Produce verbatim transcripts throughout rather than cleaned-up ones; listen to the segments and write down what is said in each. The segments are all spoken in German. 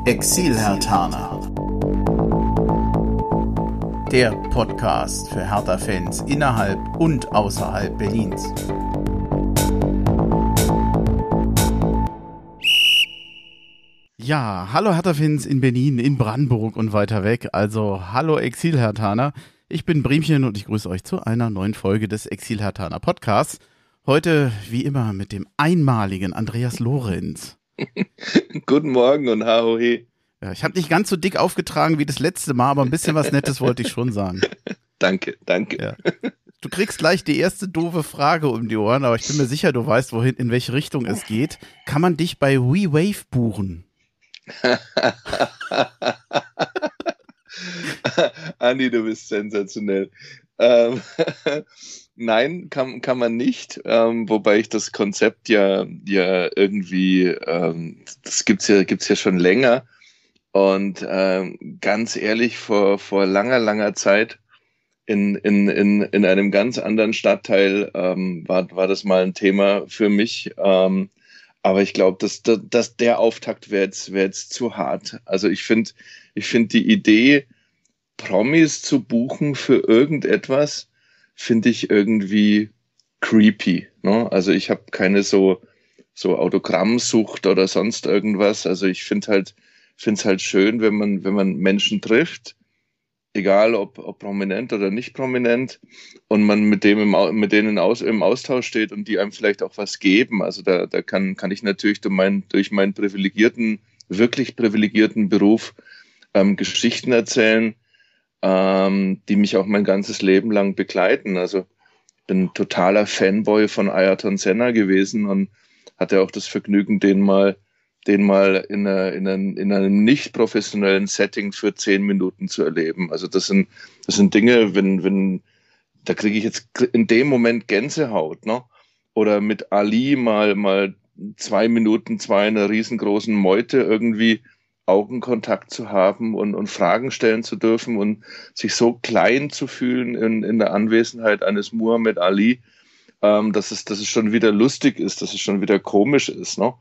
Exil-Herthaner. Der Podcast für Hertha-Fans innerhalb und außerhalb Berlins. Ja, hallo Hertha-Fans in Berlin, in Brandenburg und weiter weg. Also hallo Exil-Herthaner. Ich bin Bremchen und ich grüße euch zu einer neuen Folge des Exil-Herthaner Podcasts. Heute wie immer mit dem einmaligen Andreas Lorenz. Guten Morgen und Haohe. Ja, ich habe nicht ganz so dick aufgetragen wie das letzte Mal, aber ein bisschen was Nettes wollte ich schon sagen. Danke, danke. Ja. Du kriegst gleich die erste doofe Frage um die Ohren, aber ich bin mir sicher, du weißt, wohin, in welche Richtung es geht. Kann man dich bei WeWave buchen? Andi, du bist sensationell. Ähm, nein, kann, kann man nicht, ähm, wobei ich das Konzept ja, ja irgendwie, ähm, das gibt's ja, gibt's ja schon länger und ähm, ganz ehrlich, vor, vor langer, langer Zeit in, in, in, in einem ganz anderen Stadtteil ähm, war, war das mal ein Thema für mich, ähm, aber ich glaube, dass, dass, dass der Auftakt wäre jetzt, wär jetzt zu hart. Also ich finde, ich finde die Idee, Promis zu buchen für irgendetwas, finde ich irgendwie creepy. Ne? Also ich habe keine so, so Autogrammsucht oder sonst irgendwas. Also ich finde halt, finde es halt schön, wenn man, wenn man Menschen trifft, egal ob, ob prominent oder nicht prominent, und man mit dem im, mit denen aus, im Austausch steht und die einem vielleicht auch was geben. Also da, da kann, kann ich natürlich durch, mein, durch meinen privilegierten, wirklich privilegierten Beruf ähm, Geschichten erzählen, ähm, die mich auch mein ganzes Leben lang begleiten. Also ich bin totaler Fanboy von Ayrton Senna gewesen und hatte auch das Vergnügen, den mal den mal in, einer, in, einem, in einem nicht professionellen Setting für zehn Minuten zu erleben. Also das sind, das sind Dinge, wenn, wenn, da kriege ich jetzt in dem Moment Gänsehaut, ne? Oder mit Ali mal, mal zwei Minuten, zwei einer riesengroßen Meute irgendwie Augenkontakt zu haben und, und Fragen stellen zu dürfen und sich so klein zu fühlen in, in der Anwesenheit eines Muhammad Ali, ähm, dass es, dass es schon wieder lustig ist, dass es schon wieder komisch ist, ne?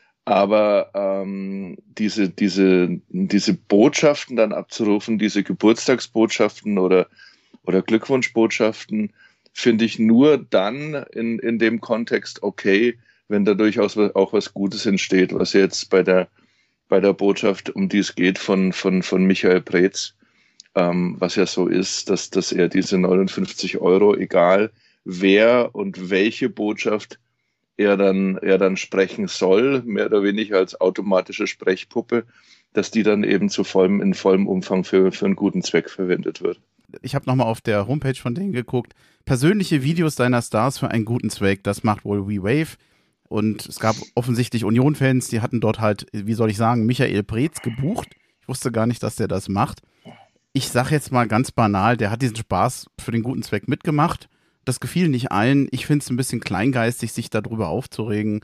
Aber ähm, diese, diese, diese Botschaften dann abzurufen, diese Geburtstagsbotschaften oder, oder Glückwunschbotschaften, finde ich nur dann in, in dem Kontext okay, wenn da durchaus auch was Gutes entsteht, was jetzt bei der, bei der Botschaft, um die es geht, von, von, von Michael Preetz, ähm, was ja so ist, dass, dass er diese neunundfünfzig Euro, egal wer und welche Botschaft er dann, er dann sprechen soll, mehr oder weniger als automatische Sprechpuppe, dass die dann eben zu vollem, in vollem Umfang für, für einen guten Zweck verwendet wird. Ich habe nochmal auf der Homepage von denen geguckt. Persönliche Videos deiner Stars für einen guten Zweck, das macht wohl WeWave. Und es gab offensichtlich Union-Fans, die hatten dort halt, wie soll ich sagen, Michael Preetz gebucht. Ich wusste gar nicht, dass der das macht. Ich sage jetzt mal ganz banal, der hat diesen Spaß für den guten Zweck mitgemacht. Das gefiel nicht allen. Ich finde es ein bisschen kleingeistig, sich darüber aufzuregen.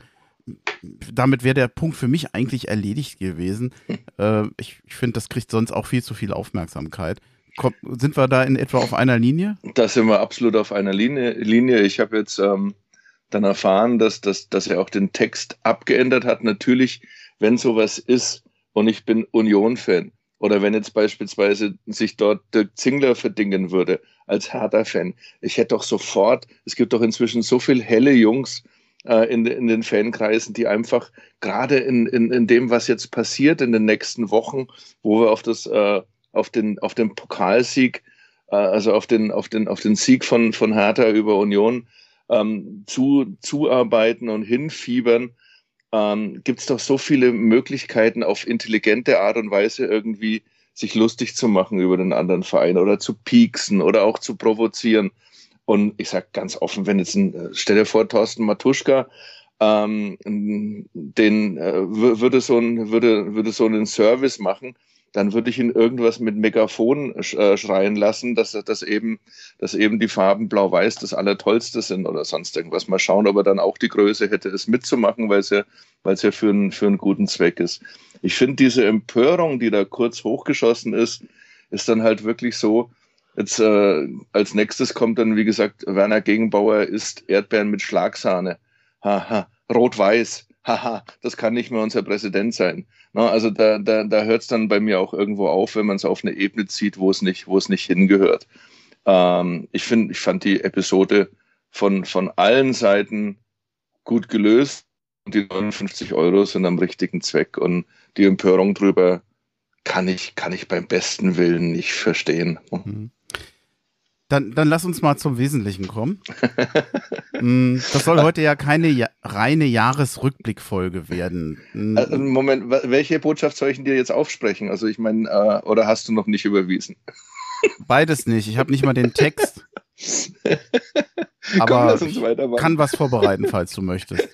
Damit wäre der Punkt für mich eigentlich erledigt gewesen. Äh, ich ich finde, das kriegt sonst auch viel zu viel Aufmerksamkeit. Komm, sind wir da in etwa auf einer Linie? Da sind wir absolut auf einer Linie. Linie. Ich habe jetzt ähm, dann erfahren, dass, dass, dass er auch den Text abgeändert hat. Natürlich, wenn sowas ist und ich bin Union-Fan oder wenn jetzt beispielsweise sich dort Dirk Zingler verdingen würde als Hertha-Fan, ich hätte doch sofort, es gibt doch inzwischen so viel helle Jungs äh, in, in den Fankreisen, die einfach gerade in, in, in dem, was jetzt passiert in den nächsten Wochen, wo wir auf das, äh, auf den, auf den Pokalsieg, äh, also auf den, auf den, auf den Sieg von, von Hertha über Union ähm, zu, zuarbeiten und hinfiebern, ähm, gibt es doch so viele Möglichkeiten, auf intelligente Art und Weise irgendwie sich lustig zu machen über den anderen Verein oder zu pieksen oder auch zu provozieren. Und ich sage ganz offen, wenn jetzt ein, stell dir vor, Thorsten Matuschka, ähm, den äh, würde so ein, würde, würde so einen Service machen, dann würde ich ihn irgendwas mit Megafon äh, schreien lassen, dass, dass, eben, dass eben die Farben Blau-Weiß das Allertollste sind oder sonst irgendwas. Mal schauen, ob er dann auch die Größe hätte, das mitzumachen, weil es ja, weil es ja für, einen, für einen guten Zweck ist. Ich finde, diese Empörung, die da kurz hochgeschossen ist, ist dann halt wirklich so, jetzt äh, als nächstes kommt dann, wie gesagt, Werner Gegenbauer isst Erdbeeren mit Schlagsahne. Haha, rot-weiß. haha, das kann nicht mehr unser Präsident sein. Na, also da, da, da hört es dann bei mir auch irgendwo auf, wenn man es auf eine Ebene zieht, wo es nicht, wo es nicht hingehört. Ähm, ich finde, ich fand die Episode von, von allen Seiten gut gelöst und die neunundfünfzig Euro sind am richtigen Zweck und die Empörung drüber kann ich, kann ich beim besten Willen nicht verstehen. Mhm. Dann, dann lass uns mal zum Wesentlichen kommen. Das soll heute ja keine ja, reine Jahresrückblickfolge werden. Moment, welche Botschaft soll ich denn dir jetzt aufsprechen? Also ich meine, äh, oder hast du noch nicht überwiesen? Beides nicht. Ich habe nicht mal den Text. Aber Komm, ich kann was vorbereiten, falls du möchtest.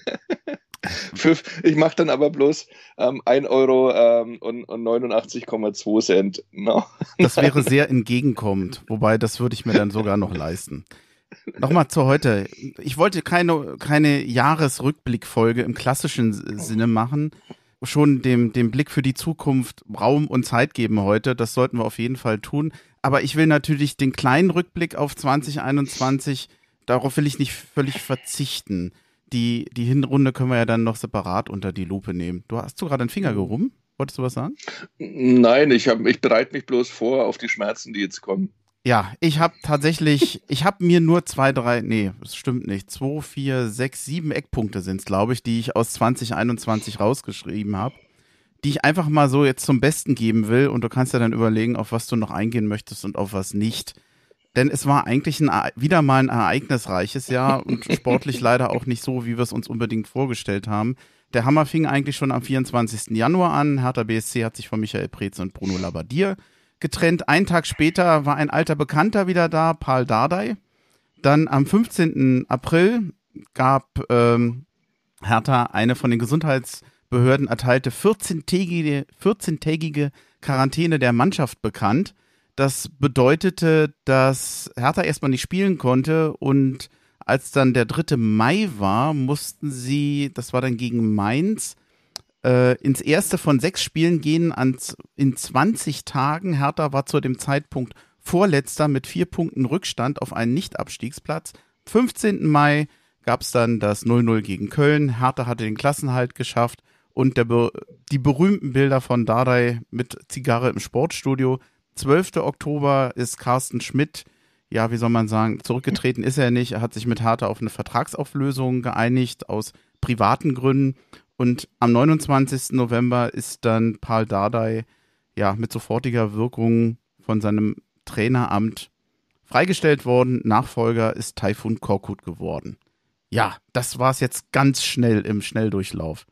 Ich mache dann aber bloß ähm, ein Euro ähm, und, und neunundachtzig Komma zwei Cent. No. Das wäre sehr entgegenkommend, wobei das würde ich mir dann sogar noch leisten. Nochmal zu heute. Ich wollte keine, keine Jahresrückblickfolge im klassischen Sinne machen, schon dem, dem Blick für die Zukunft Raum und Zeit geben heute. Das sollten wir auf jeden Fall tun. Aber ich will natürlich den kleinen Rückblick auf zwanzig einundzwanzig, darauf will ich nicht völlig verzichten. Die, die Hinrunde können wir ja dann noch separat unter die Lupe nehmen. Du hast du gerade den Finger gehoben? Wolltest du was sagen? Nein, ich, hab, ich bereite mich bloß vor auf die Schmerzen, die jetzt kommen. Ja, ich habe tatsächlich, ich habe mir nur zwei, drei, nee, das stimmt nicht, zwei, vier, sechs, sieben Eckpunkte sind es, glaube ich, die ich aus zwanzig einundzwanzig rausgeschrieben habe, die ich einfach mal so jetzt zum Besten geben will und du kannst ja dann überlegen, auf was du noch eingehen möchtest und auf was nicht. Denn es war eigentlich ein, wieder mal ein ereignisreiches Jahr und sportlich leider auch nicht so, wie wir es uns unbedingt vorgestellt haben. Der Hammer fing eigentlich schon am vierundzwanzigsten Januar an. Hertha B S C hat sich von Michael Preetz und Bruno Labbadia getrennt. Einen Tag später war ein alter Bekannter wieder da, Pal Dardai. Dann am fünfzehnten April gab ähm, Hertha eine von den Gesundheitsbehörden erteilte vierzehntägige, vierzehntägige Quarantäne der Mannschaft bekannt. Das bedeutete, dass Hertha erstmal nicht spielen konnte und als dann der dritte Mai war, mussten sie, das war dann gegen Mainz, äh, ins erste von sechs Spielen gehen ans, in zwanzig Tagen. Hertha war zu dem Zeitpunkt Vorletzter mit vier Punkten Rückstand auf einen Nicht-Abstiegsplatz. fünfzehnten Mai gab es dann das null null gegen Köln. Hertha hatte den Klassenhalt geschafft und der, die berühmten Bilder von Dardai mit Zigarre im Sportstudio. zwölften Oktober ist Carsten Schmidt, ja, wie soll man sagen, zurückgetreten ist er nicht. Er hat sich mit Hertha auf eine Vertragsauflösung geeinigt, aus privaten Gründen. Und am neunundzwanzigsten November ist dann Pal Dardai, ja, mit sofortiger Wirkung von seinem Traineramt freigestellt worden. Nachfolger ist Tayfun Korkut geworden. Ja, das war es jetzt ganz schnell im Schnelldurchlauf.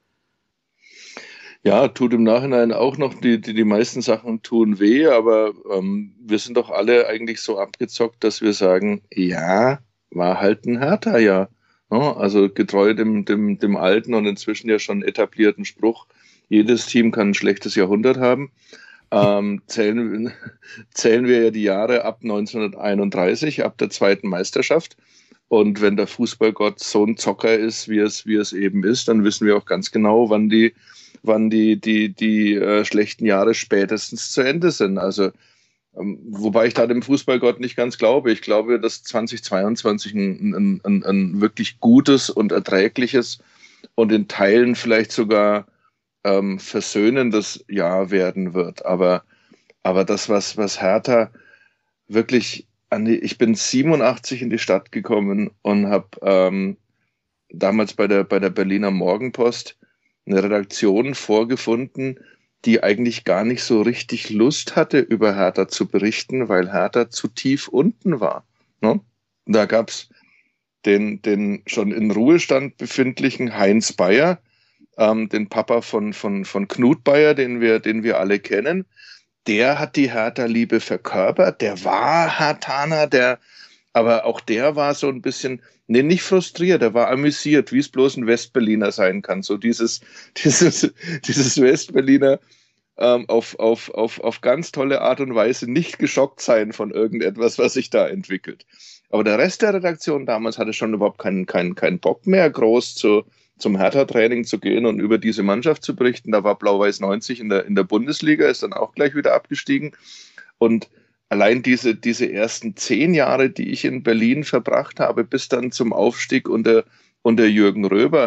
Ja, tut im Nachhinein auch noch, die, die, die meisten Sachen tun weh, aber ähm, wir sind doch alle eigentlich so abgezockt, dass wir sagen, ja, war halt ein Hertha-Jahr. Ja, also getreu dem, dem, dem alten und inzwischen ja schon etablierten Spruch, jedes Team kann ein schlechtes Jahrhundert haben. Ähm, zählen, zählen wir ja die Jahre ab neunzehnhunderteinunddreißig, ab der zweiten Meisterschaft. Und wenn der Fußballgott so ein Zocker ist, wie es, wie es eben ist, dann wissen wir auch ganz genau, wann die wann die, die, die äh, schlechten Jahre spätestens zu Ende sind. Also, ähm, wobei ich da dem Fußballgott nicht ganz glaube. Ich glaube, dass zweitausendzweiundzwanzig ein, ein, ein, ein wirklich gutes und erträgliches und in Teilen vielleicht sogar ähm, versöhnendes Jahr werden wird. Aber, aber das, was, was Hertha wirklich an die, ich bin siebenundachtzig in die Stadt gekommen und habe ähm, damals bei der, bei der Berliner Morgenpost eine Redaktion vorgefunden, die eigentlich gar nicht so richtig Lust hatte, über Hertha zu berichten, weil Hertha zu tief unten war. Ne? Da gab es den, den schon in Ruhestand befindlichen Heinz Beyer, ähm, den Papa von, von, von Knut Beyer, den wir, den wir alle kennen. Der hat die Hertha-Liebe verkörpert, der war Herthaner, der, aber auch der war so ein bisschen, nee, nicht frustriert, er war amüsiert, wie es bloß ein Westberliner sein kann. So dieses, dieses, dieses Westberliner ähm, auf, auf, auf, auf ganz tolle Art und Weise nicht geschockt sein von irgendetwas, was sich da entwickelt. Aber der Rest der Redaktion damals hatte schon überhaupt keinen, keinen, keinen Bock mehr, groß zu, zum Hertha-Training zu gehen und über diese Mannschaft zu berichten. Da war Blau-Weiß neunzig in der, in der Bundesliga, ist dann auch gleich wieder abgestiegen. Und allein diese, diese ersten zehn Jahre, die ich in Berlin verbracht habe, bis dann zum Aufstieg unter, unter Jürgen Röber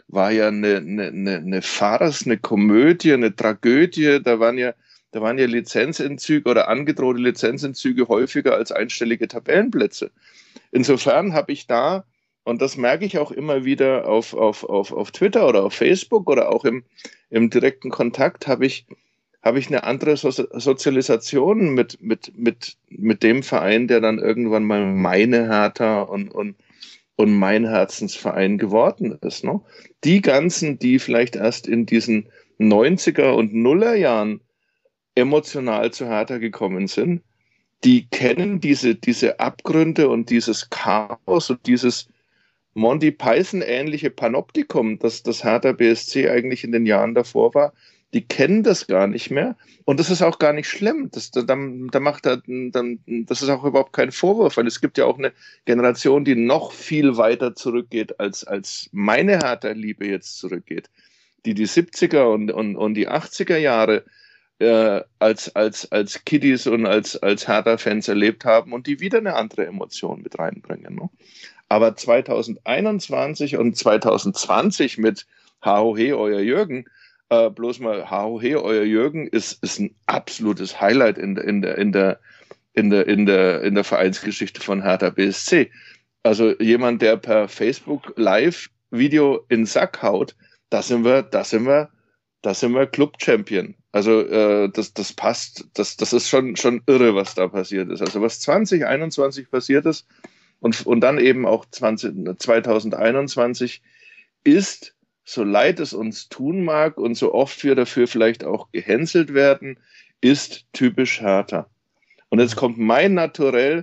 war ja eine, eine, eine, eine Farce, eine Komödie, eine Tragödie. Da waren ja, da waren ja Lizenzentzüge oder angedrohte Lizenzentzüge häufiger als einstellige Tabellenplätze. Insofern habe ich da, und das merke ich auch immer wieder auf, auf, auf, auf Twitter oder auf Facebook oder auch im, im direkten Kontakt, habe ich, habe ich eine andere so Sozialisation mit, mit, mit, mit dem Verein, der dann irgendwann mal meine Hertha und, und, und mein Herzensverein geworden ist. Ne? Die ganzen, die vielleicht erst in diesen neunziger und nuller Jahren emotional zu Hertha gekommen sind, die kennen diese, diese Abgründe und dieses Chaos und dieses Monty Python-ähnliche Panoptikum, das das Hertha B S C eigentlich in den Jahren davor war, die kennen das gar nicht mehr. Und das ist auch gar nicht schlimm. Das, da, da macht er, dann, das ist auch überhaupt kein Vorwurf, weil es gibt ja auch eine Generation, die noch viel weiter zurückgeht, als, als meine Hertha-Liebe jetzt zurückgeht. Die die siebziger und, und, und die achtziger Jahre äh, als, als, als Kiddies und als, als Hertha-Fans erlebt haben und die wieder eine andere Emotion mit reinbringen. Ne? Aber zwanzig einundzwanzig und zwanzig zwanzig mit H O He, euer Jürgen, äh, bloß mal H O He, euer Jürgen, ist, ist ein absolutes Highlight in der, in der, in der, in der, in der, in der Vereinsgeschichte von Hertha B S C. Also jemand, der per Facebook Live-Video in den Sack haut, da sind wir, da sind wir, da sind wir Club-Champion. Also äh, das, das passt, das, das ist schon, schon irre, was da passiert ist. Also was zwanzig einundzwanzig passiert ist, Und, und dann eben auch zwanzig, zwanzig einundzwanzig ist, so leid es uns tun mag und so oft wir dafür vielleicht auch gehänselt werden, ist typisch Hertha. Und jetzt kommt mein Naturell.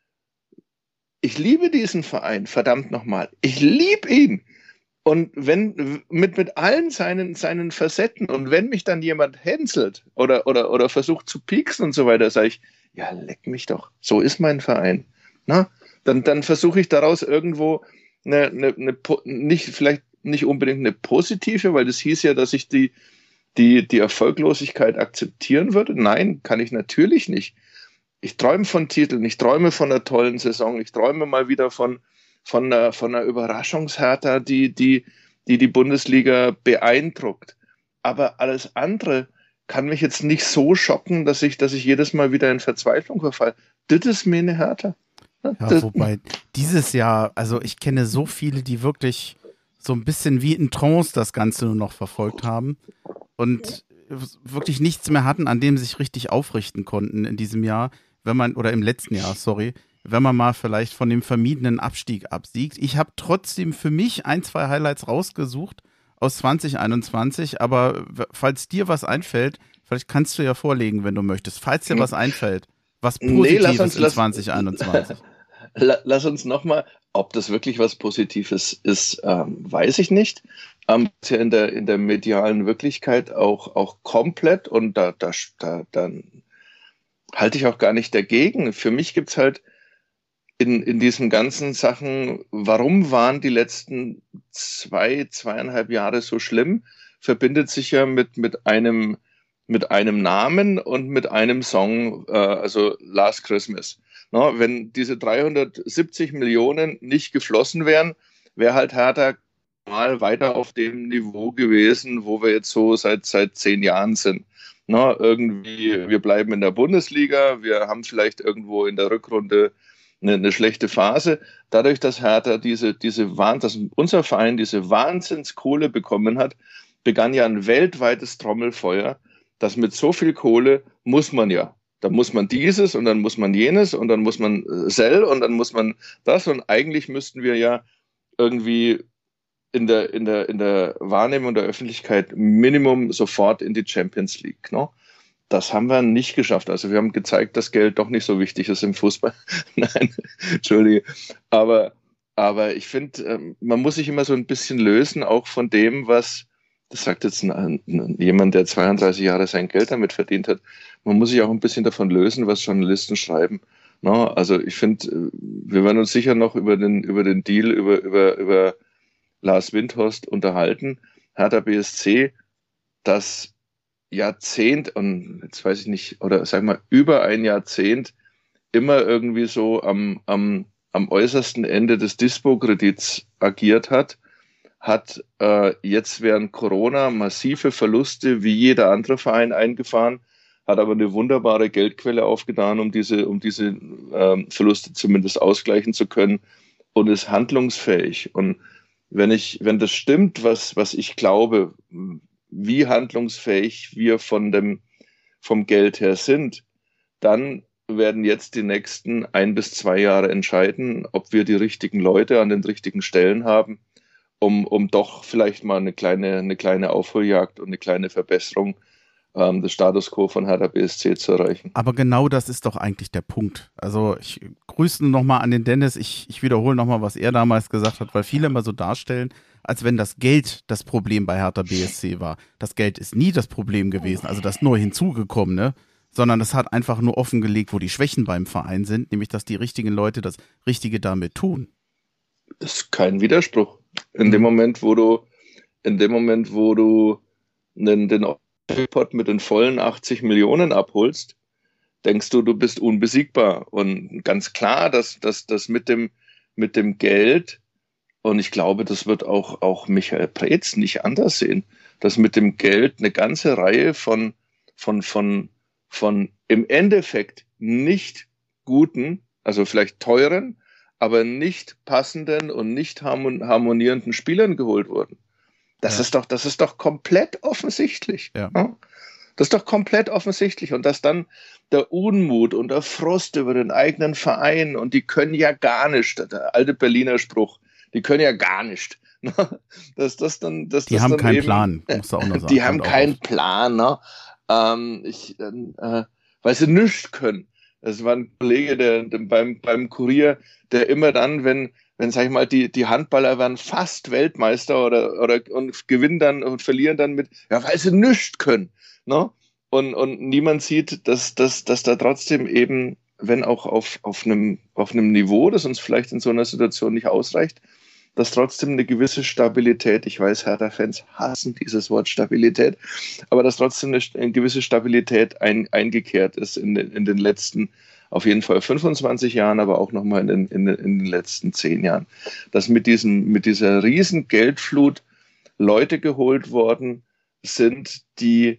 Ich liebe diesen Verein, verdammt nochmal. Ich liebe ihn. Und wenn, mit, mit allen seinen, seinen Facetten, und wenn mich dann jemand hänselt oder, oder, oder versucht zu pieksen und so weiter, sage ich, ja, leck mich doch. So ist mein Verein. Na? Dann, dann versuche ich daraus irgendwo eine, eine, eine, nicht, vielleicht nicht unbedingt eine positive, weil das hieß ja, dass ich die, die, die Erfolglosigkeit akzeptieren würde. Nein, kann ich natürlich nicht. Ich träume von Titeln, ich träume von einer tollen Saison, ich träume mal wieder von, von einer, von einer Überraschungshertha, die, die, die die Bundesliga beeindruckt. Aber alles andere kann mich jetzt nicht so schocken, dass ich, dass ich jedes Mal wieder in Verzweiflung verfalle. Das ist mir eine Hertha. Ja, wobei dieses Jahr, also ich kenne so viele, die wirklich so ein bisschen wie in Trance das Ganze nur noch verfolgt haben und wirklich nichts mehr hatten, an dem sie sich richtig aufrichten konnten in diesem Jahr, wenn man, oder im letzten Jahr, sorry, wenn man mal vielleicht von dem vermiedenen Abstieg absiegt. Ich habe trotzdem für mich ein, zwei Highlights rausgesucht aus zwanzig einundzwanzig, aber falls dir was einfällt, vielleicht kannst du ja vorlegen, wenn du möchtest, falls dir was einfällt, was Positives nee, lass uns, in zwanzig einundzwanzig. Lass uns nochmal, ob das wirklich was Positives ist, ähm, weiß ich nicht. Ähm, ist ja in der, in der medialen Wirklichkeit auch, auch komplett und da, da, da dann halte ich auch gar nicht dagegen. Für mich gibt es halt in, in diesen ganzen Sachen, warum waren die letzten zwei, zweieinhalb Jahre so schlimm, verbindet sich ja mit, mit einem mit einem Namen und mit einem Song, äh, also Last Christmas. No, wenn diese dreihundertsiebzig Millionen nicht geflossen wären, wäre halt Hertha mal weiter auf dem Niveau gewesen, wo wir jetzt so seit, seit zehn Jahren sind. No, irgendwie, wir bleiben in der Bundesliga, wir haben vielleicht irgendwo in der Rückrunde eine, eine schlechte Phase. Dadurch, dass Hertha diese, diese dass unser Verein diese Wahnsinnskohle bekommen hat, begann ja ein weltweites Trommelfeuer, dass mit so viel Kohle muss man ja. Da muss man dieses und dann muss man jenes und dann muss man Sell und dann muss man das. Und eigentlich müssten wir ja irgendwie in der, in der, in der Wahrnehmung der Öffentlichkeit Minimum sofort in die Champions League. Ne? Das haben wir nicht geschafft. Also wir haben gezeigt, dass Geld doch nicht so wichtig ist im Fußball. Nein, Entschuldige. Aber, aber ich finde, man muss sich immer so ein bisschen lösen, auch von dem, was das sagt jetzt ein, ein, jemand, der zweiunddreißig Jahre sein Geld damit verdient hat. Man muss sich auch ein bisschen davon lösen, was Journalisten schreiben. No, also ich finde, wir werden uns sicher noch über den, über den Deal, über, über, über Lars Windhorst unterhalten. Hertha B S C, das Jahrzehnt, und jetzt weiß ich nicht, oder sag mal über ein Jahrzehnt immer irgendwie so am, am, am äußersten Ende des Dispo-Kredits agiert hat. hat äh, jetzt während Corona massive Verluste wie jeder andere Verein eingefahren, hat aber eine wunderbare Geldquelle aufgetan, um diese, um diese ähm, Verluste zumindest ausgleichen zu können und ist handlungsfähig. Und wenn ich, wenn das stimmt, was, was ich glaube, wie handlungsfähig wir von dem, vom Geld her sind, dann werden jetzt die nächsten ein bis zwei Jahre entscheiden, ob wir die richtigen Leute an den richtigen Stellen haben, um, um doch vielleicht mal eine kleine, eine kleine Aufholjagd und eine kleine Verbesserung ähm, des Status quo von Hertha B S C zu erreichen. Aber genau das ist doch eigentlich der Punkt. Also ich grüße nochmal an den Dennis. Ich, ich wiederhole nochmal, was er damals gesagt hat, weil viele immer so darstellen, als wenn das Geld das Problem bei Hertha B S C war. Das Geld ist nie das Problem gewesen, also das neu hinzugekommene, sondern es hat einfach nur offengelegt, wo die Schwächen beim Verein sind, nämlich dass die richtigen Leute das Richtige damit tun. Das ist kein Widerspruch. In mhm. dem Moment, wo du, in dem Moment, wo du den, den Pot mit den vollen achtzig Millionen abholst, denkst du, du bist unbesiegbar. Und ganz klar, dass das dass mit dem, mit dem Geld, und ich glaube, das wird auch, auch Michael Preetz nicht anders sehen, dass mit dem Geld eine ganze Reihe von, von, von, von im Endeffekt nicht guten, also vielleicht teuren, aber nicht passenden und nicht harmonierenden Spielern geholt wurden. Das ja. ist doch, das ist doch komplett offensichtlich. Ja. Ja? Das ist doch komplett offensichtlich. Und dass dann der Unmut und der Frust über den eigenen Verein, und die können ja gar nicht, der alte Berliner Spruch, die können ja gar nicht. dass das dann, dass die das haben dann keinen eben, Plan, musst du auch noch sagen. Die haben keinen Plan, ne? Ähm, ich, äh, weil sie nichts können. Das war ein Kollege, der, der beim, beim Kurier, der immer dann, wenn, wenn, sag ich mal, die, die Handballer werden fast Weltmeister oder, oder und gewinnen dann und verlieren dann mit, ja, weil sie nichts können. Ne? Und, und niemand sieht, dass, dass, dass da trotzdem eben, wenn auch auf, auf, einem, auf einem Niveau, das uns vielleicht in so einer Situation nicht ausreicht, dass trotzdem eine gewisse Stabilität, ich weiß, Hertha-Fans hassen dieses Wort Stabilität, aber dass trotzdem eine, eine gewisse Stabilität ein, eingekehrt ist in den, in den letzten, auf jeden Fall fünfundzwanzig Jahren, aber auch nochmal in den, in, den, in den letzten zehn Jahren. Dass mit, diesen, mit dieser riesen Geldflut Leute geholt worden sind, die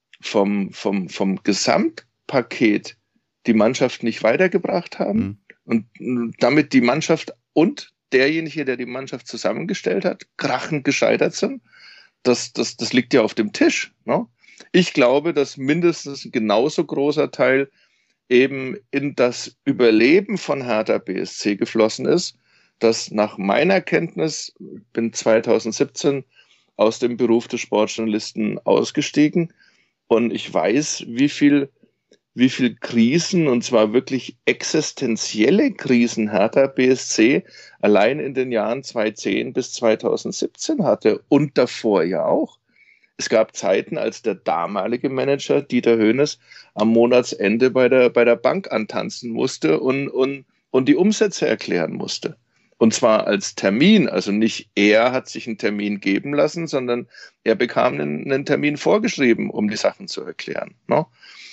vom, vom, vom Gesamtpaket die Mannschaft nicht weitergebracht haben mhm. und damit die Mannschaft und derjenige, der die Mannschaft zusammengestellt hat, krachend gescheitert sind. Das, das, das liegt ja auf dem Tisch. Ne? Ich glaube, dass mindestens ein genauso großer Teil eben in das Überleben von Hertha B S C geflossen ist, das nach meiner Kenntnis, bin zweitausendsiebzehn aus dem Beruf des Sportjournalisten ausgestiegen und ich weiß, wie viel wie viel Krisen, und zwar wirklich existenzielle Krisen, Hertha B S C allein in den Jahren zweitausendzehn bis zweitausendsiebzehn hatte und davor ja auch. Es gab Zeiten, als der damalige Manager Dieter Hoeneß am Monatsende bei der, bei der Bank antanzen musste und, und, und die Umsätze erklären musste. Und zwar als Termin, also nicht er hat sich einen Termin geben lassen, sondern er bekam einen, einen Termin vorgeschrieben, um die Sachen zu erklären. Ne?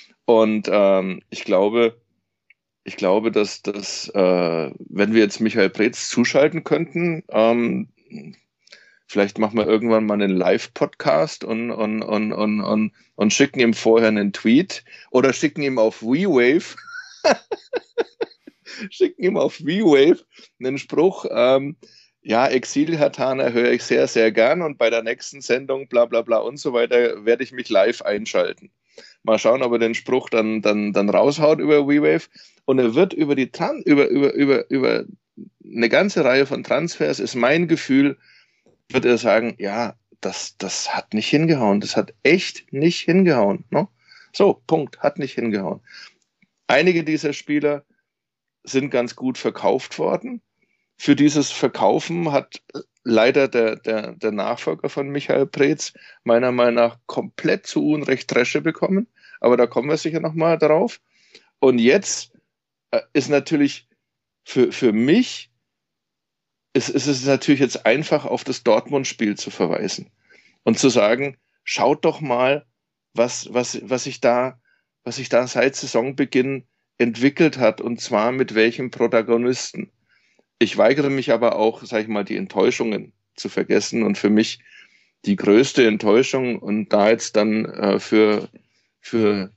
Und ähm, ich glaube, ich glaube, dass das, äh, wenn wir jetzt Michael Preetz zuschalten könnten, ähm, vielleicht machen wir irgendwann mal einen Live-Podcast und, und, und, und, und, und schicken ihm vorher einen Tweet oder schicken ihm auf WeWave, schicken ihm auf WeWave einen Spruch, ähm, ja, Exil-Hertaner höre ich sehr, sehr gern und bei der nächsten Sendung, bla bla bla und so weiter, werde ich mich live einschalten. Mal schauen, ob er den Spruch dann, dann, dann raushaut über WeWave. Und er wird über, die Tran- über, über, über, über eine ganze Reihe von Transfers, ist mein Gefühl, wird er sagen, ja, das, das hat nicht hingehauen. Das hat echt nicht hingehauen. Ne? So, Punkt, hat nicht hingehauen. Einige dieser Spieler sind ganz gut verkauft worden. Für dieses Verkaufen hat leider der, der, der Nachfolger von Michael Preetz meiner Meinung nach komplett zu Unrecht Dresche bekommen. Aber da kommen wir sicher nochmal drauf. Und jetzt äh, ist natürlich für, für mich, ist, ist es natürlich jetzt einfach auf das Dortmund-Spiel zu verweisen und zu sagen, schaut doch mal, was, was, was sich da, was sich da seit Saisonbeginn entwickelt hat und zwar mit welchem Protagonisten. Ich weigere mich aber auch, sag ich mal, die Enttäuschungen zu vergessen und für mich die größte Enttäuschung und da jetzt dann äh, für, für,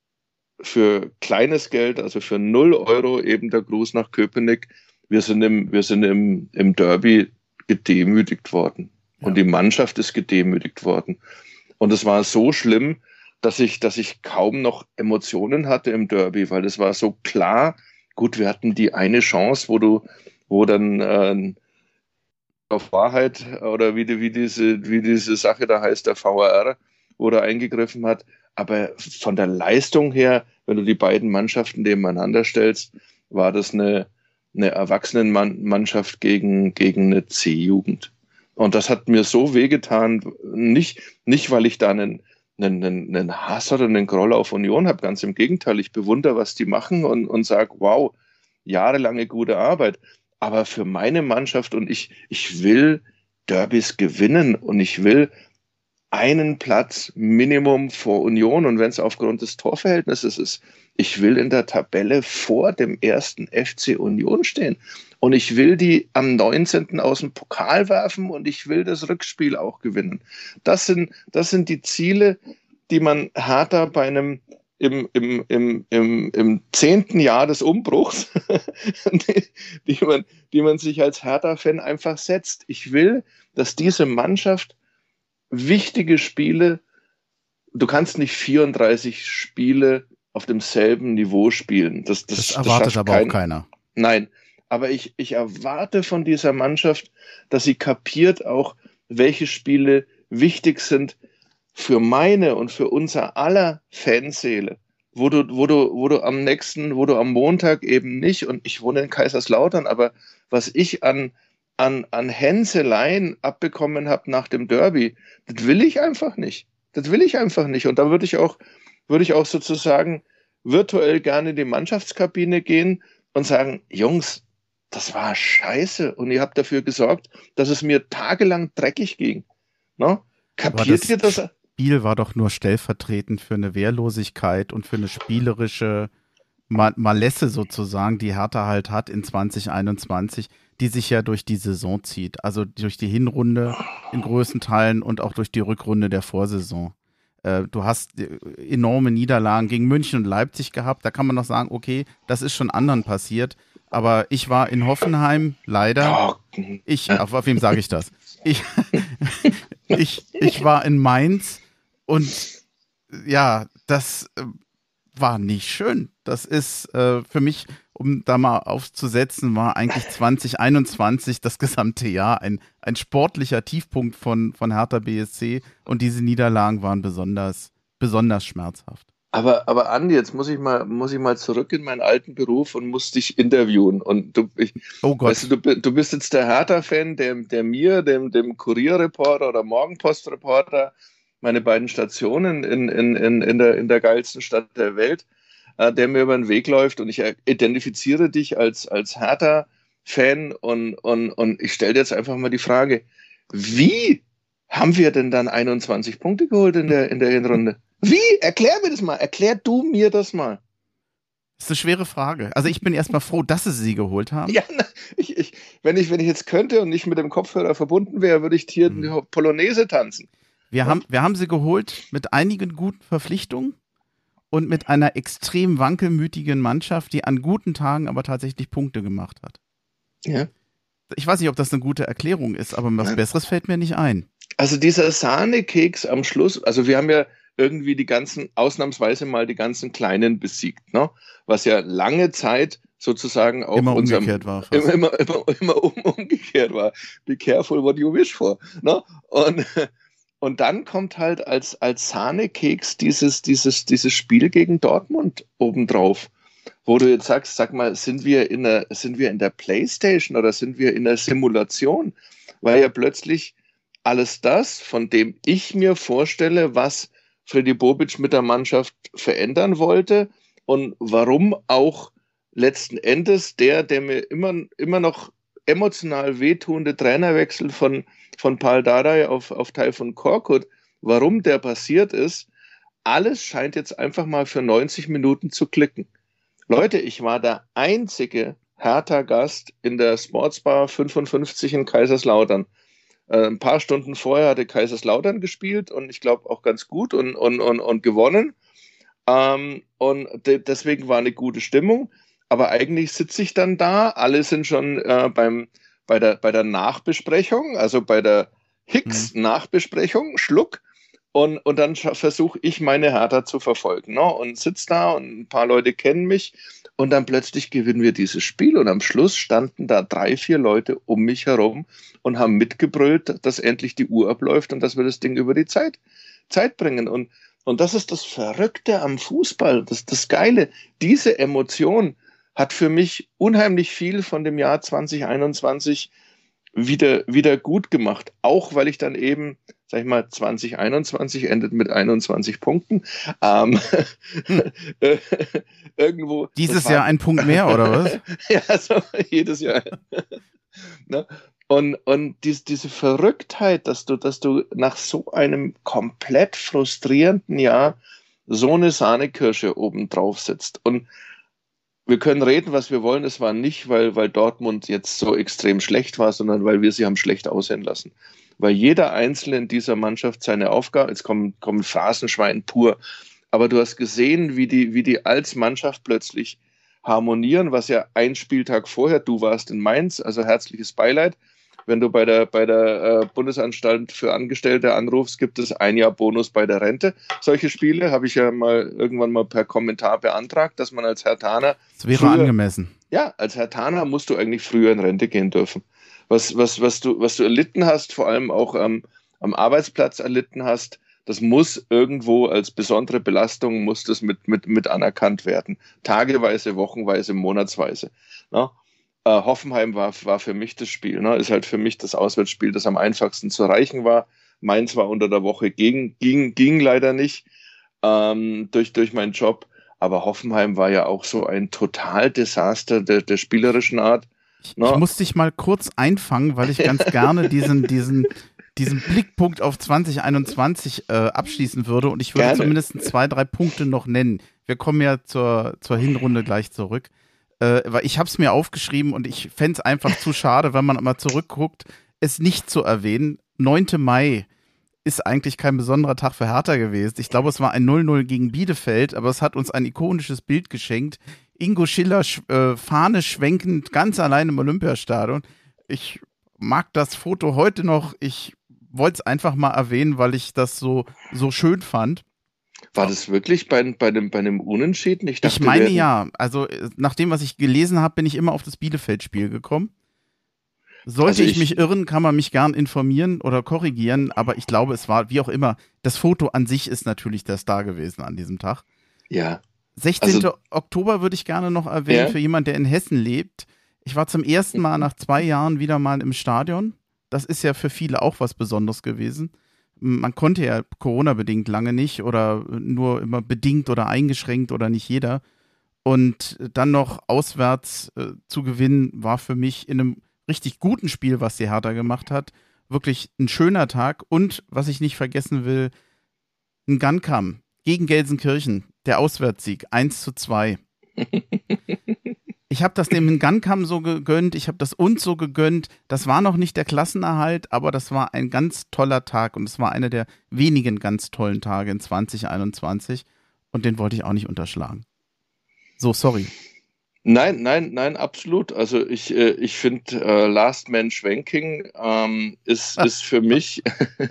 für kleines Geld, also für null Euro eben der Gruß nach Köpenick. Wir sind im, wir sind im, im Derby gedemütigt worden ja. Und die Mannschaft ist gedemütigt worden. Und es war so schlimm, dass ich, dass ich kaum noch Emotionen hatte im Derby, weil es war so klar. Gut, wir hatten die eine Chance, wo du, wo dann äh, auf Wahrheit oder wie, die, wie, diese, wie diese Sache da heißt, der V A R, wo er eingegriffen hat. Aber von der Leistung her, wenn du die beiden Mannschaften nebeneinander stellst, war das eine, eine Erwachsenenmannschaft gegen, gegen eine C-Jugend. Und das hat mir so wehgetan, nicht, nicht weil ich da einen, einen, einen Hass oder einen Groll auf Union habe, ganz im Gegenteil, ich bewundere, was die machen und, und sage, wow, jahrelange gute Arbeit. Aber für meine Mannschaft und ich, ich will Derbys gewinnen und ich will einen Platz Minimum vor Union und wenn es aufgrund des Torverhältnisses ist, ich will in der Tabelle vor dem ersten F C Union stehen und ich will die am neunzehnten aus dem Pokal werfen und ich will das Rückspiel auch gewinnen. Das sind, das sind die Ziele, die man Hertha bei einem im, im, im, im, im zehnten Jahr des Umbruchs, die, die, man, die man sich als Hertha-Fan einfach setzt. Ich will, dass diese Mannschaft wichtige Spiele, du kannst nicht vierunddreißig Spiele auf demselben Niveau spielen. Das, das, das erwartet das aber kein, auch keiner. Nein, aber ich, ich erwarte von dieser Mannschaft, dass sie kapiert auch, welche Spiele wichtig sind für meine und für unser aller Fanseele, wo du, wo du, wo du am nächsten, wo du am Montag eben nicht, und ich wohne in Kaiserslautern, aber was ich an, an, an Hänseleien abbekommen habe nach dem Derby, das will ich einfach nicht. Das will ich einfach nicht. Und da würde ich auch, würde ich auch sozusagen virtuell gerne in die Mannschaftskabine gehen und sagen, Jungs, das war scheiße und ihr habt dafür gesorgt, dass es mir tagelang dreckig ging. No? Kapiert ihr das? Das Spiel war doch nur stellvertretend für eine Wehrlosigkeit und für eine spielerische Ma- Malesse sozusagen, die Hertha halt hat in zwanzig einundzwanzig, die sich ja durch die Saison zieht. Also durch die Hinrunde in größten Teilen und auch durch die Rückrunde der Vorsaison. Äh, du hast enorme Niederlagen gegen München und Leipzig gehabt. Da kann man noch sagen, okay, das ist schon anderen passiert. Aber ich war in Hoffenheim, leider. Ich, auf, auf wem sage ich das? Ich, ich, ich war in Mainz und ja, das äh, war nicht schön. Das ist äh, für mich, um da mal aufzusetzen, war eigentlich zwanzig einundzwanzig das gesamte Jahr ein, ein sportlicher Tiefpunkt von, von Hertha B S C und diese Niederlagen waren besonders, besonders schmerzhaft. Aber, aber Andi, jetzt muss ich mal, muss ich mal zurück in meinen alten Beruf und muss dich interviewen. Und du, ich, oh Gott. Weißt du, du, du bist jetzt der Hertha-Fan, der, der mir, dem, dem Kurierreporter oder Morgenpost-Reporter, meine beiden Stationen in, in, in, in, der, in der geilsten Stadt der Welt, äh, der mir über den Weg läuft. Und ich identifiziere dich als, als Hertha-Fan und, und, und ich stelle dir jetzt einfach mal die Frage, wie haben wir denn dann einundzwanzig Punkte geholt in der, in der Hinrunde? Wie? Erklär mir das mal. Erklär du mir das mal. Das ist eine schwere Frage. Also ich bin erstmal froh, dass sie sie geholt haben. Ja, na, ich, ich, wenn, ich, wenn ich jetzt könnte und nicht mit dem Kopfhörer verbunden wäre, würde ich hier hm. die Polonaise tanzen. Wir haben, wir haben sie geholt mit einigen guten Verpflichtungen und mit einer extrem wankelmütigen Mannschaft, die an guten Tagen aber tatsächlich Punkte gemacht hat. Ja. Ich weiß nicht, ob das eine gute Erklärung ist, aber was Nein. Besseres fällt mir nicht ein. Also dieser Sahnekeks am Schluss, also wir haben ja irgendwie die ganzen, ausnahmsweise mal die ganzen Kleinen besiegt, ne? Was ja lange Zeit sozusagen auch immer unserem, umgekehrt war. Fast. Immer, immer, immer, immer um, umgekehrt war. Be careful what you wish for. Ne? Und, und dann kommt halt als, als Sahnekeks dieses, dieses, dieses Spiel gegen Dortmund obendrauf, wo du jetzt sagst, sag mal, sind wir in der, sind wir in der Playstation oder sind wir in der Simulation? Weil ja plötzlich alles das, von dem ich mir vorstelle, was Freddy Bobic mit der Mannschaft verändern wollte und warum auch letzten Endes der, der mir immer, immer noch emotional wehtuende Trainerwechsel von, von Pal Dardai auf, auf Tayfun Korkut, warum der passiert ist, alles scheint jetzt einfach mal für neunzig Minuten zu klicken. Leute, ich war der einzige Hertha-Gast in der Sportsbar fünfundfünfzig in Kaiserslautern. Äh, ein paar Stunden vorher hatte Kaiserslautern gespielt und ich glaube auch ganz gut und, und, und, und gewonnen. Ähm, und de deswegen war eine gute Stimmung. Aber eigentlich sitze ich dann da, alle sind schon äh, beim, bei, der, bei der Nachbesprechung, also bei der Mhm. Hicks-Nachbesprechung, Schluck. Und, und dann versuche ich meine Hertha zu verfolgen. Ne? Und sitze da und ein paar Leute kennen mich. Und dann plötzlich gewinnen wir dieses Spiel. Und am Schluss standen da drei, vier Leute um mich herum und haben mitgebrüllt, dass endlich die Uhr abläuft und dass wir das Ding über die Zeit, Zeit bringen. Und, und das ist das Verrückte am Fußball, das, das Geile. Diese Emotion hat für mich unheimlich viel von dem Jahr zwanzig einundzwanzig wieder, wieder gut gemacht. Auch weil ich dann eben, sag ich mal, zwanzig einundzwanzig endet mit einundzwanzig Punkten. Ähm, Hm. irgendwo. Dieses War, Jahr ein Punkt mehr, oder was? ja, so jedes Jahr. Ne? Und, und dies, diese Verrücktheit, dass du, dass du nach so einem komplett frustrierenden Jahr so eine Sahnekirsche oben drauf sitzt. Und wir können reden, was wir wollen. Es war nicht, weil, weil Dortmund jetzt so extrem schlecht war, sondern weil wir sie haben schlecht aussehen lassen. Weil jeder Einzelne in dieser Mannschaft seine Aufgabe, jetzt kommen, kommen Phrasenschwein pur, aber du hast gesehen, wie die, wie die als Mannschaft plötzlich harmonieren, was ja ein Spieltag vorher, du warst in Mainz, also herzliches Beileid. Wenn du bei der, bei der äh, Bundesanstalt für Angestellte anrufst, gibt es ein Jahr Bonus bei der Rente. Solche Spiele habe ich ja mal irgendwann mal per Kommentar beantragt, dass man als Hertaner Das wäre früher, angemessen. ja, als Hertaner musst du eigentlich früher in Rente gehen dürfen. Was, was, was, du, was du erlitten hast, vor allem auch ähm, am Arbeitsplatz erlitten hast, das muss irgendwo als besondere Belastung, muss das mit, mit, mit anerkannt werden. Tageweise, wochenweise, monatsweise. Ne? Äh, Hoffenheim war, war für mich das Spiel. Ne? Ist halt für mich das Auswärtsspiel, das am einfachsten zu erreichen war. Mainz war unter der Woche, ging, ging, ging leider nicht ähm, durch, durch meinen Job. Aber Hoffenheim war ja auch so ein Totaldesaster der, der spielerischen Art. Ich, ich Ne? muss dich mal kurz einfangen, weil ich ganz gerne diesen, diesen, diesen Blickpunkt auf zwanzig einundzwanzig äh, abschließen würde und ich würde Gerne. zumindest zwei, drei Punkte noch nennen. Wir kommen ja zur, zur Hinrunde gleich zurück. Äh, weil ich habe es mir aufgeschrieben und ich fände es einfach zu schade, wenn man mal zurückguckt, es nicht zu erwähnen. neunter Mai ist eigentlich kein besonderer Tag für Hertha gewesen. Ich glaube, es war ein null null gegen Bielefeld, aber es hat uns ein ikonisches Bild geschenkt. Ingo Schiller, äh, Fahne schwenkend, ganz allein im Olympiastadion. Ich mag das Foto heute noch. Ich wollte es einfach mal erwähnen, weil ich das so, so schön fand. War das wirklich bei, bei, dem, bei einem Unentschieden? Ich dachte, Ich meine werden, ja, also äh, nach dem, was ich gelesen habe, bin ich immer auf das Bielefeld-Spiel gekommen. Sollte Also ich, ich- mich irren, kann man mich gern informieren oder korrigieren, aber ich glaube, es war, wie auch immer, das Foto an sich ist natürlich der Star gewesen an diesem Tag. ja, sechzehnten Also- Oktober würde ich gerne noch erwähnen, Ja. für jemanden, der in Hessen lebt. Ich war zum ersten Mal nach zwei Jahren wieder mal im Stadion. Das ist ja für viele auch was Besonderes gewesen. Man konnte ja Corona-bedingt lange nicht oder nur immer bedingt oder eingeschränkt oder nicht jeder. Und dann noch auswärts äh, zu gewinnen, war für mich in einem richtig guten Spiel, was die Hertha gemacht hat, wirklich ein schöner Tag. Und was ich nicht vergessen will, ein Gunkam gegen Gelsenkirchen, der Auswärtssieg, eins zu zwei. Ich habe das dem Gunkam so gegönnt, ich habe das uns so gegönnt. Das war noch nicht der Klassenerhalt, aber das war ein ganz toller Tag und es war einer der wenigen ganz tollen Tage in zwanzig einundzwanzig und den wollte ich auch nicht unterschlagen. So, sorry. Nein, nein, nein, absolut. Also ich, äh, ich finde, äh, Last Man Schwenking ähm, ist, ist für mich,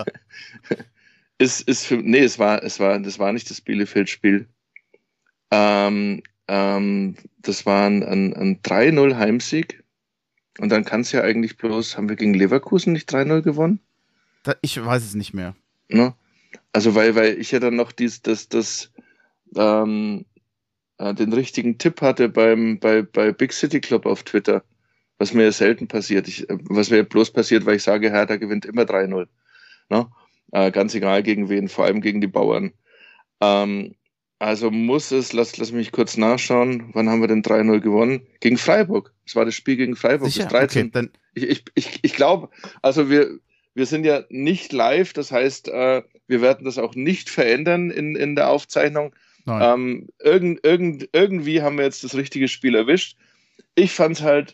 ist, ist für, nee, es war, es war, das war nicht das Bielefeld-Spiel. Ähm, ähm, das war ein, ein, ein drei null Heimsieg. Und dann kann es ja eigentlich bloß, haben wir gegen Leverkusen nicht drei null gewonnen? Da, ich weiß es nicht mehr. Ne? Also weil, weil ich ja dann noch dies, das, das, ähm, äh, den richtigen Tipp hatte beim, bei, bei Big City Club auf Twitter, was mir ja selten passiert. Ich, was mir bloß passiert, weil ich sage, Hertha gewinnt immer drei null. Ne? Äh, ganz egal gegen wen, vor allem gegen die Bauern. Ähm, also muss es, lass, lass mich kurz nachschauen, wann haben wir denn drei null gewonnen? Gegen Freiburg. Das war das Spiel gegen Freiburg, Sicher? das dreizehn. Okay, dann Ich, ich, ich, ich glaube, also wir, wir sind ja nicht live, das heißt, äh, wir werden das auch nicht verändern in, in der Aufzeichnung. nein. Ähm, irgend, irgend, irgendwie haben wir jetzt das richtige Spiel erwischt. Ich fand es halt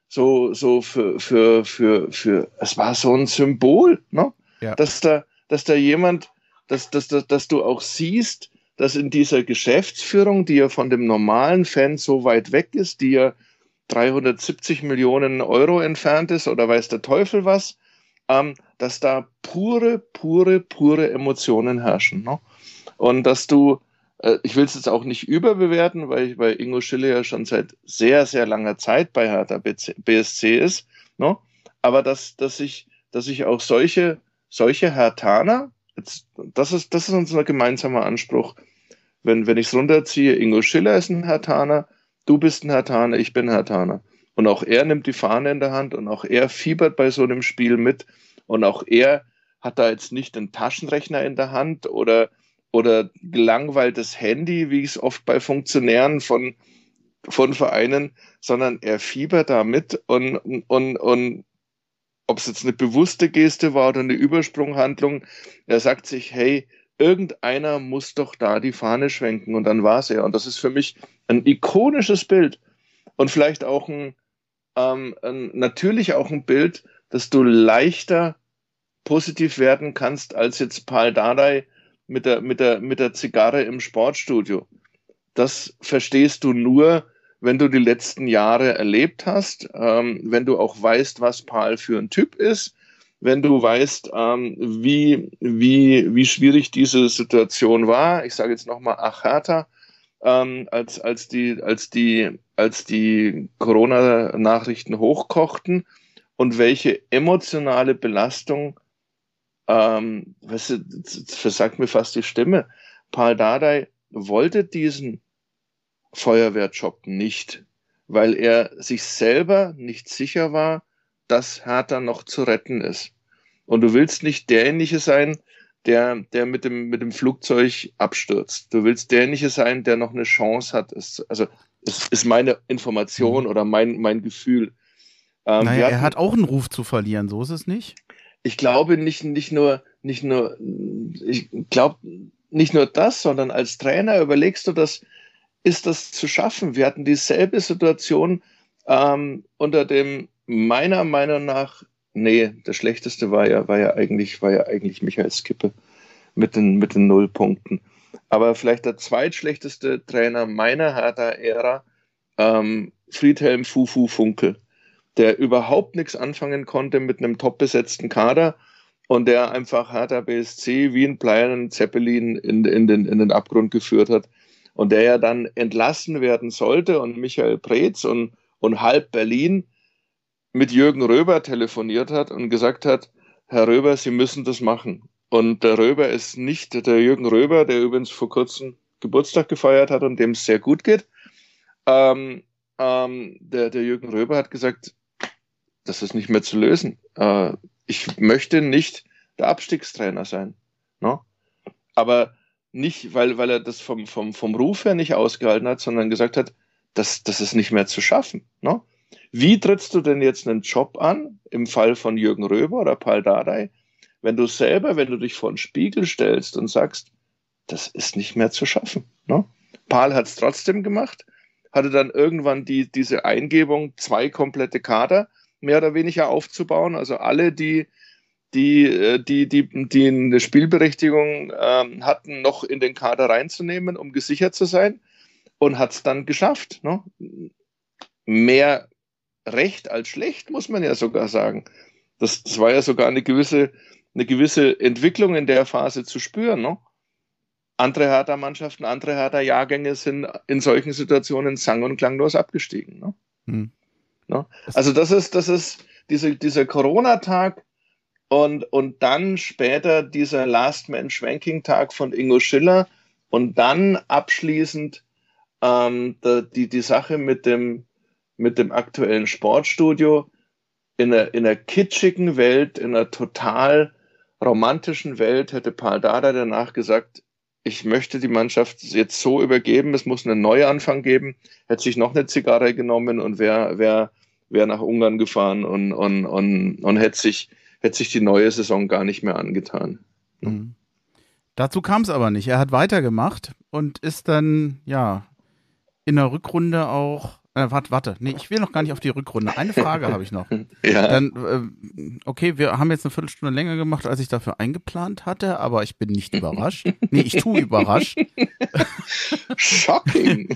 so, so für, für, für, für, es war so ein Symbol, ne? Ja. Dass da, dass da jemand, dass, dass, dass, dass du auch siehst, dass in dieser Geschäftsführung, die ja von dem normalen Fan so weit weg ist, die ja dreihundertsiebzig Millionen Euro entfernt ist oder weiß der Teufel was, ähm, dass da pure, pure, pure Emotionen herrschen. Ne? Und dass du, äh, ich will es jetzt auch nicht überbewerten, weil, weil Ingo Schiller ja schon seit sehr, sehr langer Zeit bei Hertha B S C ist, ne? Aber dass, dass, ich, dass ich auch solche, solche Herthaner, jetzt, das ist, das ist unser gemeinsamer Anspruch, wenn, wenn ich es runterziehe, Ingo Schiller ist ein Herthaner, du bist ein Herthaner, ich bin ein Herthaner. Und auch er nimmt die Fahne in der Hand und auch er fiebert bei so einem Spiel mit. Und auch er hat da jetzt nicht einen Taschenrechner in der Hand oder, oder gelangweiltes Handy, wie es oft bei Funktionären von, von Vereinen, sondern er fiebert da mit und, und, und ob es jetzt eine bewusste Geste war oder eine Übersprunghandlung, er sagt sich, hey, irgendeiner muss doch da die Fahne schwenken und dann war es er. Und das ist für mich ein ikonisches Bild und vielleicht auch ein, ähm, ein natürlich auch ein Bild, dass du leichter positiv werden kannst als jetzt Pal Dardai mit der, mit der, mit der Zigarre im Sportstudio. Das verstehst du nur, wenn du die letzten Jahre erlebt hast, ähm, wenn du auch weißt, was Pal für ein Typ ist, wenn du weißt, ähm, wie, wie, wie schwierig diese Situation war. Ich sage jetzt nochmal, ach Hertha, ähm, als, als die, als die, als die Corona-Nachrichten hochkochten und welche emotionale Belastung, ähm, weißt du, das versagt mir fast die Stimme. Pal Dardai wollte diesen Feuerwehrjob nicht, weil er sich selber nicht sicher war, dass Hertha noch zu retten ist. Und du willst nicht derjenige sein, der, der mit dem, mit dem Flugzeug abstürzt. Du willst derjenige sein, der noch eine Chance hat. Es, also, es ist meine Information Mhm. oder mein, mein Gefühl. Ähm, Naja, wir er hatten, hat auch einen Ruf zu verlieren, so ist es nicht? ich glaube nicht, nicht nur, nicht nur, ich glaube nicht nur das, sondern als Trainer überlegst du das, ist das zu schaffen? Wir hatten dieselbe Situation ähm, unter dem meiner Meinung nach, nee, das Schlechteste war ja, war ja eigentlich, war ja eigentlich Michael Skippe mit den, mit den Nullpunkten. Aber vielleicht der zweitschlechteste Trainer meiner Hertha-Ära, ähm, Friedhelm Fufu Funkel, der überhaupt nichts anfangen konnte mit einem top besetzten Kader und der einfach Hertha B S C wie ein bleiernen Zeppelin in, in, den, in den Abgrund geführt hat. Und der ja dann entlassen werden sollte und Michael Preetz und, und halb Berlin mit Jürgen Röber telefoniert hat und gesagt hat, Herr Röber, Sie müssen das machen. Und der Röber ist nicht der Jürgen Röber, der übrigens vor kurzem Geburtstag gefeiert hat und dem es sehr gut geht. Ähm, ähm, der, der Jürgen Röber hat gesagt, das ist nicht mehr zu lösen. Äh, ich möchte nicht der Abstiegstrainer sein. No? Aber nicht, weil, weil er das vom, vom, vom Ruf her nicht ausgehalten hat, sondern gesagt hat, das, das ist nicht mehr zu schaffen. No? Wie trittst du denn jetzt einen Job an, im Fall von Jürgen Röber oder Pal Dardai, wenn du selber, wenn du dich vor den Spiegel stellst und sagst, das ist nicht mehr zu schaffen. No? Pal hat es trotzdem gemacht, hatte dann irgendwann die, diese Eingebung, zwei komplette Kader mehr oder weniger aufzubauen, also alle, die die, die, die, die eine Spielberechtigung ähm, hatten, noch in den Kader reinzunehmen, um gesichert zu sein, und hat es dann geschafft. Ne? Mehr recht als schlecht, muss man ja sogar sagen. Das, das war ja sogar eine gewisse, eine gewisse Entwicklung in der Phase zu spüren. Ne? Andere Hertha-Mannschaften, andere Hertha-Jahrgänge sind in solchen Situationen sang- und klanglos abgestiegen. Ne? Hm. Ne? Also das ist, das ist diese, dieser Corona-Tag, Und, und dann später dieser Last-Man-Schwenking-Tag von Ingo Schiller und dann abschließend ähm, die, die Sache mit dem, mit dem aktuellen Sportstudio in einer, in einer kitschigen Welt, in einer total romantischen Welt, hätte Pal Dardai danach gesagt, ich möchte die Mannschaft jetzt so übergeben, es muss einen Neuanfang geben, hätte sich noch eine Zigarre genommen und wäre wär, wär nach Ungarn gefahren und, und, und, und hätte sich hätte sich die neue Saison gar nicht mehr angetan. Mhm. Dazu kam es aber nicht. Er hat weitergemacht und ist dann, ja, in der Rückrunde auch Äh, warte, warte. Nee, ich will noch gar nicht auf die Rückrunde. Eine Frage habe ich noch. Ja. Dann, äh, okay, wir haben jetzt eine Viertelstunde länger gemacht, als ich dafür eingeplant hatte, aber ich bin nicht überrascht. Nee, ich tue überrascht. Shocking.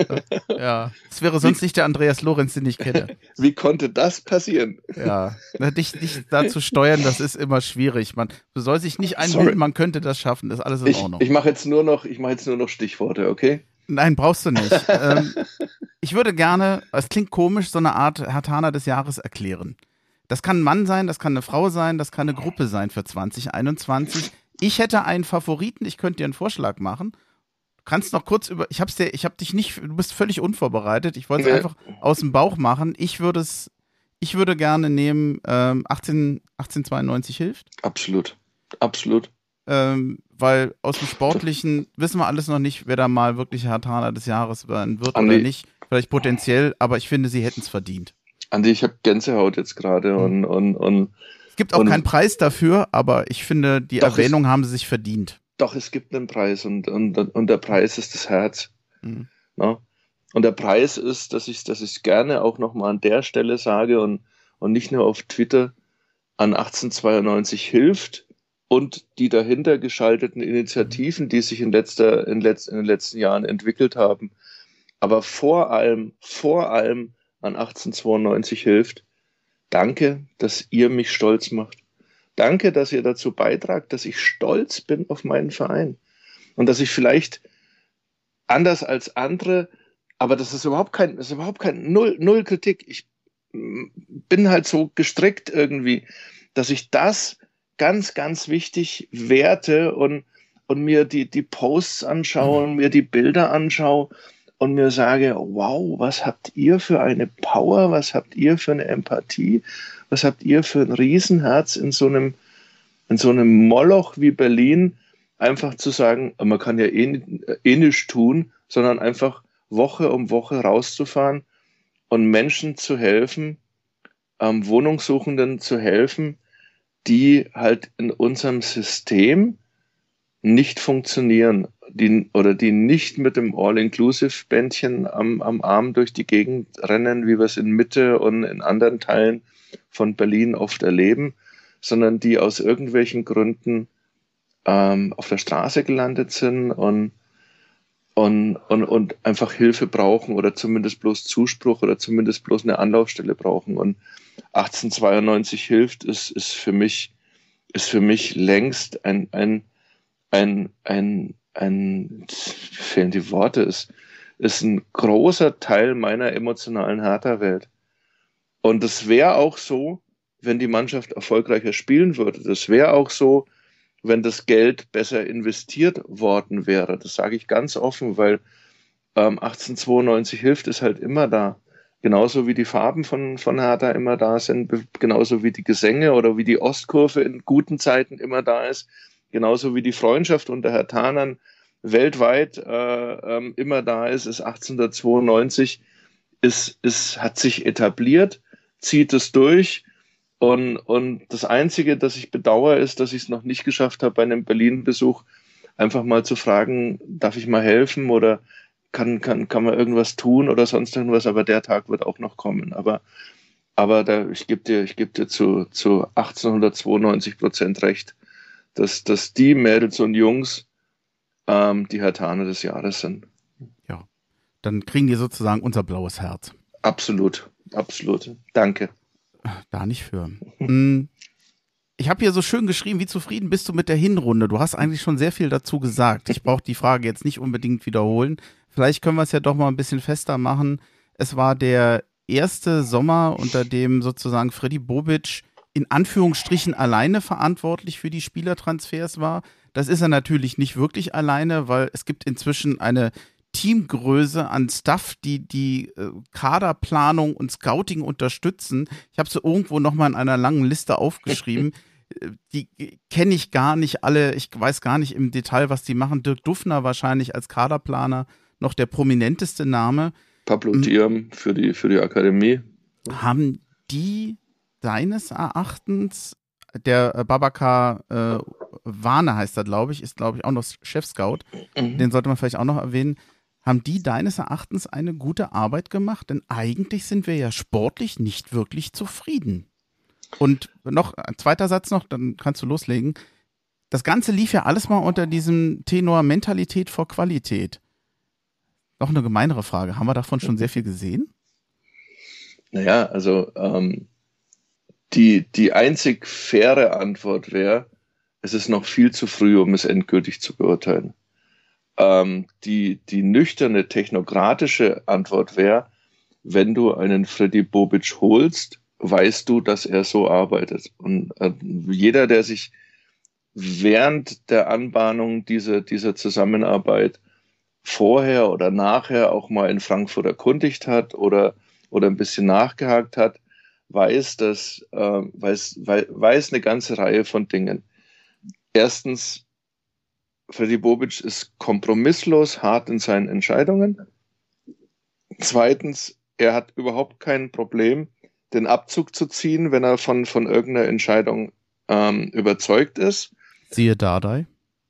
Ja, es wäre sonst nicht der Andreas Lorenz, den ich kenne. Wie konnte das passieren? Ja, dich nicht dazu steuern, das ist immer schwierig. Man soll sich nicht Sorry. einbilden, man könnte das schaffen, das ist alles in Ich, Ordnung. ich mache jetzt nur noch, ich mache jetzt nur noch Stichworte, okay? Nein, brauchst du nicht. ähm, ich würde gerne, es klingt komisch, so eine Art Hertaner des Jahres erklären. Das kann ein Mann sein, das kann eine Frau sein, das kann eine Gruppe sein für zwanzig einundzwanzig. Ich hätte einen Favoriten, ich könnte dir einen Vorschlag machen. Du kannst noch kurz über, ich hab's dir, ich hab dich nicht, du bist völlig unvorbereitet. Ich wollte es Ja. einfach aus dem Bauch machen. Ich würde es, ich würde gerne nehmen, ähm, achtzehn, achtzehnhundertzweiundneunzig hilft. Absolut. Absolut. Ähm, weil aus dem Sportlichen wissen wir alles noch nicht, wer da mal wirklich Hertaner des Jahres werden wird Andi. oder nicht. Vielleicht potenziell, aber ich finde, sie hätten es verdient. Andi, ich habe Gänsehaut jetzt gerade und, und, und Es gibt auch Und- keinen Preis dafür, aber ich finde, die Doch, Erwähnung haben sie sich verdient. doch, es gibt einen Preis und, und, und der Preis ist das Herz. Mhm. Ne? Und der Preis ist, dass ich dass ich gerne auch nochmal an der Stelle sage und, und nicht nur auf Twitter, an achtzehnhundertzweiundneunzig hilft und die dahinter geschalteten Initiativen, die sich in, letzter, in, letz, in den letzten Jahren entwickelt haben. Aber vor allem, vor allem an achtzehnhundertzweiundneunzig hilft. Danke, dass ihr mich stolz macht. Danke, dass ihr dazu beitragt, dass ich stolz bin auf meinen Verein. Und dass ich vielleicht anders als andere, aber das ist überhaupt kein, das ist überhaupt kein, null, null Kritik. Ich mm, bin halt so gestrickt irgendwie, dass ich das ganz, ganz wichtig werte und, und mir die, die Posts anschaue und mir die Bilder anschaue und mir sage, wow, was habt ihr für eine Power, was habt ihr für eine Empathie, was habt ihr für ein Riesenherz in so einem, in so einem Moloch wie Berlin, einfach zu sagen, man kann ja eh, eh nichts tun, sondern einfach Woche um Woche rauszufahren und Menschen zu helfen, ähm, Wohnungssuchenden zu helfen, die halt in unserem System nicht funktionieren, die, oder die nicht mit dem All-Inclusive-Bändchen am, am Arm durch die Gegend rennen, wie wir es in Mitte und in anderen Teilen von Berlin oft erleben, sondern die aus irgendwelchen Gründen ähm, auf der Straße gelandet sind und, und, und, und einfach Hilfe brauchen oder zumindest bloß Zuspruch oder zumindest bloß eine Anlaufstelle brauchen. Und achtzehnhundertzweiundneunzig hilft, ist, ist für mich, ist für mich längst ein, ein, ein, ein, ein, fehlen die Worte, ist, ist ein großer Teil meiner emotionalen Hertha-Welt. Und das wäre auch so, wenn die Mannschaft erfolgreicher spielen würde. Das wäre auch so, wenn das Geld besser investiert worden wäre. Das sage ich ganz offen, weil ähm, achtzehnhundertzweiundneunzig hilft, ist halt immer da. Genauso wie die Farben von, von Hertha immer da sind, genauso wie die Gesänge oder wie die Ostkurve in guten Zeiten immer da ist, genauso wie die Freundschaft unter Herthanern weltweit äh, ähm, immer da ist, ist achtzehnhundertzweiundneunzig, ist, ist, hat sich etabliert, zieht es durch. Und, und das Einzige, das ich bedauere, ist, dass ich es noch nicht geschafft habe, bei einem Berlin-Besuch einfach mal zu fragen, darf ich mal helfen oder kann, kann, kann man irgendwas tun oder sonst irgendwas, aber der Tag wird auch noch kommen. Aber, aber da, ich gebe dir, ich geb dir zu, zu achtzehnhundertzweiundneunzig Prozent recht, dass, dass die Mädels und Jungs ähm, die Hertaner des Jahres sind. Ja, dann kriegen die sozusagen unser blaues Herz. Absolut, absolut. Danke. Da nicht für. Hm. Ich habe hier so schön geschrieben, wie zufrieden bist du mit der Hinrunde? Du hast eigentlich schon sehr viel dazu gesagt. Ich brauche die Frage jetzt nicht unbedingt wiederholen. Vielleicht können wir es ja doch mal ein bisschen fester machen. Es war der erste Sommer, unter dem sozusagen Freddy Bobic in Anführungsstrichen alleine verantwortlich für die Spielertransfers war. Das ist er natürlich nicht wirklich alleine, weil es gibt inzwischen eine Teamgröße an Stuff, die die äh, Kaderplanung und Scouting unterstützen. Ich habe sie irgendwo nochmal in einer langen Liste aufgeschrieben. Die kenne ich gar nicht alle. Ich weiß gar nicht im Detail, was die machen. Dirk Duffner wahrscheinlich als Kaderplaner noch der prominenteste Name. Pablo Diam für die, für die Akademie. Haben die deines Erachtens, der äh, Babacar äh, Wane heißt er, glaube ich, ist, glaube ich, auch noch Chef-Scout. Mhm. Den sollte man vielleicht auch noch erwähnen. haben die deines Erachtens eine gute Arbeit gemacht? Denn eigentlich sind wir ja sportlich nicht wirklich zufrieden. Und noch ein zweiter Satz noch, dann kannst du loslegen. Das Ganze lief ja alles mal unter diesem Tenor Mentalität vor Qualität. Noch eine gemeinere Frage. Haben wir davon schon sehr viel gesehen? Naja, also ähm, die, die einzig faire Antwort wäre, es ist noch viel zu früh, um es endgültig zu beurteilen. Ähm, die, die nüchterne, technokratische Antwort wäre, wenn du einen Freddy Bobic holst, weißt du, dass er so arbeitet. Und äh, jeder, der sich während der Anbahnung dieser, dieser Zusammenarbeit vorher oder nachher auch mal in Frankfurt erkundigt hat oder, oder ein bisschen nachgehakt hat, weiß, dass, äh, weiß, weiß eine ganze Reihe von Dingen. Erstens, Freddy Bobic ist kompromisslos hart in seinen Entscheidungen. Zweitens, er hat überhaupt kein Problem, den Abzug zu ziehen, wenn er von, von irgendeiner Entscheidung ähm, überzeugt ist. Siehe Dardai.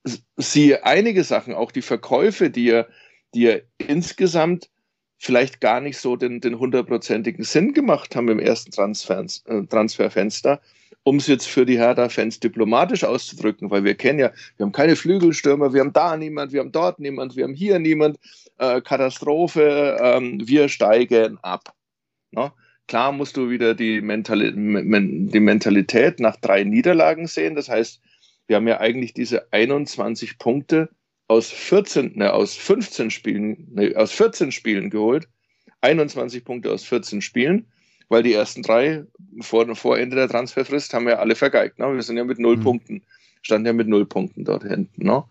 Siehe einige Sachen, auch die Verkäufe, die er, die er insgesamt vielleicht gar nicht so den, den hundertprozentigen Sinn gemacht haben im ersten Transfers, äh, Transferfenster, um es jetzt für die Hertha-Fans diplomatisch auszudrücken, weil wir kennen ja, wir haben keine Flügelstürmer, wir haben da niemand, wir haben dort niemand, wir haben hier niemand, äh, Katastrophe, ähm, wir steigen ab. No? Klar musst du wieder die, Mentali- men- die Mentalität nach drei Niederlagen sehen, das heißt, wir haben ja eigentlich diese einundzwanzig Punkte aus vierzehn, ne, aus fünfzehn Spielen, ne, aus vierzehn Spielen geholt. einundzwanzig Punkte aus vierzehn Spielen, weil die ersten drei vor, vor Ende der Transferfrist haben wir alle vergeigt. Ne? Wir sind ja mit null mhm. Punkten, standen ja mit null Punkten dort hinten. Ne?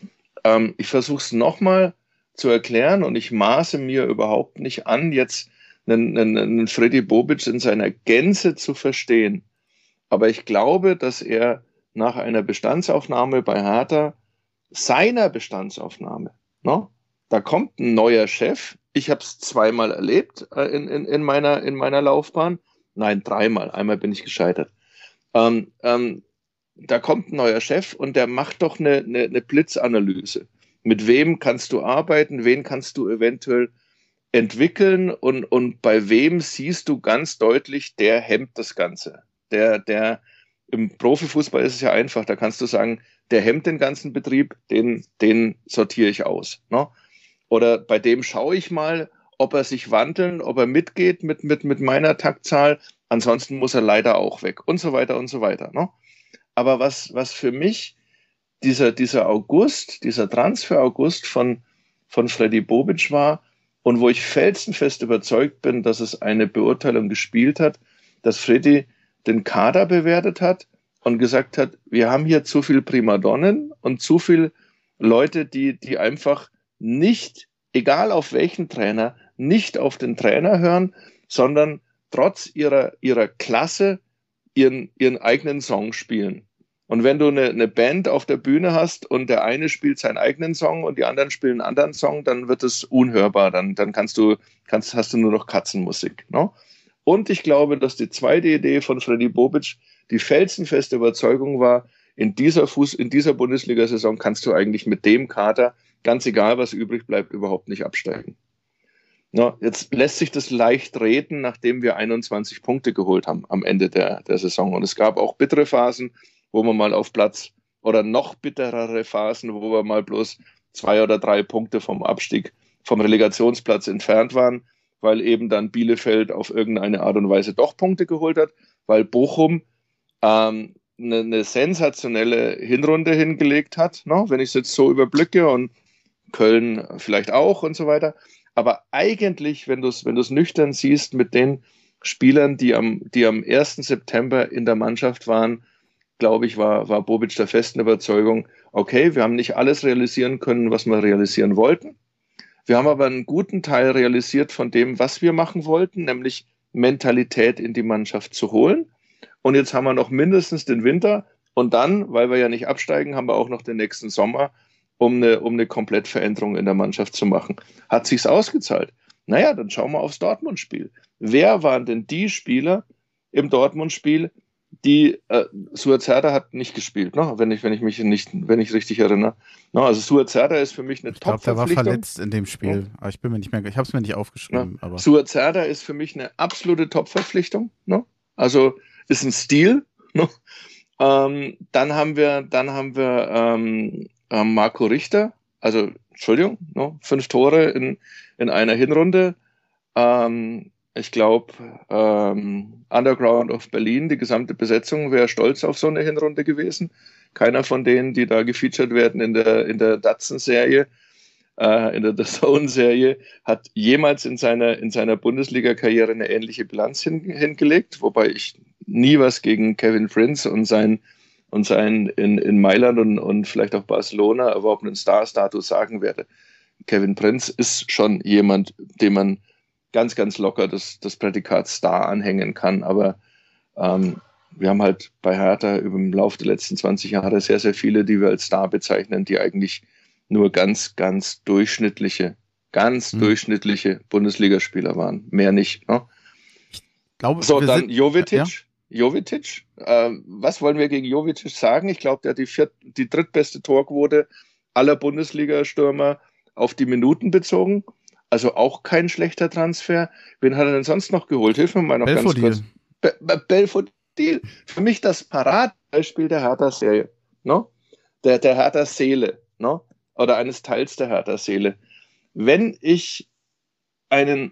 Ähm, ich versuche es nochmal zu erklären und ich maße mir überhaupt nicht an, jetzt einen, einen, einen Freddy Bobic in seiner Gänze zu verstehen. Aber ich glaube, dass er nach einer Bestandsaufnahme bei Hertha, seiner Bestandsaufnahme, ne? Da kommt ein neuer Chef. Ich habe es zweimal erlebt äh, in, in, in, meiner, in meiner Laufbahn. Nein, dreimal. Einmal bin ich gescheitert. Ähm, ähm, da kommt ein neuer Chef und der macht doch eine, eine, eine Blitzanalyse. Mit wem kannst du arbeiten? Wen kannst du eventuell entwickeln? Und, und bei wem siehst du ganz deutlich, der hemmt das Ganze. Der, der Im Profifußball ist es ja einfach, da kannst du sagen, der hemmt den ganzen Betrieb, den, den sortiere ich aus. Ne? Oder bei dem schaue ich mal, ob er sich wandeln, ob er mitgeht mit, mit, mit meiner Taktzahl, ansonsten muss er leider auch weg und so weiter und so weiter. Ne? Aber was, was für mich dieser, dieser August, dieser Transfer-August von, von Freddy Bobic war und wo ich felsenfest überzeugt bin, dass es eine Beurteilung gespielt hat, dass Freddy den Kader bewertet hat und gesagt hat, wir haben hier zu viel Primadonnen und zu viel Leute, die, die einfach nicht, egal auf welchen Trainer, nicht auf den Trainer hören, sondern trotz ihrer, ihrer Klasse ihren, ihren eigenen Song spielen. Und wenn du eine, eine Band auf der Bühne hast und der eine spielt seinen eigenen Song und die anderen spielen einen anderen Song, dann wird es unhörbar. Dann, dann kannst du, kannst, hast du nur noch Katzenmusik. No? Und ich glaube, dass die zweite Idee von Freddy Bobic die felsenfeste Überzeugung war, in dieser Fuß, in dieser Bundesliga-Saison kannst du eigentlich mit dem Kader, ganz egal was übrig bleibt, überhaupt nicht absteigen. No, jetzt lässt sich das leicht reden, nachdem wir einundzwanzig Punkte geholt haben am Ende der, der Saison. Und es gab auch bittere Phasen, wo wir mal auf Platz oder noch bitterere Phasen, wo wir mal bloß zwei oder drei Punkte vom Abstieg, vom Relegationsplatz entfernt waren, weil eben dann Bielefeld auf irgendeine Art und Weise doch Punkte geholt hat, weil Bochum ähm, eine, eine sensationelle Hinrunde hingelegt hat, ne? Wenn ich es jetzt so überblicke, und Köln vielleicht auch und so weiter. Aber eigentlich, wenn du es wenn du es nüchtern siehst, mit den Spielern, die am, die am ersten September in der Mannschaft waren, glaube ich, war, war Bobic der festen Überzeugung, okay, wir haben nicht alles realisieren können, was wir realisieren wollten. Wir haben aber einen guten Teil realisiert von dem, was wir machen wollten, nämlich Mentalität in die Mannschaft zu holen. Und jetzt haben wir noch mindestens den Winter und dann, weil wir ja nicht absteigen, haben wir auch noch den nächsten Sommer, um eine, um eine Komplettveränderung in der Mannschaft zu machen. Hat sich's ausgezahlt? Naja, dann schauen wir aufs Dortmund-Spiel. Wer waren denn die Spieler im Dortmund-Spiel, die äh, Suat Serdar hat nicht gespielt, ne? wenn ich wenn ich mich nicht wenn ich richtig erinnere. Ne? Also Suat Serdar ist für mich eine Ich glaube, der war Top-Verpflichtung. verletzt in dem Spiel. Ja. Aber ich bin mir nicht mehr, ich habe es mir nicht aufgeschrieben. Ne? Aber Suat Serdar ist für mich eine absolute Top-Verpflichtung. Ne? Also ist ein Stil. Ne? Ähm, dann haben wir dann haben wir ähm, äh, Marco Richter. Also Entschuldigung, ne? fünf Tore in in einer Hinrunde. Ähm, Ich glaube, ähm, Underground of Berlin, die gesamte Besetzung wäre stolz auf so eine Hinrunde gewesen. Keiner von denen, die da gefeatured werden in der, in der Datsun-Serie, äh, in der The Zone-Serie, hat jemals in seiner, in seiner Bundesliga-Karriere eine ähnliche Bilanz hin, hingelegt, wobei ich nie was gegen Kevin Prince und sein, und sein in, in Mailand und, und vielleicht auch Barcelona erworbenen Star-Status sagen werde. Kevin Prince ist schon jemand, dem man ganz, ganz locker das, das Prädikat Star anhängen kann. Aber ähm, wir haben halt bei Hertha über den Lauf der letzten zwanzig Jahre sehr, sehr viele, die wir als Star bezeichnen, die eigentlich nur ganz, ganz durchschnittliche, ganz hm. durchschnittliche Bundesligaspieler waren. Mehr nicht. Ne? Ich glaube, so, wir dann sind, Jovetic. Ja? Jovetic. Äh, was wollen wir gegen Jovetic sagen? Ich glaube, der hat die, viert, die drittbeste Torquote aller Bundesliga-Stürmer auf die Minuten bezogen. Also auch kein schlechter Transfer. Wen hat er denn sonst noch geholt? Hilf mir mal noch Belfodil. ganz kurz. Be Be Belfodil. Für mich das Paradebeispiel der Hertha-Serie. No? Der, der Hertha-Seele. No? Oder eines Teils der Hertha-Seele. Wenn ich einen...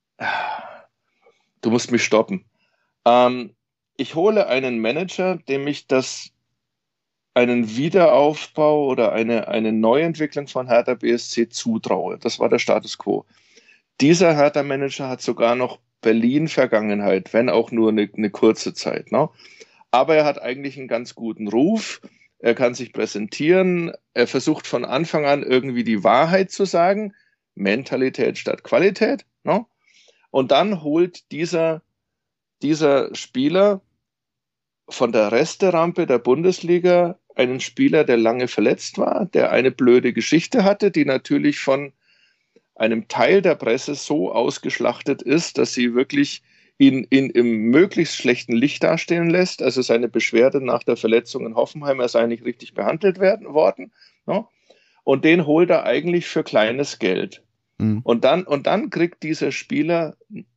Du musst mich stoppen. Ähm, ich hole einen Manager, dem ich das einen Wiederaufbau oder eine, eine Neuentwicklung von Hertha B S C zutraue. Das war der Status quo. Dieser Hertha-Manager hat sogar noch Berlin-Vergangenheit, wenn auch nur eine, eine kurze Zeit. Ne? Aber er hat eigentlich einen ganz guten Ruf. Er kann sich präsentieren. Er versucht von Anfang an irgendwie die Wahrheit zu sagen. Mentalität statt Qualität. Ne? Und dann holt dieser, dieser Spieler von der Resterampe der Bundesliga einen Spieler, der lange verletzt war, der eine blöde Geschichte hatte, die natürlich von einem Teil der Presse so ausgeschlachtet ist, dass sie wirklich ihn, ihn im möglichst schlechten Licht dastehen lässt. Also seine Beschwerde nach der Verletzung in Hoffenheim, er sei nicht richtig behandelt werden, worden. Ne? Und den holt er eigentlich für kleines Geld. Mhm. Und dann, und dann kriegt dieser Spieler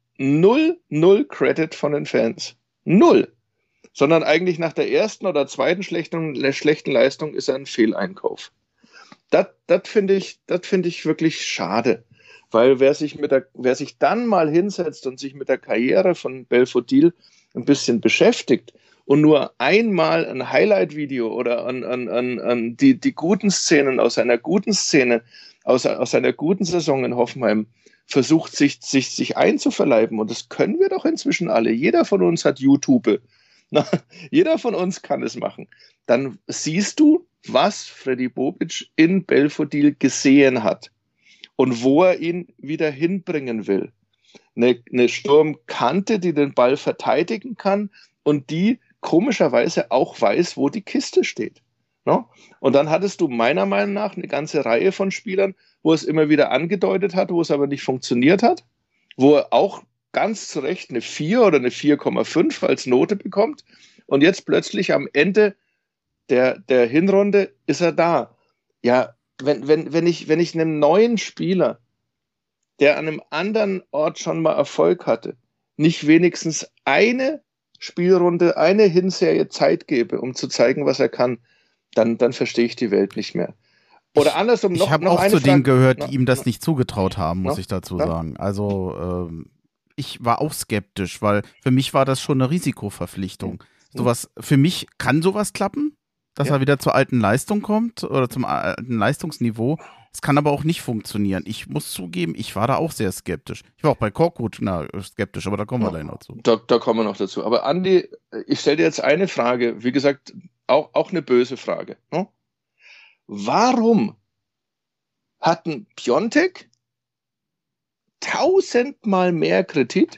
null, null Credit von den Fans. Null. Sondern eigentlich nach der ersten oder zweiten schlechten, schlechten Leistung ist er ein Fehleinkauf. Das, das finde ich, das finde ich wirklich schade, weil wer sich mit der, wer sich dann mal hinsetzt und sich mit der Karriere von Belfodil ein bisschen beschäftigt und nur einmal ein Highlight-Video oder an, an, an, an die, die guten Szenen aus einer guten Szene, aus, aus einer guten Saison in Hoffenheim versucht, sich, sich, sich einzuverleiben, und das können wir doch inzwischen alle. Jeder von uns hat YouTube. Na, jeder von uns kann es machen. Dann siehst du, was Freddy Bobic in Belfodil gesehen hat und wo er ihn wieder hinbringen will. Eine, eine Sturmkante, die den Ball verteidigen kann und die komischerweise auch weiß, wo die Kiste steht. No? Und dann hattest du meiner Meinung nach eine ganze Reihe von Spielern, wo es immer wieder angedeutet hat, wo es aber nicht funktioniert hat, wo er auch ganz zu Recht eine vier oder eine vier Komma fünf als Note bekommt. Und jetzt plötzlich am Ende der, der Hinrunde ist er da. Ja, wenn, wenn, wenn, ich, wenn ich einem neuen Spieler, der an einem anderen Ort schon mal Erfolg hatte, nicht wenigstens eine Spielrunde, eine Hinserie Zeit gebe, um zu zeigen, was er kann, dann, dann verstehe ich die Welt nicht mehr. Oder andersrum, noch, ich habe noch auch eine zu Frage. denen gehört, die no, ihm das no, nicht zugetraut haben, muss no, ich dazu no. sagen. Also ähm, ich war auch skeptisch, weil für mich war das schon eine Risikoverpflichtung. Mhm. Sowas, für mich kann sowas klappen, dass ja. er wieder zur alten Leistung kommt oder zum alten Leistungsniveau. Es kann aber auch nicht funktionieren. Ich muss zugeben, ich war da auch sehr skeptisch. Ich war auch bei Korkut na, skeptisch, aber da kommen wir ja, gleich noch zu. Da, da kommen wir noch dazu. Aber Andi, ich stelle dir jetzt eine Frage, wie gesagt, auch, auch eine böse Frage. Ne? Warum hatten Piontek tausendmal mehr Kredit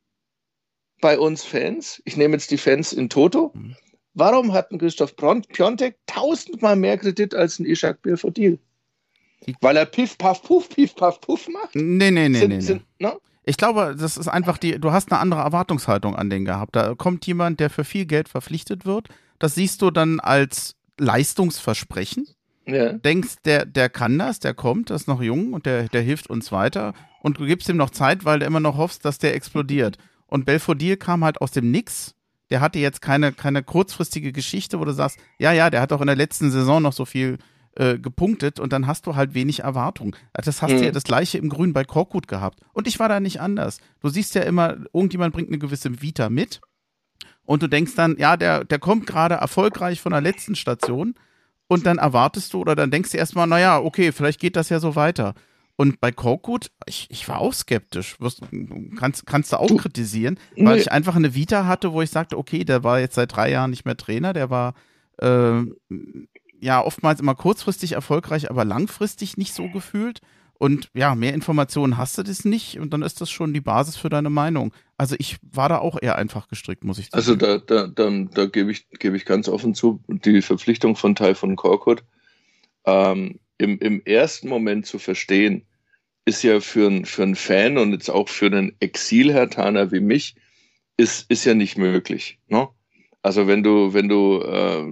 bei uns Fans? Ich nehme jetzt die Fans in Toto. Mhm. Warum hatten Christoph Piontek tausendmal mehr Kredit als ein Ishak Belfodil? Weil er Piff, Paff, Puff, Piff, Paff, Puff macht? Nee, nee, nee, sind, nee. sind, nee. no? Ich glaube, das ist einfach die, du hast eine andere Erwartungshaltung an den gehabt. Da kommt jemand, der für viel Geld verpflichtet wird. Das siehst du dann als Leistungsversprechen. Ja. Denkst, der, der kann das, der kommt, der ist noch jung und der, der hilft uns weiter. Und du gibst ihm noch Zeit, weil du immer noch hoffst, dass der explodiert. Und Belfodil kam halt aus dem Nix. Der hatte jetzt keine, keine kurzfristige Geschichte, wo du sagst, ja, ja, der hat auch in der letzten Saison noch so viel äh, gepunktet und dann hast du halt wenig Erwartung. Das hast du Mhm. ja das Gleiche im Grün bei Korkut gehabt. Und ich war da nicht anders. Du siehst ja immer, irgendjemand bringt eine gewisse Vita mit und du denkst dann, ja, der, der kommt gerade erfolgreich von der letzten Station und dann erwartest du oder dann denkst du erstmal, naja, okay, vielleicht geht das ja so weiter. Und bei Korkut, ich, ich war auch skeptisch. Wirst, kannst, kannst du auch Du- kritisieren, weil Nee. ich einfach eine Vita hatte, wo ich sagte, okay, der war jetzt seit drei Jahren nicht mehr Trainer, der war äh, ja oftmals immer kurzfristig erfolgreich, aber langfristig nicht so gefühlt. Und ja, mehr Informationen hast du das nicht und dann ist das schon die Basis für deine Meinung. Also ich war da auch eher einfach gestrickt, muss ich Also sagen. da, da, da, da gebe ich, gebe ich ganz offen zu, die Verpflichtung von Tayfun Korkut ähm, im, im ersten Moment zu verstehen, ist ja für, ein, für einen Fan und jetzt auch für einen Exil-Hertaner wie mich, ist, ist ja nicht möglich. Ne? Also wenn du, wenn du, äh,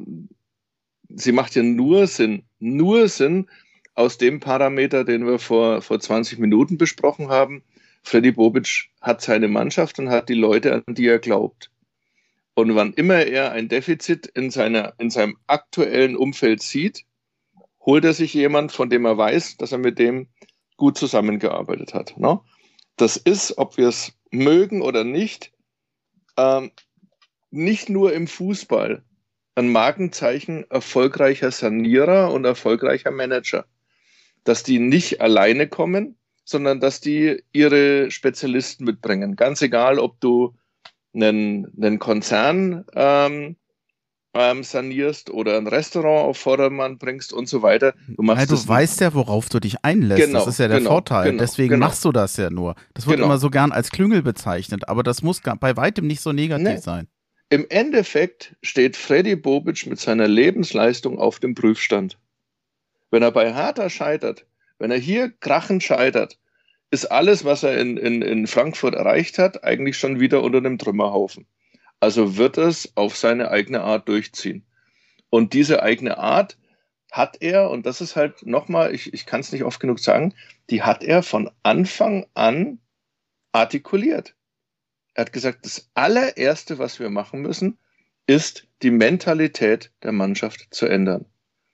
sie macht ja nur Sinn, nur Sinn aus dem Parameter, den wir vor, vor zwanzig Minuten besprochen haben. Freddy Bobic hat seine Mannschaft und hat die Leute, an die er glaubt. Und wann immer er ein Defizit in, seiner, in seinem aktuellen Umfeld sieht, holt er sich jemand, von dem er weiß, dass er mit dem gut zusammengearbeitet hat. Ne? Das ist, ob wir es mögen oder nicht, ähm, nicht nur im Fußball ein Markenzeichen erfolgreicher Sanierer und erfolgreicher Manager. Dass die nicht alleine kommen, sondern dass die ihre Spezialisten mitbringen. Ganz egal, ob du einen, einen Konzern ähm, ähm, sanierst oder ein Restaurant auf Vordermann bringst und so weiter. Du Weil machst du es weißt ja, worauf du dich einlässt. Genau, das ist ja der genau, Vorteil. genau, Deswegen genau. machst du das ja nur. Das wird Genau. immer so gern als Klüngel bezeichnet, aber das muss gar, bei weitem nicht so negativ Nee. sein. Im Endeffekt steht Freddy Bobic mit seiner Lebensleistung auf dem Prüfstand. Wenn er bei Hertha scheitert, wenn er hier krachend scheitert, ist alles, was er in, in, in Frankfurt erreicht hat, eigentlich schon wieder unter dem Trümmerhaufen. Also wird es auf seine eigene Art durchziehen. Und diese eigene Art hat er, und das ist halt nochmal, ich, ich kann es nicht oft genug sagen, die hat er von Anfang an artikuliert. Er hat gesagt, das allererste, was wir machen müssen, ist die Mentalität der Mannschaft zu ändern.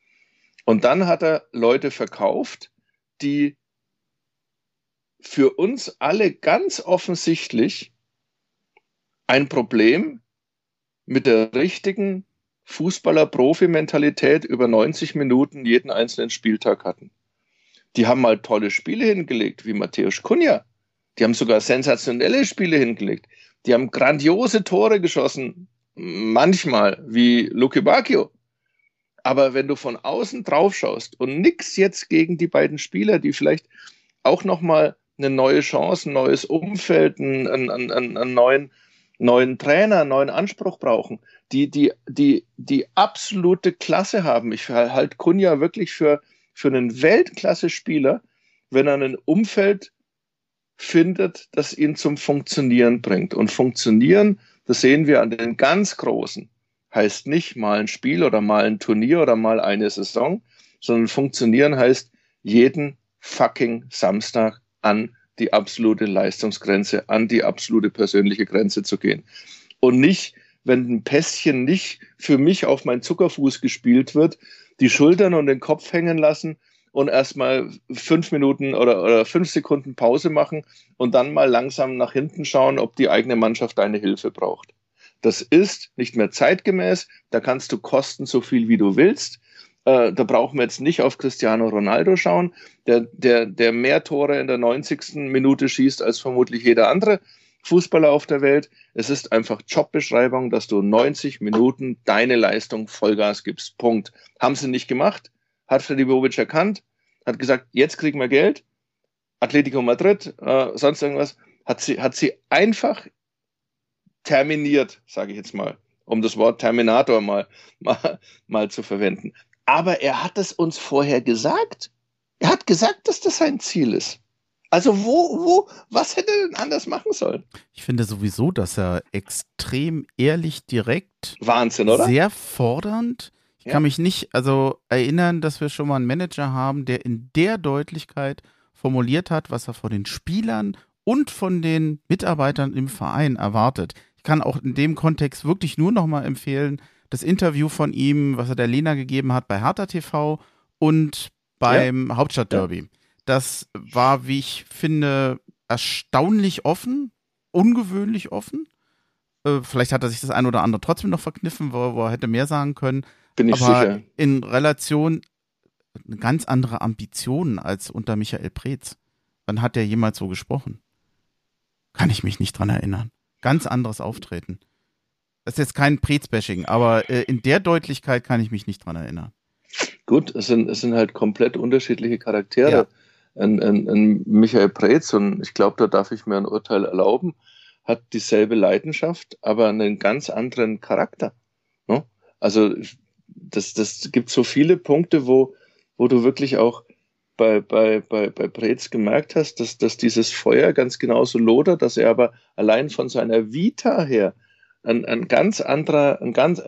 Und dann hat er Leute verkauft, die für uns alle ganz offensichtlich ein Problem mit der richtigen Fußballer-Profi-Mentalität über neunzig Minuten jeden einzelnen Spieltag hatten. Die haben mal tolle Spiele hingelegt, wie Mateusz Cunha. Die haben sogar sensationelle Spiele hingelegt. Die haben grandiose Tore geschossen, manchmal wie Luke Bacchio. Aber wenn du von außen drauf schaust und nix jetzt gegen die beiden Spieler, die vielleicht auch nochmal eine neue Chance, ein neues Umfeld, einen, einen, einen, einen neuen, neuen Trainer, einen neuen Anspruch brauchen, die, die, die, die absolute Klasse haben. Ich halte Cunha wirklich für, für einen Weltklasse-Spieler, wenn er ein Umfeld findet, das ihn zum Funktionieren bringt. Und Funktionieren, das sehen wir an den ganz Großen, heißt nicht mal ein Spiel oder mal ein Turnier oder mal eine Saison, sondern Funktionieren heißt jeden fucking Samstag an die absolute Leistungsgrenze, an die absolute persönliche Grenze zu gehen. Und nicht, wenn ein Pässchen nicht für mich auf meinen Zuckerfuß gespielt wird, die Schultern und den Kopf hängen lassen und erstmal fünf Minuten oder, oder fünf Sekunden Pause machen und dann mal langsam nach hinten schauen, ob die eigene Mannschaft deine Hilfe braucht. Das ist nicht mehr zeitgemäß, da kannst du kosten so viel, wie du willst. Äh, da brauchen wir jetzt nicht auf Cristiano Ronaldo schauen, der, der, der mehr Tore in der neunzigsten Minute schießt als vermutlich jeder andere Fußballer auf der Welt. Es ist einfach Jobbeschreibung, dass du neunzig Minuten deine Leistung Vollgas gibst. Punkt. Haben sie nicht gemacht, hat Freddy Bobic erkannt, hat gesagt, jetzt kriegen wir Geld. Atletico Madrid, äh, sonst irgendwas, hat sie, hat sie einfach terminiert, sage ich jetzt mal, um das Wort Terminator mal, mal, mal zu verwenden. Aber er hat es uns vorher gesagt. Er hat gesagt, dass das sein Ziel ist. Also wo, wo, was hätte er denn anders machen sollen? Ich finde sowieso, dass er extrem ehrlich, direkt, Wahnsinn, oder? sehr fordernd. Ich Ja. kann mich nicht also erinnern, dass wir schon mal einen Manager haben, der in der Deutlichkeit formuliert hat, was er von den Spielern und von den Mitarbeitern im Verein erwartet. Ich kann auch in dem Kontext wirklich nur noch mal empfehlen, das Interview von ihm, was er der Lena gegeben hat bei Hertha T V und beim Hauptstadtderby. Das war, wie ich finde, erstaunlich offen, ungewöhnlich offen. Äh, vielleicht hat er sich das ein oder andere trotzdem noch verkniffen, wo, wo er hätte mehr sagen können. Bin ich Aber sicher. in Relation eine ganz andere Ambitionen als unter Michael Preetz. Wann hat der jemals so gesprochen? Kann ich mich nicht dran erinnern. Ganz anderes Auftreten. Das ist jetzt kein Preetz-Bashing, aber äh, in der Deutlichkeit kann ich mich nicht dran erinnern. Gut, es sind, es sind halt komplett unterschiedliche Charaktere. Ja. Ein, ein, ein Michael Preetz, und ich glaube, da darf ich mir ein Urteil erlauben, hat dieselbe Leidenschaft, aber einen ganz anderen Charakter. Ne? Also das, das gibt so viele Punkte, wo, wo du wirklich auch bei, bei, bei, bei Preetz gemerkt hast, dass, dass dieses Feuer ganz genauso lodert, dass er aber allein von seiner Vita her ein, ein ganz anderer, ein ganz,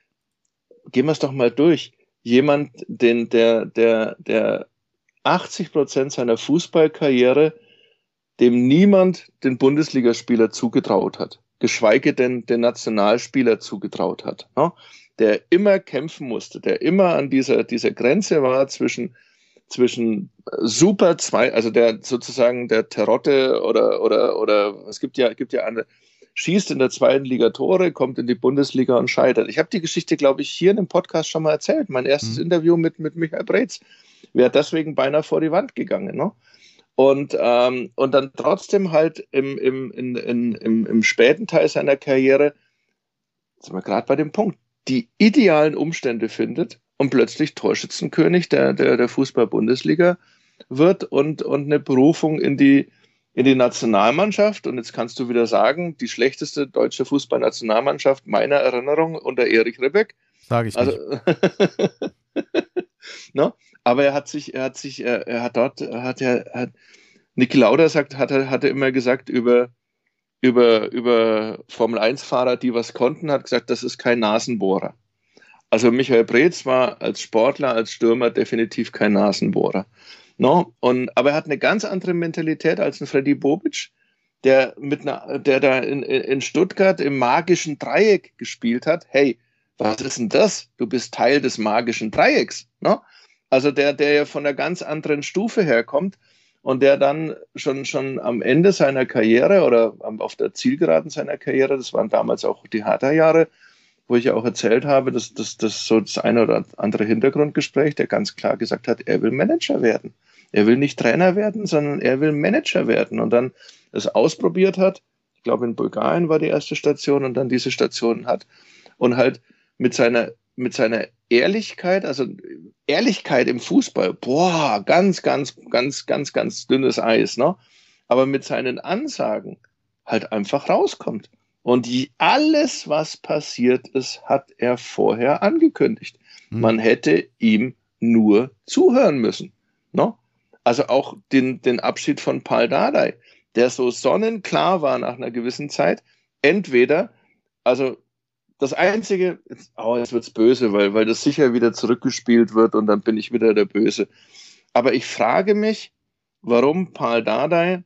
gehen wir es doch mal durch, jemand, den, der, der, der achtzig Prozent seiner Fußballkarriere dem niemand den Bundesligaspieler zugetraut hat, geschweige denn den Nationalspieler zugetraut hat, ne? Der immer kämpfen musste, der immer an dieser, dieser Grenze war zwischen, zwischen super zwei, also der sozusagen der Terodde oder, oder, oder es gibt ja, gibt ja eine, schießt in der zweiten Liga Tore, kommt in die Bundesliga und scheitert. Ich habe die Geschichte, glaube ich, hier in dem Podcast schon mal erzählt. Mein erstes mhm. Interview mit, mit Michael Preetz. Wäre deswegen beinahe vor die Wand gegangen. Ne? Und, ähm, und dann trotzdem halt im, im, in, in, im, im späten Teil seiner Karriere, sind wir gerade bei dem Punkt, die idealen Umstände findet und plötzlich Torschützenkönig der, der, der Fußball-Bundesliga wird und, und eine Berufung in die, in die Nationalmannschaft. Und jetzt kannst du wieder sagen, die schlechteste deutsche Fußballnationalmannschaft meiner Erinnerung unter Erich Ribbeck. Sage ich also, nicht. no? Aber er hat sich, er hat sich, er, er hat dort, er hat ja, hat, Niki Lauda sagt, hat er, hat er immer gesagt über, über, über Formel eins Fahrer, die was konnten, hat gesagt, das ist kein Nasenbohrer. Also Michael Preetz war als Sportler, als Stürmer definitiv kein Nasenbohrer. No? Und, aber er hat eine ganz andere Mentalität als ein Freddy Bobic, der, mit einer, der da in, in Stuttgart im magischen Dreieck gespielt hat. Hey, was ist denn das? Du bist Teil des magischen Dreiecks. No? Also der, der ja von einer ganz anderen Stufe herkommt und der dann schon, schon am Ende seiner Karriere oder auf der Zielgeraden seiner Karriere, das waren damals auch die Hertha-Jahre, wo ich ja auch erzählt habe, dass das, das so das eine oder andere Hintergrundgespräch, der ganz klar gesagt hat, er will Manager werden. Er will nicht Trainer werden, sondern er will Manager werden. Und dann das ausprobiert hat, ich glaube in Bulgarien war die erste Station und dann diese Station hat und halt mit seiner, mit seiner Ehrlichkeit, also Ehrlichkeit im Fußball, boah, ganz, ganz, ganz, ganz, ganz dünnes Eis, ne? Aber mit seinen Ansagen halt einfach rauskommt. Und die, alles, was passiert ist, hat er vorher angekündigt. Hm. Man hätte ihm nur zuhören müssen. Ne? Also auch den, den Abschied von Paul Dardai, der so sonnenklar war nach einer gewissen Zeit. Entweder, also das Einzige, jetzt, oh, jetzt wird's böse, weil, weil das sicher wieder zurückgespielt wird und dann bin ich wieder der Böse. Aber ich frage mich, warum Paul Dardai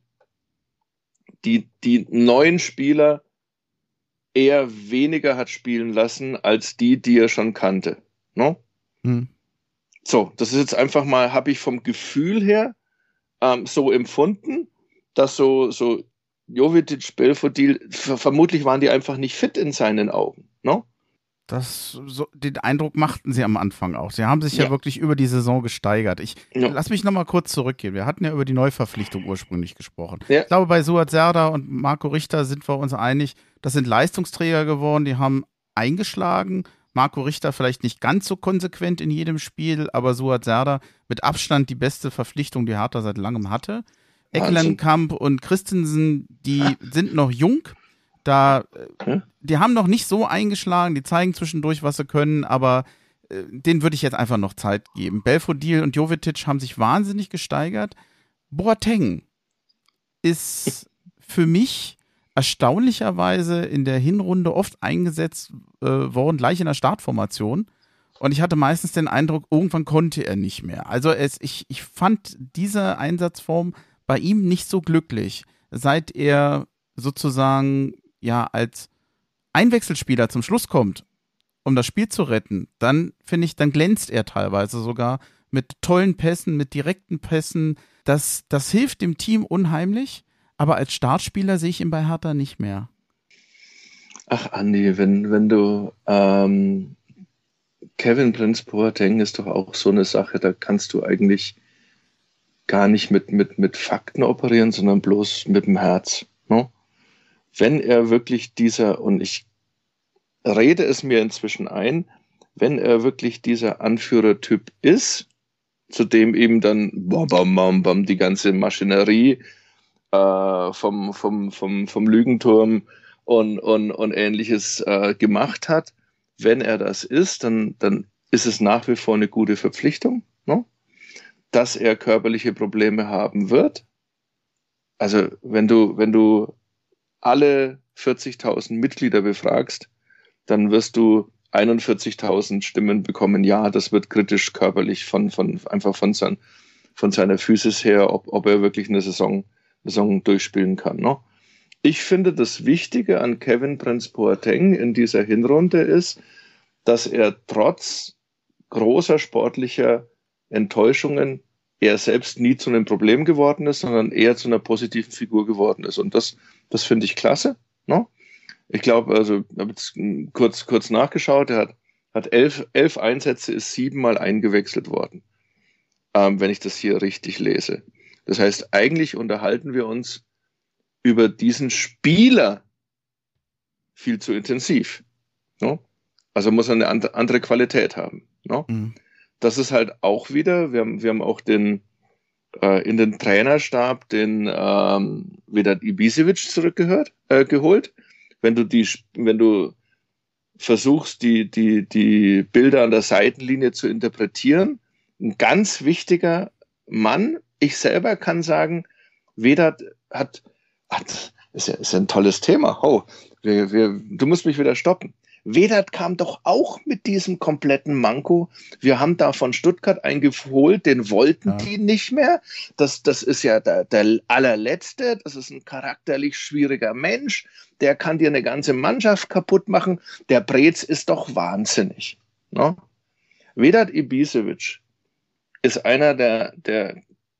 die, die neuen Spieler eher weniger hat spielen lassen, als die, die er schon kannte. No? Hm. So, das ist jetzt einfach mal, habe ich vom Gefühl her ähm, so empfunden, dass so, so Jovetic, Belfodil, vermutlich waren die einfach nicht fit in seinen Augen. No? Das, so, den Eindruck machten sie am Anfang auch. Sie haben sich ja, ja wirklich über die Saison gesteigert. Ich ja. Lass mich nochmal kurz zurückgehen. Wir hatten ja über die Neuverpflichtung ursprünglich gesprochen. Ja. Ich glaube, bei Suat Serdar und Marco Richter sind wir uns einig, das sind Leistungsträger geworden, die haben eingeschlagen. Marco Richter vielleicht nicht ganz so konsequent in jedem Spiel, aber Suat Serdar mit Abstand die beste Verpflichtung, die Hertha seit langem hatte. Eklenkamp und Christensen, die ah. sind noch jung. Da, hm? Die haben noch nicht so eingeschlagen, die zeigen zwischendurch, was sie können, aber äh, denen würde ich jetzt einfach noch Zeit geben. Belfodil und Jovetic haben sich wahnsinnig gesteigert. Boateng ist für mich erstaunlicherweise in der Hinrunde oft eingesetzt äh, worden, gleich in der Startformation. Und ich hatte meistens den Eindruck, irgendwann konnte er nicht mehr. Also es, ich, ich fand diese Einsatzform bei ihm nicht so glücklich. Seit er sozusagen ja als Einwechselspieler zum Schluss kommt, um das Spiel zu retten, dann finde ich, dann glänzt er teilweise sogar mit tollen Pässen, mit direkten Pässen. Das, das hilft dem Team unheimlich, aber als Startspieler sehe ich ihn bei Hertha nicht mehr. Ach, Andi, wenn, wenn du ähm, Kevin Prince Boateng ist doch auch so eine Sache, da kannst du eigentlich gar nicht mit, mit, mit Fakten operieren, sondern bloß mit dem Herz. Ne? Wenn er wirklich dieser, und ich rede es mir inzwischen ein, wenn er wirklich dieser Anführertyp ist, zu dem eben dann bam, bam, bam, bam, die ganze Maschinerie äh, vom, vom, vom, vom Lügenturm und, und, und Ähnliches äh, gemacht hat, wenn er das ist, dann, dann ist es nach wie vor eine gute Verpflichtung, ne? Dass er körperliche Probleme haben wird. Also wenn du, wenn du alle vierzigtausend Mitglieder befragst, dann wirst du einundvierzigtausend Stimmen bekommen, ja, das wird kritisch körperlich von, von, einfach von, sein, von seiner Physis her, ob, ob er wirklich eine Saison, eine Saison durchspielen kann. Ne? Ich finde, das Wichtige an Kevin Prince Boateng in dieser Hinrunde ist, dass er trotz großer sportlicher Enttäuschungen er selbst nie zu einem Problem geworden ist, sondern eher zu einer positiven Figur geworden ist. Und das, das finde ich klasse. Ne? Ich glaube, also ich habe jetzt kurz, kurz nachgeschaut, er hat, hat elf, elf Einsätze, ist siebenmal eingewechselt worden, ähm, wenn ich das hier richtig lese. Das heißt, eigentlich unterhalten wir uns über diesen Spieler viel zu intensiv. Ne? Also muss er eine andere Qualität haben. Ne? Mhm. Das ist halt auch wieder, wir haben, wir haben auch den äh, in den Trainerstab den ähm, Vedat Ibisevic zurückgehört, äh, geholt. Wenn du die, wenn du versuchst, die, die, die Bilder an der Seitenlinie zu interpretieren, ein ganz wichtiger Mann. Ich selber kann sagen, Vedat hat, hat ist, ja, ist ja ein tolles Thema. Oh, wir, wir, du musst mich wieder stoppen. Vedat kam doch auch mit diesem kompletten Manko. Wir haben da von Stuttgart einen geholt, den wollten ja. die nicht mehr. Das, das ist ja der, der allerletzte. Das ist ein charakterlich schwieriger Mensch. Der kann dir eine ganze Mannschaft kaputt machen. Der Preetz ist doch wahnsinnig. Ne? Vedat Ibisevic ist einer der, der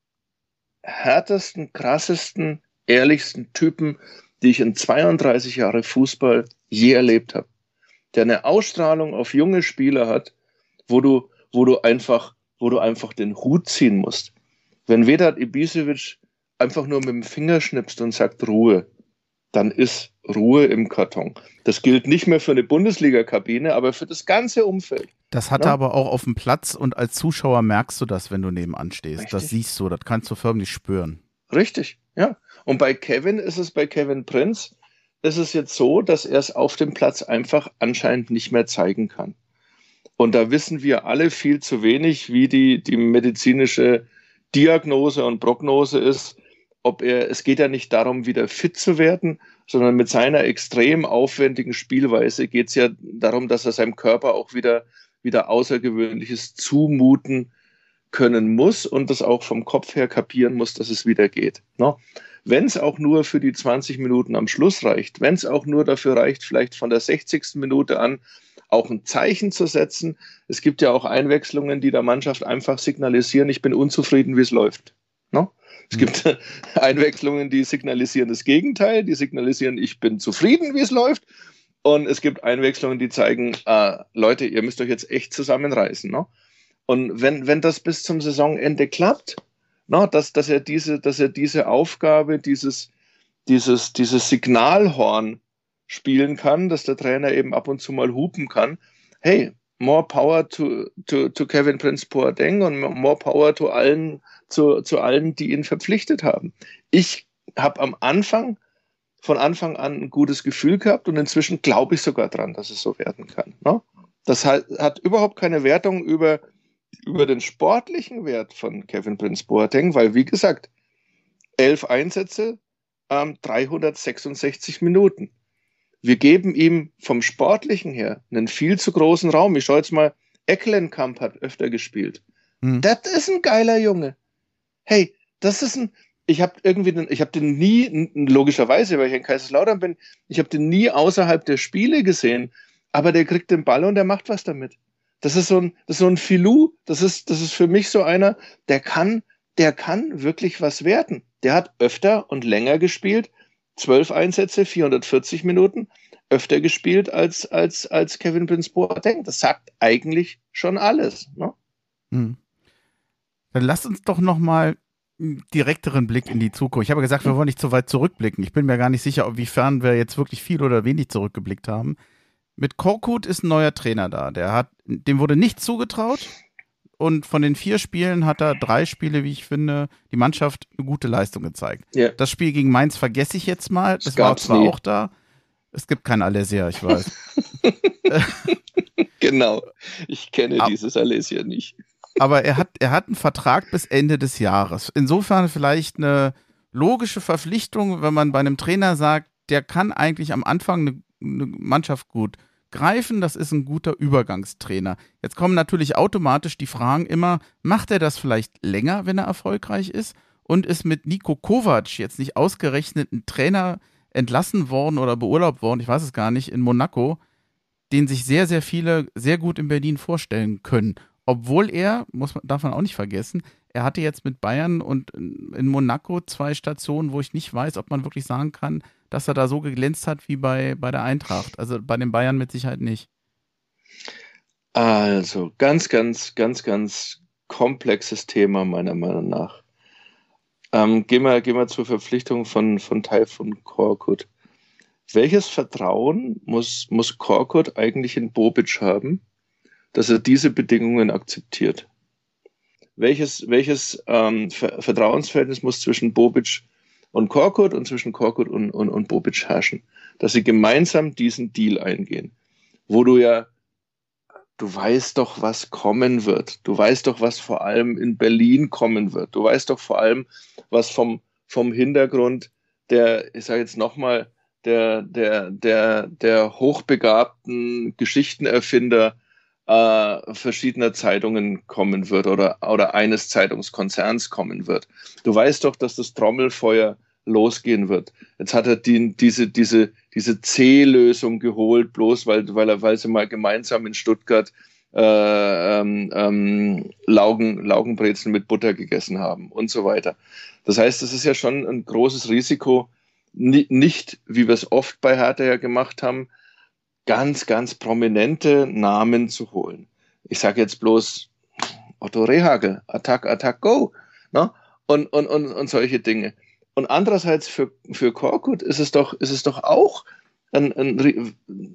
härtesten, krassesten, ehrlichsten Typen, die ich in zweiunddreißig Jahre Fußball je erlebt habe. Der eine Ausstrahlung auf junge Spieler hat, wo du, wo du einfach, wo du einfach den Hut ziehen musst. Wenn Vedat Ibisevic einfach nur mit dem Finger schnipst und sagt Ruhe, dann ist Ruhe im Karton. Das gilt nicht mehr für eine Bundesliga-Kabine, aber für das ganze Umfeld. Das hat er aber auch auf dem Platz und als Zuschauer merkst du das, wenn du nebenan stehst. Richtig. Das siehst du, das kannst du förmlich spüren. Richtig, ja. Und bei Kevin ist es, bei Kevin Prince, ist es jetzt so, dass er es auf dem Platz einfach anscheinend nicht mehr zeigen kann. Und da wissen wir alle viel zu wenig, wie die, die medizinische Diagnose und Prognose ist. Ob er, es geht ja nicht darum, wieder fit zu werden, sondern mit seiner extrem aufwendigen Spielweise geht es ja darum, dass er seinem Körper auch wieder, wieder Außergewöhnliches zumuten können muss und das auch vom Kopf her kapieren muss, dass es wieder geht. Ne? Wenn es auch nur für die zwanzig Minuten am Schluss reicht, wenn es auch nur dafür reicht, vielleicht von der sechzigsten Minute an auch ein Zeichen zu setzen. Es gibt ja auch Einwechslungen, die der Mannschaft einfach signalisieren, ich bin unzufrieden, wie es läuft. Ne? Es gibt Einwechslungen, die signalisieren das Gegenteil, die signalisieren, ich bin zufrieden, wie es läuft. Und es gibt Einwechslungen, die zeigen, äh, Leute, ihr müsst euch jetzt echt zusammenreißen. Ne? Und wenn, wenn das bis zum Saisonende klappt, no, dass, dass, er diese, dass er diese Aufgabe, dieses, dieses, dieses Signalhorn spielen kann, dass der Trainer eben ab und zu mal hupen kann, hey, more power to, to, to Kevin Prince Boateng und more power to allen, zu, zu allen, die ihn verpflichtet haben. Ich habe am Anfang, von Anfang an ein gutes Gefühl gehabt und inzwischen glaube ich sogar dran, dass es so werden kann. Ne? Das hat, hat überhaupt keine Wertung über über den sportlichen Wert von Kevin Prince Boateng, weil, wie gesagt, elf Einsätze, ähm, dreihundertsechsundsechzig Minuten. Wir geben ihm vom Sportlichen her einen viel zu großen Raum. Ich schaue jetzt mal, Ekkelenkamp hat öfter gespielt. Hm. Das ist ein geiler Junge. Hey, das ist ein, ich habe irgendwie, den, ich habe den nie, logischerweise, weil ich in Kaiserslautern bin, ich habe den nie außerhalb der Spiele gesehen, aber der kriegt den Ball und der macht was damit. Das ist so ein, das ist so ein Filou, das ist, das ist für mich so einer, der kann, der kann wirklich was werden. Der hat öfter und länger gespielt, zwölf Einsätze, vierhundertvierzig Minuten, öfter gespielt als, als, als Kevin Prince Boateng. Das sagt eigentlich schon alles, ne? Hm. Dann lasst uns doch noch mal einen direkteren Blick in die Zukunft. Ich habe gesagt, wir wollen nicht zu weit zurückblicken. Ich bin mir gar nicht sicher, inwiefern wir jetzt wirklich viel oder wenig zurückgeblickt haben. Mit Korkut ist ein neuer Trainer da. Der hat, dem wurde nichts zugetraut. Und von den vier Spielen hat er drei Spiele, wie ich finde, die Mannschaft eine gute Leistung gezeigt. Ja. Das Spiel gegen Mainz vergesse ich jetzt mal. Das Das war gab's zwar nie. auch da. Es gibt kein Alesia, ich weiß. Genau. Ich kenne Ab- dieses Alesia nicht. Aber er hat, er hat einen Vertrag bis Ende des Jahres. Insofern vielleicht eine logische Verpflichtung, wenn man bei einem Trainer sagt, der kann eigentlich am Anfang eine, eine Mannschaft gut greifen, das ist ein guter Übergangstrainer. Jetzt kommen natürlich automatisch die Fragen immer, macht er das vielleicht länger, wenn er erfolgreich ist? Und ist mit Niko Kovac jetzt nicht ausgerechnet ein Trainer entlassen worden oder beurlaubt worden, ich weiß es gar nicht, in Monaco, den sich sehr, sehr viele sehr gut in Berlin vorstellen können. Obwohl er, muss man, darf man auch nicht vergessen, er hatte jetzt mit Bayern und in Monaco zwei Stationen, wo ich nicht weiß, ob man wirklich sagen kann, dass er da so geglänzt hat wie bei, bei der Eintracht. Also bei den Bayern mit Sicherheit nicht. Also, ganz, ganz, ganz, ganz komplexes Thema meiner Meinung nach. Ähm, gehen wir, gehen wir zur Verpflichtung von, von Tayfun Korkut. Welches Vertrauen muss, muss Korkut eigentlich in Bobic haben, dass er diese Bedingungen akzeptiert? Welches, welches ähm, Ver Vertrauensverhältnis muss zwischen Bobic und Korkut und zwischen Korkut und, und, und Bobic herrschen, dass sie gemeinsam diesen Deal eingehen, wo du ja, du weißt doch, was kommen wird. Du weißt doch, was vor allem in Berlin kommen wird. Du weißt doch vor allem, was vom, vom Hintergrund der, ich sage jetzt nochmal, der, der, der, der hochbegabten Geschichtenerfinder äh, verschiedener Zeitungen kommen wird oder, oder eines Zeitungskonzerns kommen wird. Du weißt doch, dass das Trommelfeuer losgehen wird. Jetzt hat er die, diese, diese, diese C-Lösung geholt, bloß weil, weil, er, weil sie mal gemeinsam in Stuttgart äh, ähm, ähm, Laugen, Laugenbrezeln mit Butter gegessen haben und so weiter. Das heißt, das ist ja schon ein großes Risiko, N nicht, wie wir es oft bei Hertha ja gemacht haben, ganz, ganz prominente Namen zu holen. Ich sage jetzt bloß Otto Rehhagel, Attack, Attack, Go, ne? und, und, und, und solche Dinge. Und andererseits für, für Korkut ist es doch, ist es doch auch ein, ein,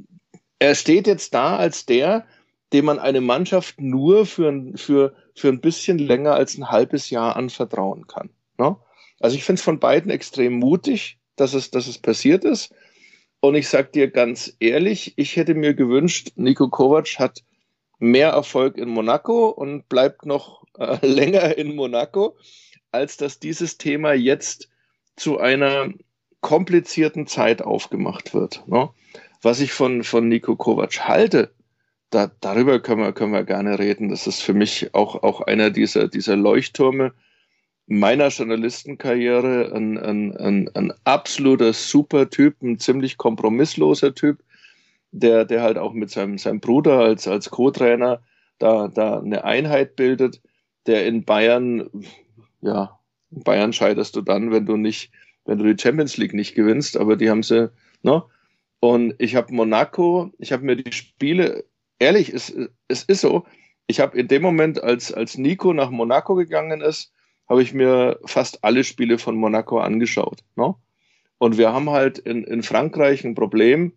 er steht jetzt da als der, dem man eine Mannschaft nur für ein, für, für ein bisschen länger als ein halbes Jahr anvertrauen kann. Ne? Also ich finde es von beiden extrem mutig, dass es, dass es passiert ist. Und ich sage dir ganz ehrlich, ich hätte mir gewünscht, Niko Kovac hat mehr Erfolg in Monaco und bleibt noch äh, länger in Monaco, als dass dieses Thema jetzt zu einer komplizierten Zeit aufgemacht wird. Ne? Was ich von, von Niko Kovac halte, da, darüber können wir, können wir gerne reden. Das ist für mich auch, auch einer dieser, dieser Leuchttürme meiner Journalistenkarriere, ein, ein, ein, ein absoluter Supertyp, ein ziemlich kompromissloser Typ, der, der halt auch mit seinem, seinem Bruder als, als Co-Trainer da, da eine Einheit bildet, der in Bayern, ja, in Bayern scheiterst du dann, wenn du nicht, wenn du die Champions League nicht gewinnst, aber die haben sie, ne? Und ich habe Monaco, ich habe mir die Spiele, ehrlich, es, es ist so, ich habe in dem Moment, als, als Nico nach Monaco gegangen ist, habe ich mir fast alle Spiele von Monaco angeschaut. Ne? Und wir haben halt in, in Frankreich ein Problem,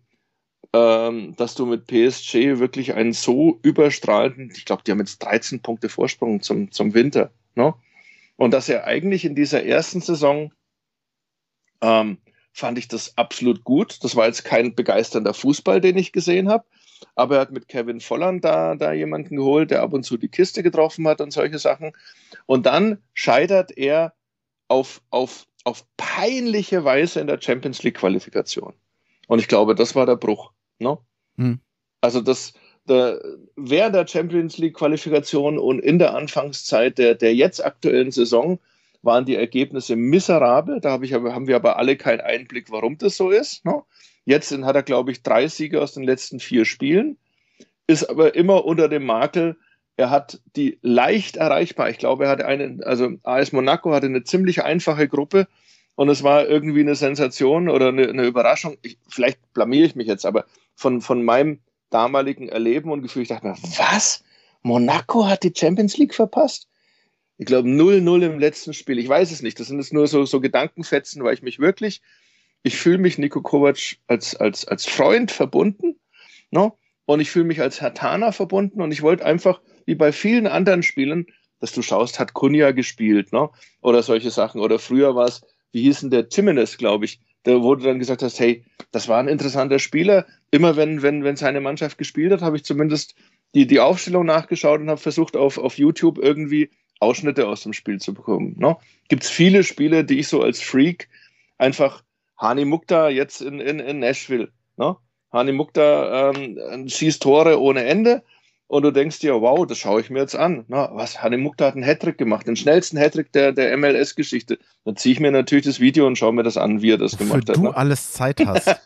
ähm, dass du mit P S G wirklich einen so überstrahlenden, ich glaube, die haben jetzt dreizehn Punkte Vorsprung zum, zum Winter. Ne? Und dass er eigentlich in dieser ersten Saison ähm, fand ich das absolut gut. Das war jetzt kein begeisternder Fußball, den ich gesehen habe. Aber er hat mit Kevin Volland da, da jemanden geholt, der ab und zu die Kiste getroffen hat und solche Sachen. Und dann scheitert er auf, auf auf peinliche Weise in der Champions League Qualifikation. Und ich glaube, das war der Bruch. Ne? Hm. Also das, der, während der Champions League Qualifikation und in der Anfangszeit der, der jetzt aktuellen Saison waren die Ergebnisse miserabel. Da hab ich aber, haben wir aber alle keinen Einblick, warum das so ist. Ne? Jetzt hat er, glaube ich, drei Siege aus den letzten vier Spielen, ist aber immer unter dem Makel. Er hat die leicht erreichbar. Ich glaube, er hatte eine, also A S Monaco hatte eine ziemlich einfache Gruppe und es war irgendwie eine Sensation oder eine, eine Überraschung. Ich, vielleicht blamiere ich mich jetzt, aber von, von meinem damaligen Erleben und Gefühl, ich dachte mir, was? Monaco hat die Champions League verpasst? Ich glaube null null im letzten Spiel. Ich weiß es nicht. Das sind jetzt nur so, so Gedankenfetzen, weil ich mich wirklich, ich fühle mich Niko Kovac als, als, als Freund verbunden, no? Und ich fühle mich als Herthaner verbunden und ich wollte einfach, wie bei vielen anderen Spielen, dass du schaust, hat Cunha gespielt, ne? Oder solche Sachen. Oder früher war es, wie hieß denn der Timenez, glaube ich, der, wo du dann gesagt hast, hey, das war ein interessanter Spieler. Immer wenn, wenn, wenn seine Mannschaft gespielt hat, habe ich zumindest die, die Aufstellung nachgeschaut und habe versucht, auf, auf YouTube irgendwie Ausschnitte aus dem Spiel zu bekommen. Ne? Gibt es viele Spiele, die ich so als Freak einfach, Hani Mukhtar jetzt in, in, in Nashville, ne? Hani Mukhtar ähm, schießt Tore ohne Ende und du denkst dir, wow, das schaue ich mir jetzt an. Na, was, Hani Mukhtar hat einen Hattrick gemacht, den schnellsten Hattrick der, der M L S-Geschichte. Dann ziehe ich mir natürlich das Video und schaue mir das an, wie er das gemacht hat. Für du ne? alles Zeit hast.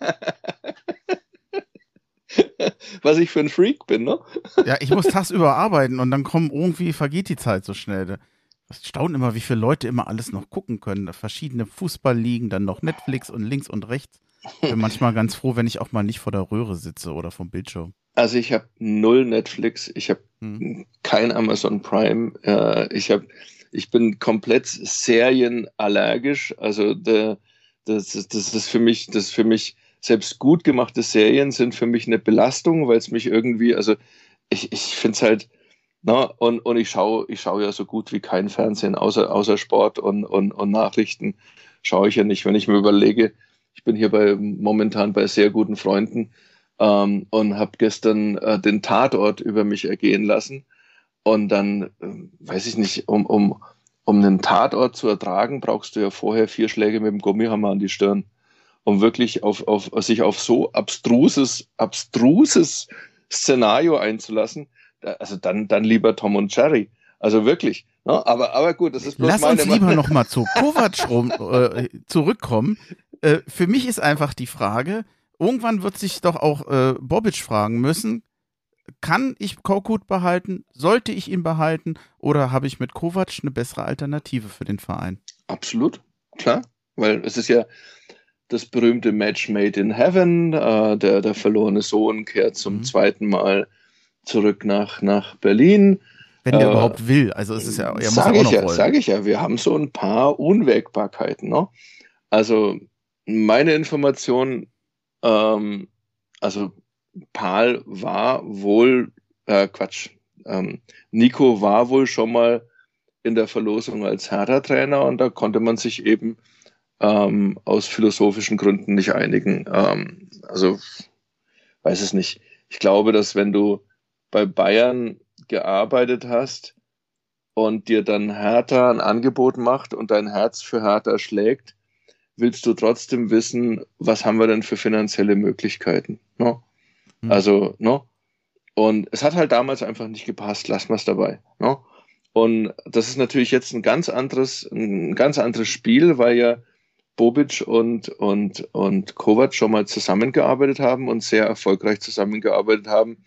Was ich für ein Freak bin, ne? Ja, ich muss tagsüber arbeiten und dann kommen irgendwie, vergeht die Zeit so schnell. Das staunt immer, wie viele Leute immer alles noch gucken können. Verschiedene Fußballligen, dann noch Netflix und links und rechts. Ich bin manchmal ganz froh, wenn ich auch mal nicht vor der Röhre sitze oder vom Bildschirm. Also ich habe null Netflix, ich habe hm. kein Amazon Prime, äh, ich habe, ich bin komplett serienallergisch. Also der, das, das ist für mich, das ist für mich selbst gut gemachte Serien sind für mich eine Belastung, weil es mich irgendwie, also ich, ich finde es halt, na, und, und ich schaue ich schaue ja so gut wie kein Fernsehen, außer, außer Sport und, und, und Nachrichten schaue ich ja nicht. Wenn ich mir überlege, ich bin hier bei momentan bei sehr guten Freunden ähm, und habe gestern äh, den Tatort über mich ergehen lassen. Und dann, äh, weiß ich nicht, um, um, um einen Tatort zu ertragen, brauchst du ja vorher vier Schläge mit dem Gummihammer an die Stirn, um wirklich auf, auf, sich auf so abstruses, abstruses Szenario einzulassen. Also dann, dann lieber Tom und Jerry. Also wirklich. Ne? Aber, aber gut, das ist bloß Lass meine uns lieber nochmal zu Kovac rum, äh, zurückkommen. Äh, für mich ist einfach die Frage, irgendwann wird sich doch auch äh, Bobic fragen müssen, kann ich Korkut behalten? Sollte ich ihn behalten? Oder habe ich mit Kovac eine bessere Alternative für den Verein? Absolut, klar. Weil es ist ja das berühmte Match made in heaven. Äh, der, der verlorene Sohn kehrt zum mhm. zweiten Mal zurück nach, nach Berlin. Wenn der äh, überhaupt will. Also es ist ja, er muss sag ja auch ich noch ja, wollen. Sage ich ja, wir haben so ein paar Unwägbarkeiten. Ne? Also meine Information, ähm, also Paul war wohl, äh, Quatsch, ähm, Nico war wohl schon mal in der Verlosung als Hertha-Trainer und da konnte man sich eben ähm, aus philosophischen Gründen nicht einigen. Ähm, also, weiß es nicht. Ich glaube, dass wenn du bei Bayern gearbeitet hast und dir dann Hertha ein Angebot macht und dein Herz für Hertha schlägt, willst du trotzdem wissen, was haben wir denn für finanzielle Möglichkeiten. No? Hm. Also, no? Und es hat halt damals einfach nicht gepasst, lassen wir es dabei. No? Und das ist natürlich jetzt ein ganz anderes, ein ganz anderes Spiel, weil ja Bobic und, und, und Kovac schon mal zusammengearbeitet haben und sehr erfolgreich zusammengearbeitet haben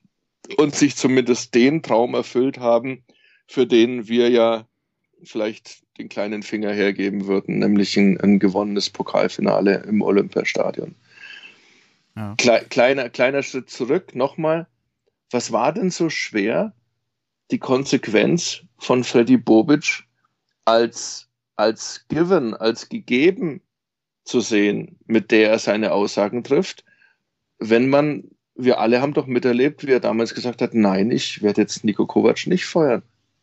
und sich zumindest den Traum erfüllt haben, für den wir ja vielleicht den kleinen Finger hergeben würden, nämlich ein, ein gewonnenes Pokalfinale im Olympiastadion. Ja. Kle- kleiner, kleiner Schritt zurück, nochmal, was war denn so schwer, die Konsequenz von Freddy Bobic als, als given, als gegeben zu sehen, mit der er seine Aussagen trifft, wenn man, wir alle haben doch miterlebt, wie er damals gesagt hat, nein, ich werde jetzt Niko Kovac nicht feuern.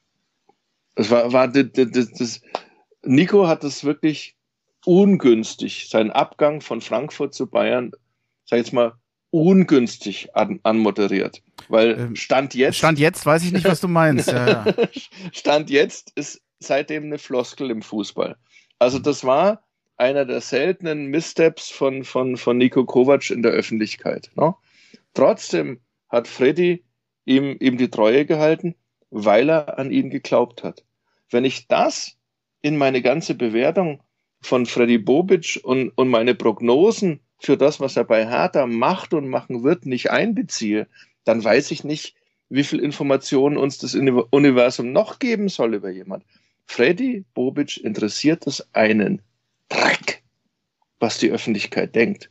Das war, war das, das, das, Nico hat das wirklich ungünstig, seinen Abgang von Frankfurt zu Bayern, sag ich jetzt mal, ungünstig an, anmoderiert. Weil Stand jetzt. Stand jetzt weiß ich nicht, was du meinst. Ja, ja. Stand jetzt ist seitdem eine Floskel im Fußball. Also das war einer der seltenen Missteps von, von, von Niko Kovac in der Öffentlichkeit. Ne? Trotzdem hat Freddy ihm, ihm die Treue gehalten, weil er an ihn geglaubt hat. Wenn ich das in meine ganze Bewertung von Freddy Bobic und, und meine Prognosen für das, was er bei Hertha macht und machen wird, nicht einbeziehe, dann weiß ich nicht, wie viel Informationen uns das Universum noch geben soll über jemand. Freddy Bobic interessiert es einen Dreck, was die Öffentlichkeit denkt.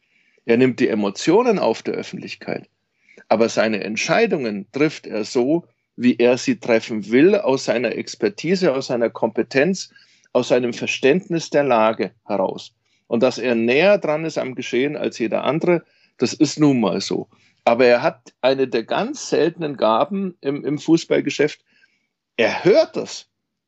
Er nimmt die Emotionen auf der Öffentlichkeit, aber seine Entscheidungen trifft er so, wie er sie treffen will, aus seiner Expertise, aus seiner Kompetenz, aus seinem Verständnis der Lage heraus. Und dass er näher dran ist am Geschehen als jeder andere, das ist nun mal so. Aber er hat eine der ganz seltenen Gaben im, im Fußballgeschäft. Er hört das,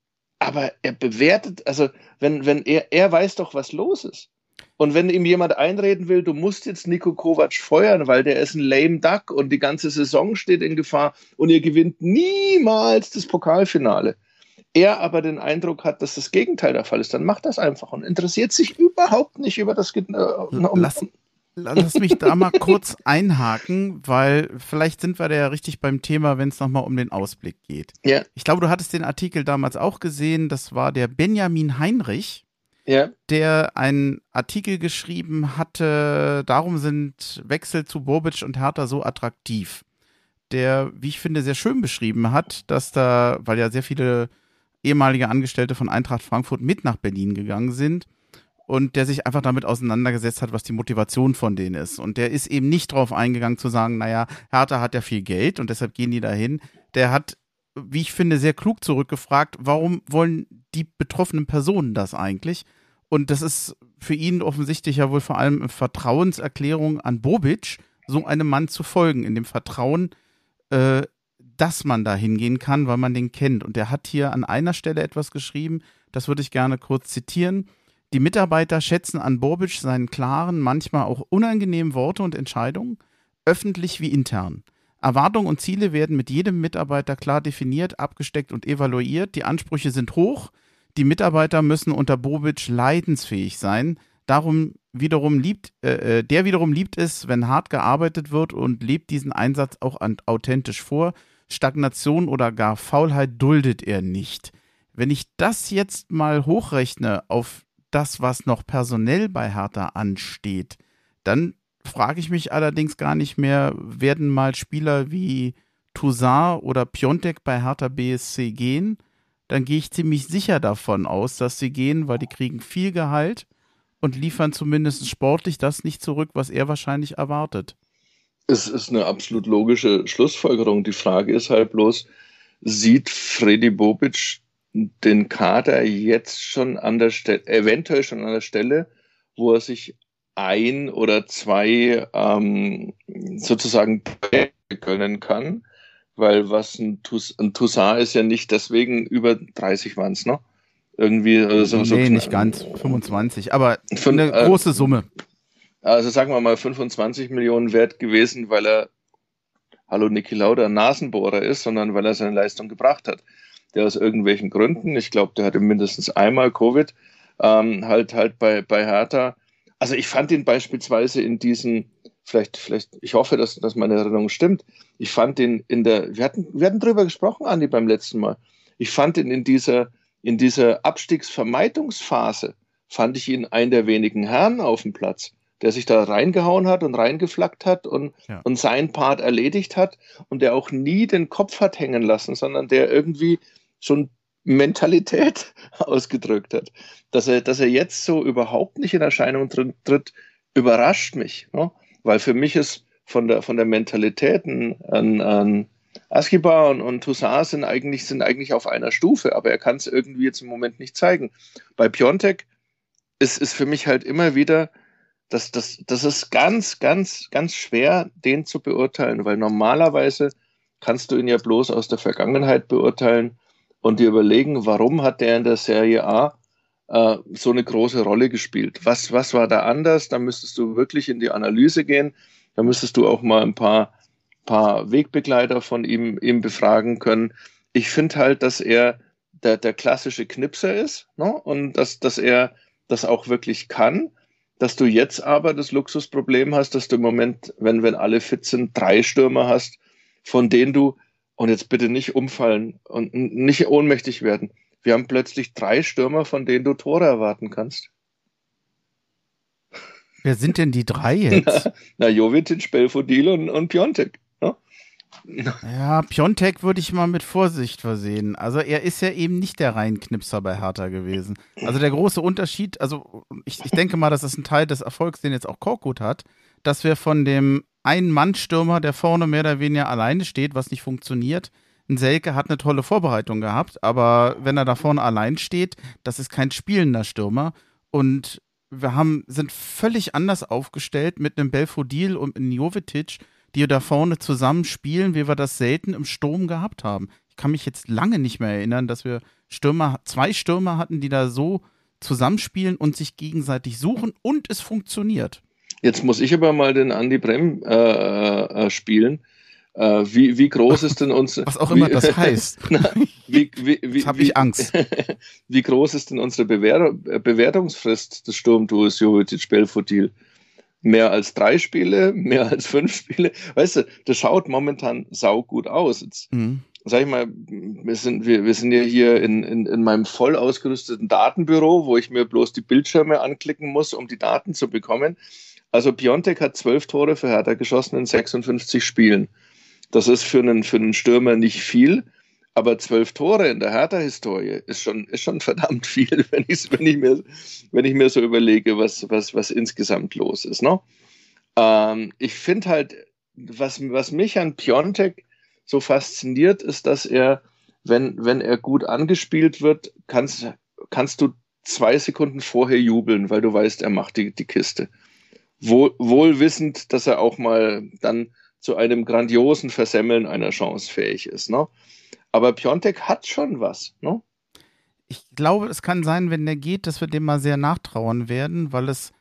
aber er bewertet, also wenn, wenn er, er weiß doch, was los ist. Und wenn ihm jemand einreden will, du musst jetzt Niko Kovac feuern, weil der ist ein lame duck und die ganze Saison steht in Gefahr und ihr gewinnt niemals das Pokalfinale. Er aber den Eindruck hat, dass das Gegenteil der Fall ist, dann macht das einfach und interessiert sich überhaupt nicht über das... Äh, um, Lass, lass mich da mal kurz einhaken, weil vielleicht sind wir da ja richtig beim Thema, wenn es nochmal um den Ausblick geht. Ja. Ich glaube, du hattest den Artikel damals auch gesehen, das war der Benjamin Heinrich, ja. der einen Artikel geschrieben hatte, darum sind Wechsel zu Bobic und Hertha so attraktiv. Der, wie ich finde, sehr schön beschrieben hat, dass da, weil ja sehr viele ehemalige Angestellte von Eintracht Frankfurt mit nach Berlin gegangen sind und der sich einfach damit auseinandergesetzt hat, was die Motivation von denen ist. Und der ist eben nicht drauf eingegangen zu sagen, naja, Hertha hat ja viel Geld und deshalb gehen die dahin. Der hat, wie ich finde, sehr klug zurückgefragt, warum wollen die betroffenen Personen das eigentlich? Und das ist für ihn offensichtlich ja wohl vor allem eine Vertrauenserklärung an Bobic, so einem Mann zu folgen, in dem Vertrauen, äh, dass man da hingehen kann, weil man den kennt. Und der hat hier an einer Stelle etwas geschrieben, das würde ich gerne kurz zitieren. Die Mitarbeiter schätzen an Bobic seinen klaren, manchmal auch unangenehmen Worte und Entscheidungen, öffentlich wie intern. Erwartungen und Ziele werden mit jedem Mitarbeiter klar definiert, abgesteckt und evaluiert. Die Ansprüche sind hoch. Die Mitarbeiter müssen unter Bobic leidensfähig sein. Darum wiederum liebt, äh, der wiederum liebt es, wenn hart gearbeitet wird und lebt diesen Einsatz auch authentisch vor. Stagnation oder gar Faulheit duldet er nicht. Wenn ich das jetzt mal hochrechne auf das, was noch personell bei Hertha ansteht, dann frage ich mich allerdings gar nicht mehr, werden mal Spieler wie Toussaint oder Piontek bei Hertha B S C gehen? Dann gehe ich ziemlich sicher davon aus, dass sie gehen, weil die kriegen viel Gehalt und liefern zumindest sportlich das nicht zurück, was er wahrscheinlich erwartet. Es ist eine absolut logische Schlussfolgerung. Die Frage ist halt bloß, sieht Freddy Bobic den Kader jetzt schon an der Stelle, eventuell schon an der Stelle, wo er sich ein oder zwei ähm, sozusagen gönnen kann? Weil was ein, Tous- ein Toussaint ist ja nicht deswegen über dreißig waren es, ne? Irgendwie äh, so, so nee, knapp, nicht ganz, fünfundzwanzig, aber fünf, eine äh, große Summe. Also sagen wir mal fünfundzwanzig Millionen wert gewesen, weil er, hallo Niki Lauda, ein Nasenbohrer ist, sondern weil er seine Leistung gebracht hat. Der aus irgendwelchen Gründen, ich glaube, der hatte mindestens einmal Covid, ähm, halt halt bei, bei Hertha. Also ich fand ihn beispielsweise in diesen, vielleicht, vielleicht, ich hoffe, dass, dass meine Erinnerung stimmt, ich fand ihn in der, wir hatten, wir hatten drüber gesprochen, Andi, beim letzten Mal. Ich fand ihn in dieser, in dieser Abstiegsvermeidungsphase, fand ich ihn einen der wenigen Herren auf dem Platz, der sich da reingehauen hat und reingeflackt hat und, ja. und seinen Part erledigt hat und der auch nie den Kopf hat hängen lassen, sondern der irgendwie schon Mentalität ausgedrückt hat. Dass er, dass er jetzt so überhaupt nicht in Erscheinung tritt, überrascht mich. Ne? Weil für mich ist von der, von der Mentalität an, an Askibar und, und Toussaint sind eigentlich, sind eigentlich auf einer Stufe, aber er kann es irgendwie jetzt im Moment nicht zeigen. Bei Piontek ist, ist für mich halt immer wieder, das, das, das ist ganz, ganz, ganz schwer, den zu beurteilen, weil normalerweise kannst du ihn ja bloß aus der Vergangenheit beurteilen und dir überlegen, warum hat der in der Serie A äh, so eine große Rolle gespielt? Was, was war da anders? Da müsstest du wirklich in die Analyse gehen. Da müsstest du auch mal ein paar, paar Wegbegleiter von ihm, ihm befragen können. Ich finde halt, dass er der, der klassische Knipser ist, ne? Und dass, dass er das auch wirklich kann, dass du jetzt aber das Luxusproblem hast, dass du im Moment, wenn, wenn alle fit sind, drei Stürmer hast, von denen du, und jetzt bitte nicht umfallen und nicht ohnmächtig werden, wir haben plötzlich drei Stürmer, von denen du Tore erwarten kannst. Wer sind denn die drei jetzt? Na, na Jovetic, Belfodil und, und Piontek. Ne? Ja, Piontek würde ich mal mit Vorsicht versehen. Also er ist ja eben nicht der Reinknipser bei Hertha gewesen. Also der große Unterschied, also ich, ich denke mal, das ist ein Teil des Erfolgs, den jetzt auch Korkut hat, dass wir von dem Ein-Mann-Stürmer, der vorne mehr oder weniger alleine steht, was nicht funktioniert. Ein Selke hat eine tolle Vorbereitung gehabt, aber wenn er da vorne allein steht, das ist kein spielender Stürmer. Und wir haben, sind völlig anders aufgestellt mit einem Belfodil und einem Jovetic, die da vorne zusammen spielen, wie wir das selten im Sturm gehabt haben. Ich kann mich jetzt lange nicht mehr erinnern, dass wir Stürmer, zwei Stürmer hatten, die da so zusammenspielen und sich gegenseitig suchen und es funktioniert. Jetzt muss ich aber mal den Andi Brem äh, äh, spielen. Äh, wie, wie groß ist denn unsere... Was auch wie, immer das heißt. Na, wie, wie, wie, Jetzt habe ich Angst. Wie groß ist denn unsere Bewer Bewertungsfrist des Sturmduos Jovetic Belfodil? Mehr als drei Spiele, mehr als fünf Spiele. Weißt du, das schaut momentan saugut aus. Jetzt, mhm. Sag ich mal, wir sind, wir, wir sind ja hier in, in, in meinem voll ausgerüsteten Datenbüro, wo ich mir bloß die Bildschirme anklicken muss, um die Daten zu bekommen. Also Piontek hat zwölf Tore für Hertha geschossen in sechsundfünfzig Spielen. Das ist für einen, für einen Stürmer nicht viel, aber zwölf Tore in der Hertha-Historie ist schon, ist schon verdammt viel, wenn, wenn, ich mir, wenn ich mir so überlege, was, was, was insgesamt los ist. Ne? Ähm, ich finde halt, was, was mich an Piontek so fasziniert, ist, dass er, wenn, wenn er gut angespielt wird, kannst, kannst du zwei Sekunden vorher jubeln, weil du weißt, er macht die, die Kiste. Wohl, wohl wissend, dass er auch mal dann zu einem grandiosen Versemmeln einer Chance fähig ist. Ne? Aber Piontek hat schon was. Ne? Ich glaube, es kann sein, wenn der geht, dass wir dem mal sehr nachtrauern werden, weil es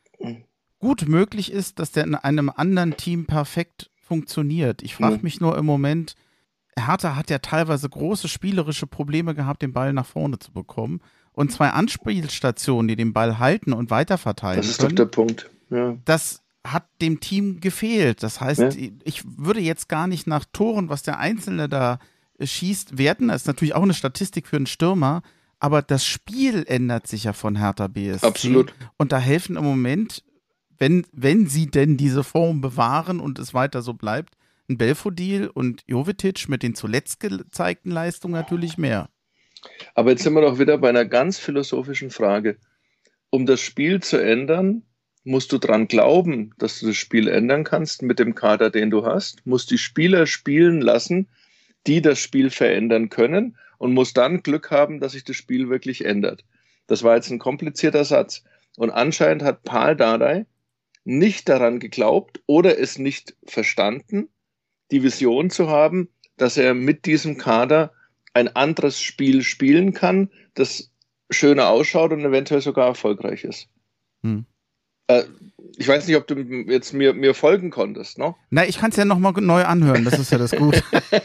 gut möglich ist, dass der in einem anderen Team perfekt funktioniert. Ich frage mich nur im Moment, Hertha hat ja teilweise große spielerische Probleme gehabt, den Ball nach vorne zu bekommen. Und zwei Anspielstationen, die den Ball halten und weiterverteilen können. Das ist können, doch der Punkt. Ja. Das hat dem Team gefehlt. Das heißt, ja. ich würde jetzt gar nicht nach Toren, was der Einzelne da schießt, werten. Das ist natürlich auch eine Statistik für einen Stürmer. Aber das Spiel ändert sich ja von Hertha B S C. Absolut. Und da helfen im Moment, wenn, wenn sie denn diese Form bewahren und es weiter so bleibt, ein Belfodil und Jovetic mit den zuletzt gezeigten Leistungen natürlich mehr. Aber jetzt sind wir doch wieder bei einer ganz philosophischen Frage. Um das Spiel zu ändern, musst du dran glauben, dass du das Spiel ändern kannst mit dem Kader, den du hast, musst die Spieler spielen lassen, die das Spiel verändern können und musst dann Glück haben, dass sich das Spiel wirklich ändert. Das war jetzt ein komplizierter Satz. Und anscheinend hat Pal Dardai nicht daran geglaubt oder es nicht verstanden, die Vision zu haben, dass er mit diesem Kader ein anderes Spiel spielen kann, das schöner ausschaut und eventuell sogar erfolgreich ist. Hm. Äh, ich weiß nicht, ob du jetzt mir, mir folgen konntest, ne? Na, ich kann es ja nochmal neu anhören, das ist ja das Gute.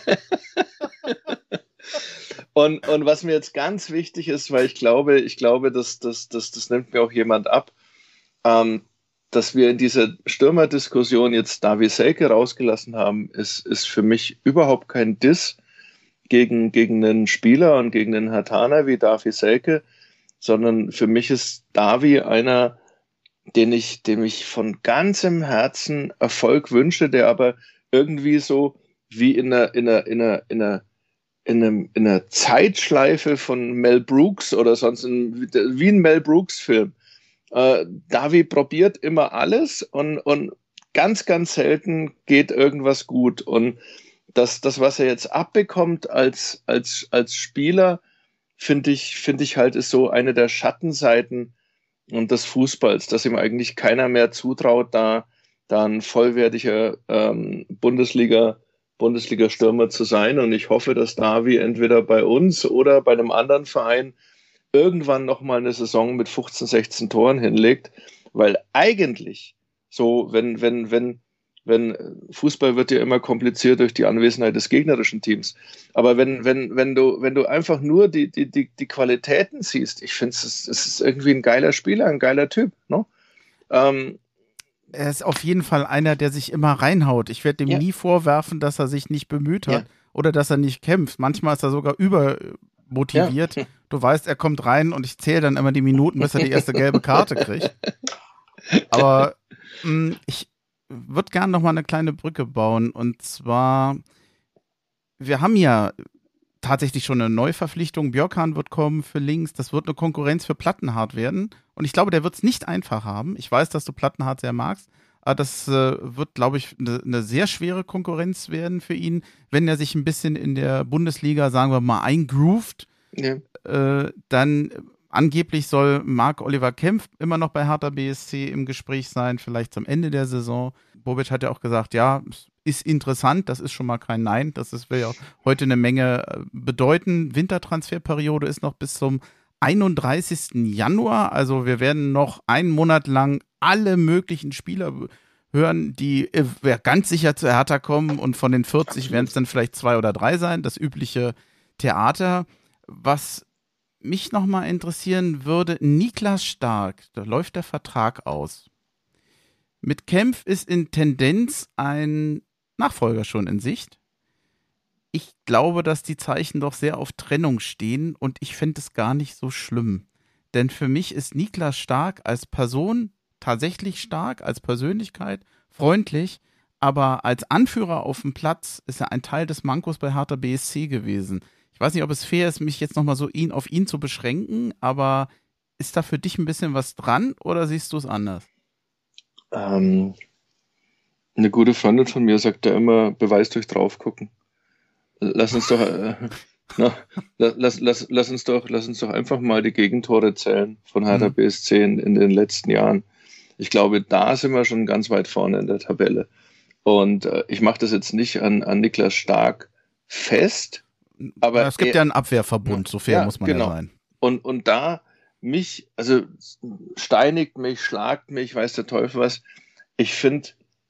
und, und was mir jetzt ganz wichtig ist, weil ich glaube, ich glaube, dass, dass, dass, das nimmt mir auch jemand ab, ähm, dass wir in dieser Stürmerdiskussion jetzt Davy Selke rausgelassen haben, ist, ist für mich überhaupt kein Diss gegen, gegen einen Spieler und gegen einen Herthaner wie Davy Selke, sondern für mich ist Davy einer, den ich, dem ich von ganzem Herzen Erfolg wünsche, der aber irgendwie so wie in einer, in einer, in einer, in einer, in einem, in einer Zeitschleife von Mel Brooks oder sonst in, wie ein Mel Brooks Film. Äh, Davy probiert immer alles und, und ganz, ganz selten geht irgendwas gut. Und das, das was er jetzt abbekommt als, als, als Spieler, finde ich, finde ich halt, ist so eine der Schattenseiten und des Fußballs, dass ihm eigentlich keiner mehr zutraut, da, da ein vollwertiger ähm, Bundesliga, Bundesliga-Stürmer zu sein. Und ich hoffe, dass Davy entweder bei uns oder bei einem anderen Verein irgendwann nochmal eine Saison mit fünfzehn, sechzehn Toren hinlegt, weil eigentlich so, wenn, wenn, wenn, wenn Fußball wird ja immer kompliziert durch die Anwesenheit des gegnerischen Teams. Aber wenn, wenn, wenn du, wenn du einfach nur die, die, die, die Qualitäten siehst, ich finde, es ist, es ist irgendwie ein geiler Spieler, ein geiler Typ, ne? Ähm, er ist auf jeden Fall einer, der sich immer reinhaut. Ich werde dem Ja. nie vorwerfen, dass er sich nicht bemüht hat Ja. oder dass er nicht kämpft. Manchmal ist er sogar übermotiviert. Ja. Du weißt, er kommt rein und ich zähle dann immer die Minuten, bis er die erste gelbe Karte kriegt. Aber mh, ich würde gerne noch mal eine kleine Brücke bauen. Und zwar, wir haben ja tatsächlich schon eine Neuverpflichtung. Björkan wird kommen für links. Das wird eine Konkurrenz für Plattenhardt werden. Und ich glaube, der wird es nicht einfach haben. Ich weiß, dass du Plattenhardt sehr magst. Aber das äh, wird, glaube ich, eine ne sehr schwere Konkurrenz werden für ihn, wenn er sich ein bisschen in der Bundesliga, sagen wir mal, eingroovt. Ja. Äh, dann angeblich soll Marc-Oliver Kempf immer noch bei Hertha B S C im Gespräch sein, vielleicht zum Ende der Saison. Bobic hat ja auch gesagt, ja, ist interessant, das ist schon mal kein Nein. Das ist, will ja heute eine Menge bedeuten. Wintertransferperiode ist noch bis zum einunddreißigsten Januar. Also wir werden noch einen Monat lang alle möglichen Spieler hören, die äh, ganz sicher zu Hertha kommen, und von den vierzig werden es dann vielleicht zwei oder drei sein. Das übliche Theater. Was mich nochmal interessieren würde, Niklas Stark, da läuft der Vertrag aus. Mit Kempf ist in Tendenz ein Nachfolger schon in Sicht. Ich glaube, dass die Zeichen doch sehr auf Trennung stehen, und ich finde es gar nicht so schlimm. Denn für mich ist Niklas Stark als Person tatsächlich stark, als Persönlichkeit, freundlich, aber als Anführer auf dem Platz ist er ein Teil des Mankos bei Hertha B S C gewesen. Ich weiß nicht, ob es fair ist, mich jetzt nochmal so ihn, auf ihn zu beschränken, aber ist da für dich ein bisschen was dran oder siehst du es anders? Ähm, eine gute Freundin von mir sagt da immer, Beweis durch draufgucken. Lass uns doch, äh, na, lass, lass, lass, uns doch, lass uns doch einfach mal die Gegentore zählen von Hertha Mhm. B S C in, in den letzten Jahren. Ich glaube, da sind wir schon ganz weit vorne in der Tabelle. Und äh, ich mache das jetzt nicht an, an Niklas Stark fest, aber es gibt er, ja einen Abwehrverbund, so fair ja, muss man genau. ja sein. Und, und da mich, also steinigt mich, schlagt mich, weiß der Teufel was. Ich finde,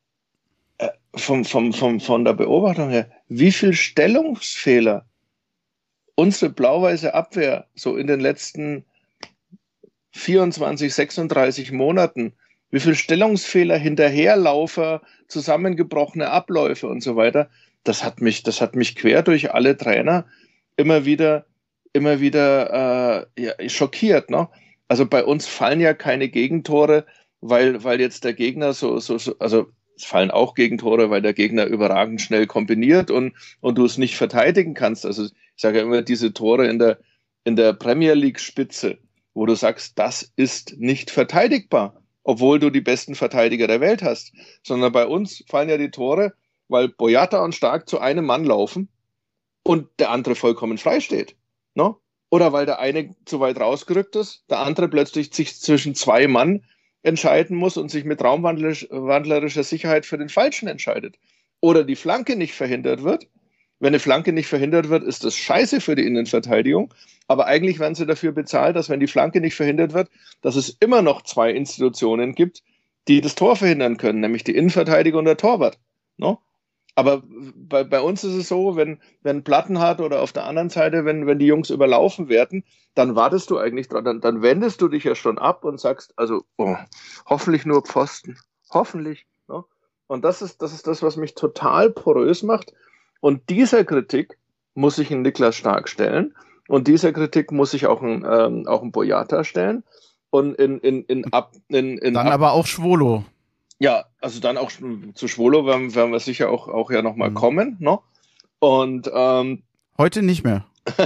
äh, vom, vom, vom, von der Beobachtung her, wie viel Stellungsfehler unsere blau-weiße Abwehr so in den letzten vierundzwanzig, sechsunddreißig Monaten, wie viel Stellungsfehler, Hinterherlaufer, zusammengebrochene Abläufe und so weiter, das hat mich, das hat mich quer durch alle Trainer immer wieder, immer wieder äh, ja, schockiert. Ne? Also bei uns fallen ja keine Gegentore, weil, weil jetzt der Gegner so, so, so, also es fallen auch Gegentore, weil der Gegner überragend schnell kombiniert und, und du es nicht verteidigen kannst. Also ich sage ja immer, diese Tore in der, in der Premier League Spitze, wo du sagst, das ist nicht verteidigbar, obwohl du die besten Verteidiger der Welt hast. Sondern bei uns fallen ja die Tore, weil Boyata und Stark zu einem Mann laufen und der andere vollkommen frei steht. Ne? Oder weil der eine zu weit rausgerückt ist, der andere plötzlich sich zwischen zwei Mann entscheiden muss und sich mit raumwandlerischer Sicherheit für den Falschen entscheidet. Oder die Flanke nicht verhindert wird. Wenn eine Flanke nicht verhindert wird, ist das scheiße für die Innenverteidigung. Aber eigentlich werden sie dafür bezahlt, dass, wenn die Flanke nicht verhindert wird, dass es immer noch zwei Institutionen gibt, die das Tor verhindern können, nämlich die Innenverteidiger und der Torwart. No? Aber bei, bei uns ist es so, wenn, wenn Plattenhardt oder auf der anderen Seite, wenn, wenn die Jungs überlaufen werden, dann wartest du eigentlich dran, dann, dann wendest du dich ja schon ab und sagst, also oh, hoffentlich nur Pfosten, hoffentlich. No? Und das ist, das ist das, was mich total porös macht. Und dieser Kritik muss sich ein Niklas Stark stellen. Und dieser Kritik muss sich auch ein, ähm, auch ein Boyata stellen. Und in, in, in, ab, in, in Dann ab, aber auch Schwolo. ja, also dann auch zu Schwolo werden, werden wir sicher auch, auch ja nochmal mhm. kommen. Ne? Und ähm, heute nicht mehr.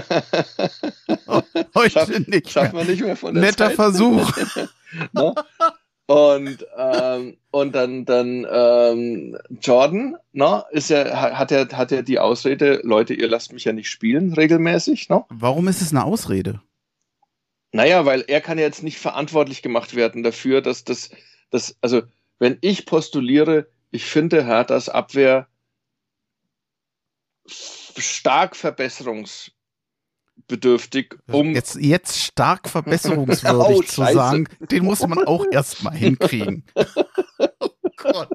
oh, heute schaff, nicht schafft mehr. man nicht mehr von der Netter Zeit. Versuch. Ne? Und, ähm, und dann, dann ähm, Jordan, ne, ist ja, hat ja, hat ja die Ausrede, Leute, ihr lasst mich ja nicht spielen regelmäßig. Ne? Warum ist es eine Ausrede? Naja, weil er kann ja jetzt nicht verantwortlich gemacht werden dafür, dass das, das, also wenn ich postuliere, ich finde Herthas Abwehr stark verbesserungsbedürftig, um jetzt, jetzt stark verbesserungswürdig oh, zu sagen, den muss man auch erstmal hinkriegen. Oh Gott.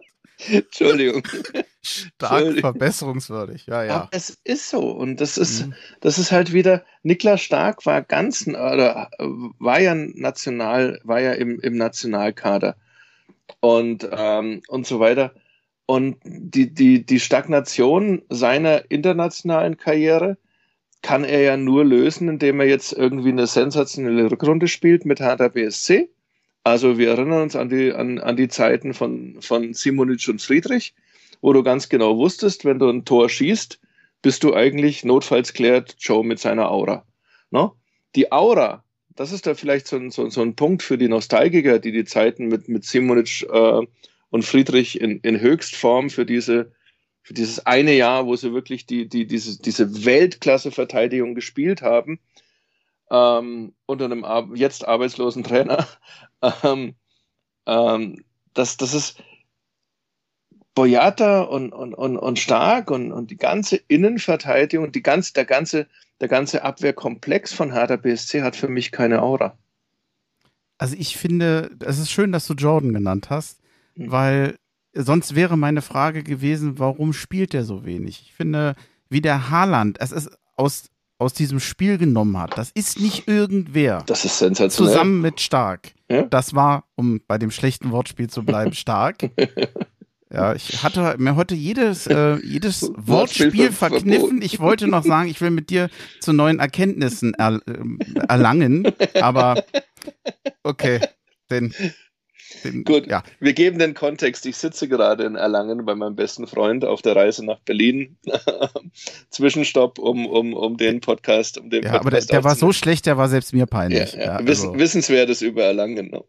Entschuldigung. Stark Entschuldigung. verbesserungswürdig, ja, ja. Aber es ist so. Und das ist, Mhm. das ist halt wieder, Niklas Stark war ganz, oder äh, war ja national, war ja im, im Nationalkader und, ähm, und so weiter. Und die, die, die Stagnation seiner internationalen Karriere kann er ja nur lösen, indem er jetzt irgendwie eine sensationelle Rückrunde spielt mit Hertha B S C. Also wir erinnern uns an die, an, an die Zeiten von, von Simonic und Friedrich, wo du ganz genau wusstest, wenn du ein Tor schießt, bist du eigentlich notfalls klärt Joe mit seiner Aura. No? Die Aura, das ist da vielleicht so ein, so, so ein Punkt für die Nostalgiker, die die Zeiten mit, mit Simonic äh, und Friedrich in, in Höchstform für diese für dieses eine Jahr, wo sie wirklich die, die, diese, diese Weltklasse-Verteidigung gespielt haben, ähm, unter einem ar- jetzt arbeitslosen Trainer, ähm, ähm, das, das ist Boyata und, und, und, und Stark und, und die ganze Innenverteidigung, die ganze, der, ganze, der ganze Abwehrkomplex von Hertha B S C hat für mich keine Aura. Also ich finde, es ist schön, dass du Jordan genannt hast, Hm. weil sonst wäre meine Frage gewesen, warum spielt er so wenig? Ich finde, wie der Haaland es ist aus, aus diesem Spiel genommen hat, das ist nicht irgendwer. Das ist sensationell. Zusammen mit Stark. Ja? Das war, um bei dem schlechten Wortspiel zu bleiben, Stark. Ja, ich hatte mir heute jedes, äh, jedes Wortspiel Wortspiel ver- verkniffen. verboten. Ich wollte noch sagen, ich will mit dir zu neuen Erkenntnissen er, äh, erlangen, aber okay, denn, denn Gut, ja. wir geben den Kontext. Ich sitze gerade in Erlangen bei meinem besten Freund auf der Reise nach Berlin. Zwischenstopp, um, um, um den Podcast, um den Ja, Podcast aber der, der war so aufzunehmen. schlecht, der war selbst mir Ja, peinlich. ja. Ja, Wissen, also, Wissenswertes über Erlangen. Ne?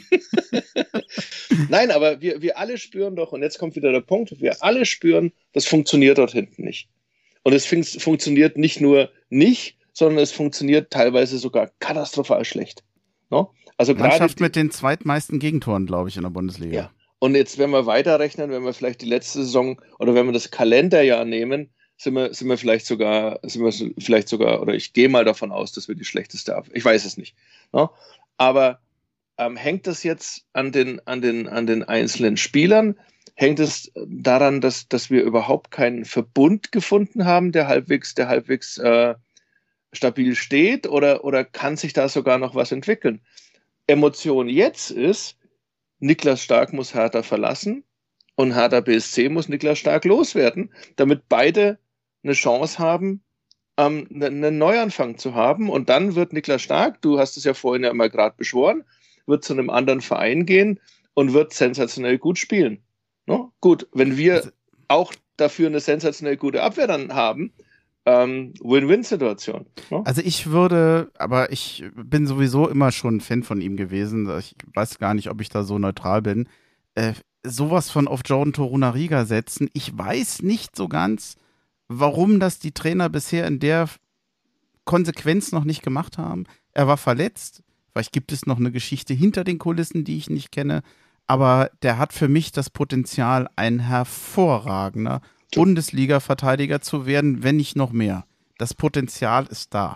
Nein, aber wir, wir alle spüren doch, und jetzt kommt wieder der Punkt, wir alle spüren, das funktioniert dort hinten nicht. Und es fun- funktioniert nicht nur nicht, sondern es funktioniert teilweise sogar katastrophal schlecht. Ne? Also gerade Mannschaft die- mit den zweitmeisten Gegentoren, glaube ich, in der Bundesliga. Ja. Und jetzt, wenn wir weiterrechnen, wenn wir vielleicht die letzte Saison oder wenn wir das Kalenderjahr nehmen, sind wir, sind wir vielleicht sogar, sind wir vielleicht sogar, oder ich gehe mal davon aus, dass wir die schlechteste ab. Ich weiß es nicht. Ne? Aber ähm, hängt das jetzt an den, an den, an den einzelnen Spielern? Hängt es daran, dass, dass wir überhaupt keinen Verbund gefunden haben, der halbwegs, der halbwegs äh, stabil steht? Oder, oder kann sich da sogar noch was entwickeln? Emotion jetzt ist, Niklas Stark muss Hertha verlassen und Hertha B S C muss Niklas Stark loswerden, damit beide eine Chance haben, ähm, einen Neuanfang zu haben. Und dann wird Niklas Stark, du hast es ja vorhin ja mal gerade beschworen, wird zu einem anderen Verein gehen und wird sensationell gut spielen. No? Gut, wenn wir Also, auch dafür eine sensationell gute Abwehr dann haben, ähm, Win-Win-Situation. No? Also ich würde, aber ich bin sowieso immer schon Fan von ihm gewesen. Ich weiß gar nicht, ob ich da so neutral bin. Äh, sowas von auf Jordan Torunariga setzen. Ich weiß nicht so ganz, warum das die Trainer bisher in der Konsequenz noch nicht gemacht haben. Er war verletzt. Vielleicht gibt es noch eine Geschichte hinter den Kulissen, die ich nicht kenne. Aber der hat für mich das Potenzial, ein hervorragender Bundesliga-Verteidiger zu werden, wenn nicht noch mehr. Das Potenzial ist da.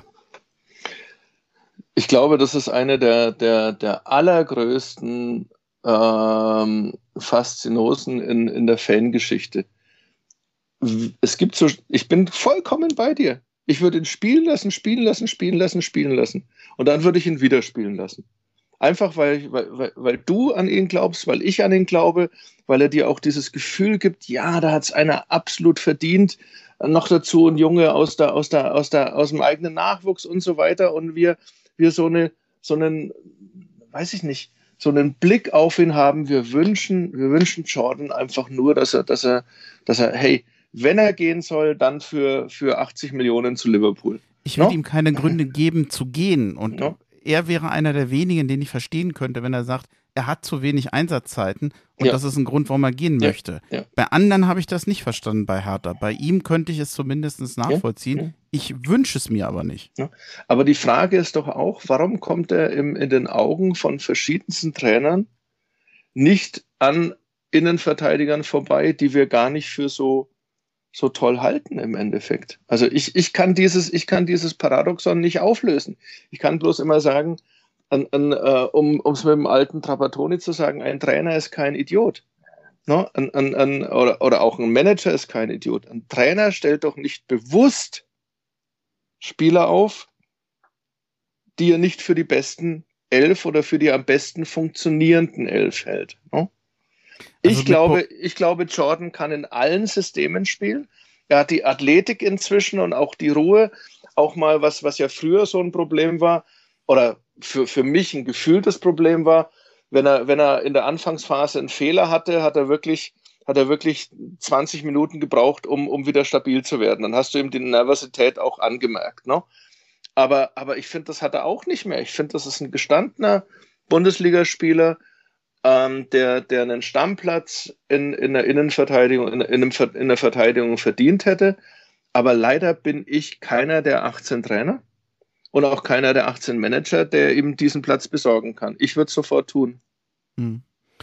Ich glaube, das ist eine der, der, der allergrößten ähm, Faszinosen in, in der Fangeschichte. Es gibt so, ich bin vollkommen bei dir. Ich würde ihn spielen lassen, spielen lassen, spielen lassen, spielen lassen. Und dann würde ich ihn wieder spielen lassen. Einfach, weil, weil, weil du an ihn glaubst, weil ich an ihn glaube, weil er dir auch dieses Gefühl gibt, ja, da hat es einer absolut verdient. Noch dazu ein Junge aus, der, aus, der, aus, der, aus dem eigenen Nachwuchs und so weiter. Und wir, wir so, eine, so einen, weiß ich nicht, so einen Blick auf ihn haben. Wir wünschen, wir wünschen Jordan einfach nur, dass er, dass er, dass er, hey, wenn er gehen soll, dann für, für achtzig Millionen zu Liverpool. Ich will No? ihm keine Gründe geben, zu gehen. Und No? er wäre einer der wenigen, den ich verstehen könnte, wenn er sagt, er hat zu wenig Einsatzzeiten und Ja. das ist ein Grund, warum er gehen Ja. möchte. Ja. Bei anderen habe ich das nicht verstanden, bei Hertha. Bei ihm könnte ich es zumindest nachvollziehen. Ja. Ich wünsche es mir aber nicht. Aber die Frage ist doch auch, warum kommt er im, in den Augen von verschiedensten Trainern nicht an Innenverteidigern vorbei, die wir gar nicht für so, so toll halten im Endeffekt? Also ich, ich, kann dieses, ich kann dieses Paradoxon nicht auflösen. Ich kann bloß immer sagen, an, an, äh, um es mit dem alten Trapattoni zu sagen, ein Trainer ist kein Idiot. Ne? Ein, ein, ein, oder, oder auch ein Manager ist kein Idiot. Ein Trainer stellt doch nicht bewusst Spieler auf, die er nicht für die besten elf oder für die am besten funktionierenden elf hält. Ne? Also Ich mit glaube, Bo ich glaube, Jordan kann in allen Systemen spielen. Er hat die Athletik inzwischen und auch die Ruhe. Auch mal was, was ja früher so ein Problem war, oder für, für mich ein gefühltes Problem war, wenn er, wenn er in der Anfangsphase einen Fehler hatte, hat er wirklich, hat er wirklich zwanzig Minuten gebraucht, um, um wieder stabil zu werden. Dann hast du ihm die Nervosität auch angemerkt. Ne? Aber, aber ich finde, das hat er auch nicht mehr. Ich finde, das ist ein gestandener Bundesligaspieler, ähm, der, der einen Stammplatz in, in der Innenverteidigung, in, in, einem, in der Verteidigung verdient hätte. Aber leider bin ich keiner der achtzehn Trainer und auch keiner der achtzehn Manager, der ihm diesen Platz besorgen kann. Ich würde es sofort tun. hm.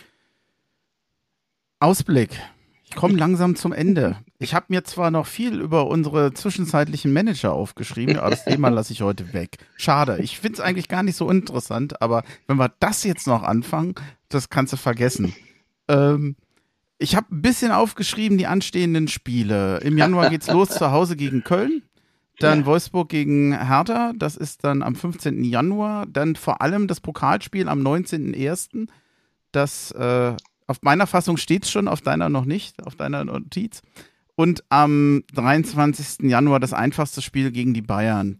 Ausblick. Ich komme langsam zum Ende. Ich habe mir zwar noch viel über unsere zwischenzeitlichen Manager aufgeschrieben, aber das Thema lasse ich heute weg. Schade. Ich finde es eigentlich gar nicht so interessant, aber wenn wir das jetzt noch anfangen, das kannst du vergessen. Ähm, ich habe ein bisschen aufgeschrieben, die anstehenden Spiele. Im Januar geht's los zu Hause gegen Köln. Dann Ja. Wolfsburg gegen Hertha, das ist dann am fünfzehnten Januar. Dann vor allem das Pokalspiel am neunzehnten ersten. Das äh, auf meiner Fassung steht es schon, auf deiner noch nicht, auf deiner Notiz. Und am dreiundzwanzigsten Januar das einfachste Spiel gegen die Bayern.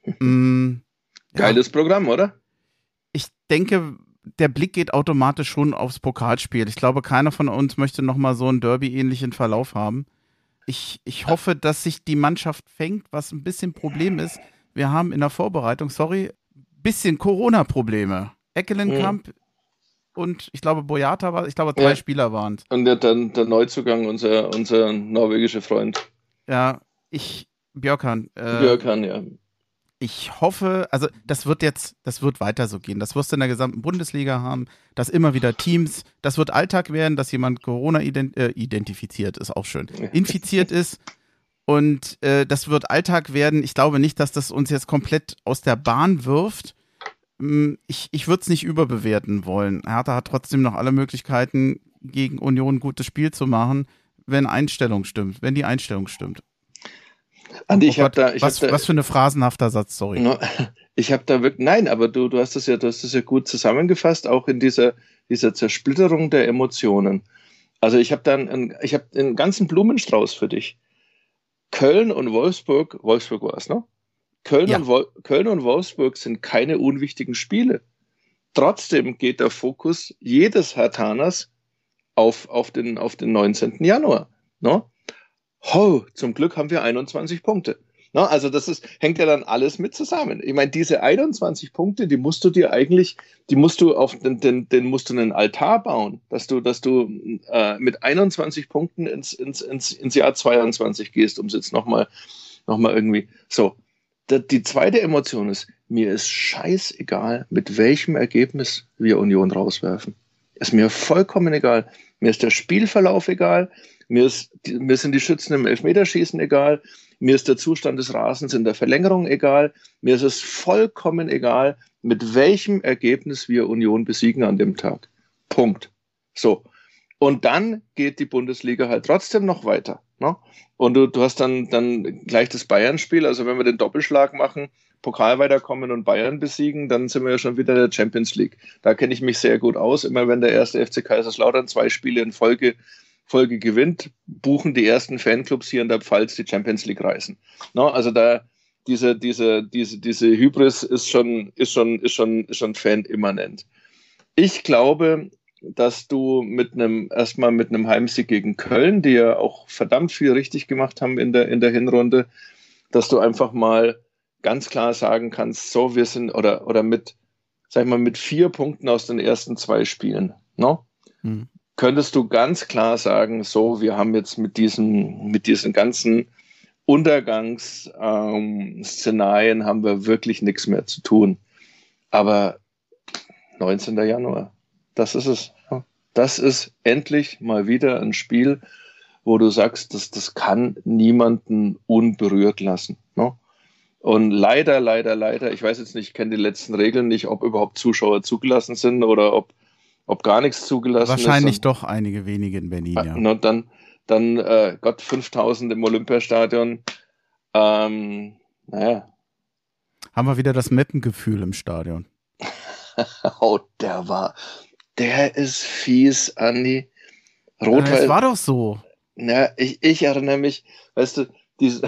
Mm, ja, Geiles Programm, oder? ich denke, der Blick geht automatisch schon aufs Pokalspiel. Ich glaube, keiner von uns möchte nochmal so einen Derby-ähnlichen Verlauf haben. Ich, ich hoffe, dass sich die Mannschaft fängt, was ein bisschen Problem ist. Wir haben in der Vorbereitung, sorry, bisschen Corona-Probleme. Eckelenkamp und ich glaube Boyata war, ich glaube drei Ja. Spieler waren es. Und der, dann der Neuzugang, unser, unser norwegischer Freund. Ja, ich, Björkan, äh, Björkan, ja. ich hoffe, also das wird jetzt, das wird weiter so gehen. Das wirst du in der gesamten Bundesliga haben, dass immer wieder Teams, das wird Alltag werden, dass jemand Corona ident äh, identifiziert ist, auch schön, infiziert ist. Und äh, das wird Alltag werden. Ich glaube nicht, dass das uns jetzt komplett aus der Bahn wirft. Ich, ich würde es nicht überbewerten wollen. Hertha hat trotzdem noch alle Möglichkeiten, gegen Union ein gutes Spiel zu machen, wenn Einstellung stimmt, wenn die Einstellung stimmt. Andi, Oh ich habe Gott, da, ich was, hab da, was für eine phrasenhafter Satz, sorry. no, ich habe da wirklich, nein, aber du, du hast das ja, du hast das ja gut zusammengefasst, auch in dieser, dieser Zersplitterung der Emotionen. Also ich habe dann, einen, ich habe einen ganzen Blumenstrauß für dich. Köln und Wolfsburg, Wolfsburg war es, ne? Köln, Ja. und Wol Köln und Wolfsburg sind keine unwichtigen Spiele. Trotzdem geht der Fokus jedes Herthaners auf, auf, den, auf den neunzehnten Januar. Ne? Ho, zum Glück haben wir einundzwanzig Punkte. Ne? Also das ist, hängt ja dann alles mit zusammen. Ich meine, diese einundzwanzig Punkte, die musst du dir eigentlich, die musst du auf den, den, den musst du einen Altar bauen, dass du, dass du äh, mit einundzwanzig Punkten ins, ins, ins, ins Jahr zweiundzwanzig gehst, um es jetzt nochmal noch mal irgendwie so. Die zweite Emotion ist, mir ist scheißegal, mit welchem Ergebnis wir Union rauswerfen. Ist mir vollkommen egal. Mir ist der Spielverlauf egal. Mir, ist, mir sind die Schützen im Elfmeterschießen egal. Mir ist der Zustand des Rasens in der Verlängerung egal. Mir ist es vollkommen egal, mit welchem Ergebnis wir Union besiegen an dem Tag. Punkt. So. Und dann geht die Bundesliga halt trotzdem noch weiter. Ne? Und du, du hast dann, dann gleich das Bayern-Spiel, also wenn wir den Doppelschlag machen, Pokal weiterkommen und Bayern besiegen, dann sind wir ja schon wieder in der Champions League. Da kenne ich mich sehr gut aus. Immer wenn der erste F C Kaiserslautern zwei Spiele in Folge, Folge gewinnt, buchen die ersten Fanclubs hier in der Pfalz die Champions League Reisen. Ne? Also da diese, diese, diese, diese Hybris ist schon, ist schon, ist schon, ist schon fan-immanent. Ich glaube, dass du mit einem, erstmal mit einem Heimsieg gegen Köln, die ja auch verdammt viel richtig gemacht haben in der, in der Hinrunde, dass du einfach mal ganz klar sagen kannst, so, wir sind, oder, oder mit, sag ich mal, mit vier Punkten aus den ersten zwei Spielen, no? Hm. Könntest du ganz klar sagen, so, wir haben jetzt mit diesen, mit diesen ganzen Untergangsszenarien ähm, haben wir wirklich nichts mehr zu tun. Aber neunzehnten Januar, das ist es. Das ist endlich mal wieder ein Spiel, wo du sagst, das, das kann niemanden unberührt lassen. Ne? Und leider, leider, leider, ich weiß jetzt nicht, ich kenne die letzten Regeln nicht, ob überhaupt Zuschauer zugelassen sind oder ob, ob gar nichts zugelassen Wahrscheinlich ist. doch einige wenige in Berlin, ja. Und dann, dann äh, Gott, fünftausend im Olympiastadion. Ähm, naja. Haben wir wieder das Mappengefühl im Stadion. Oh, der war, der ist fies, Andi. Rot-Weiß. Das war doch so. Ja, ich, ich erinnere mich, weißt du, diese,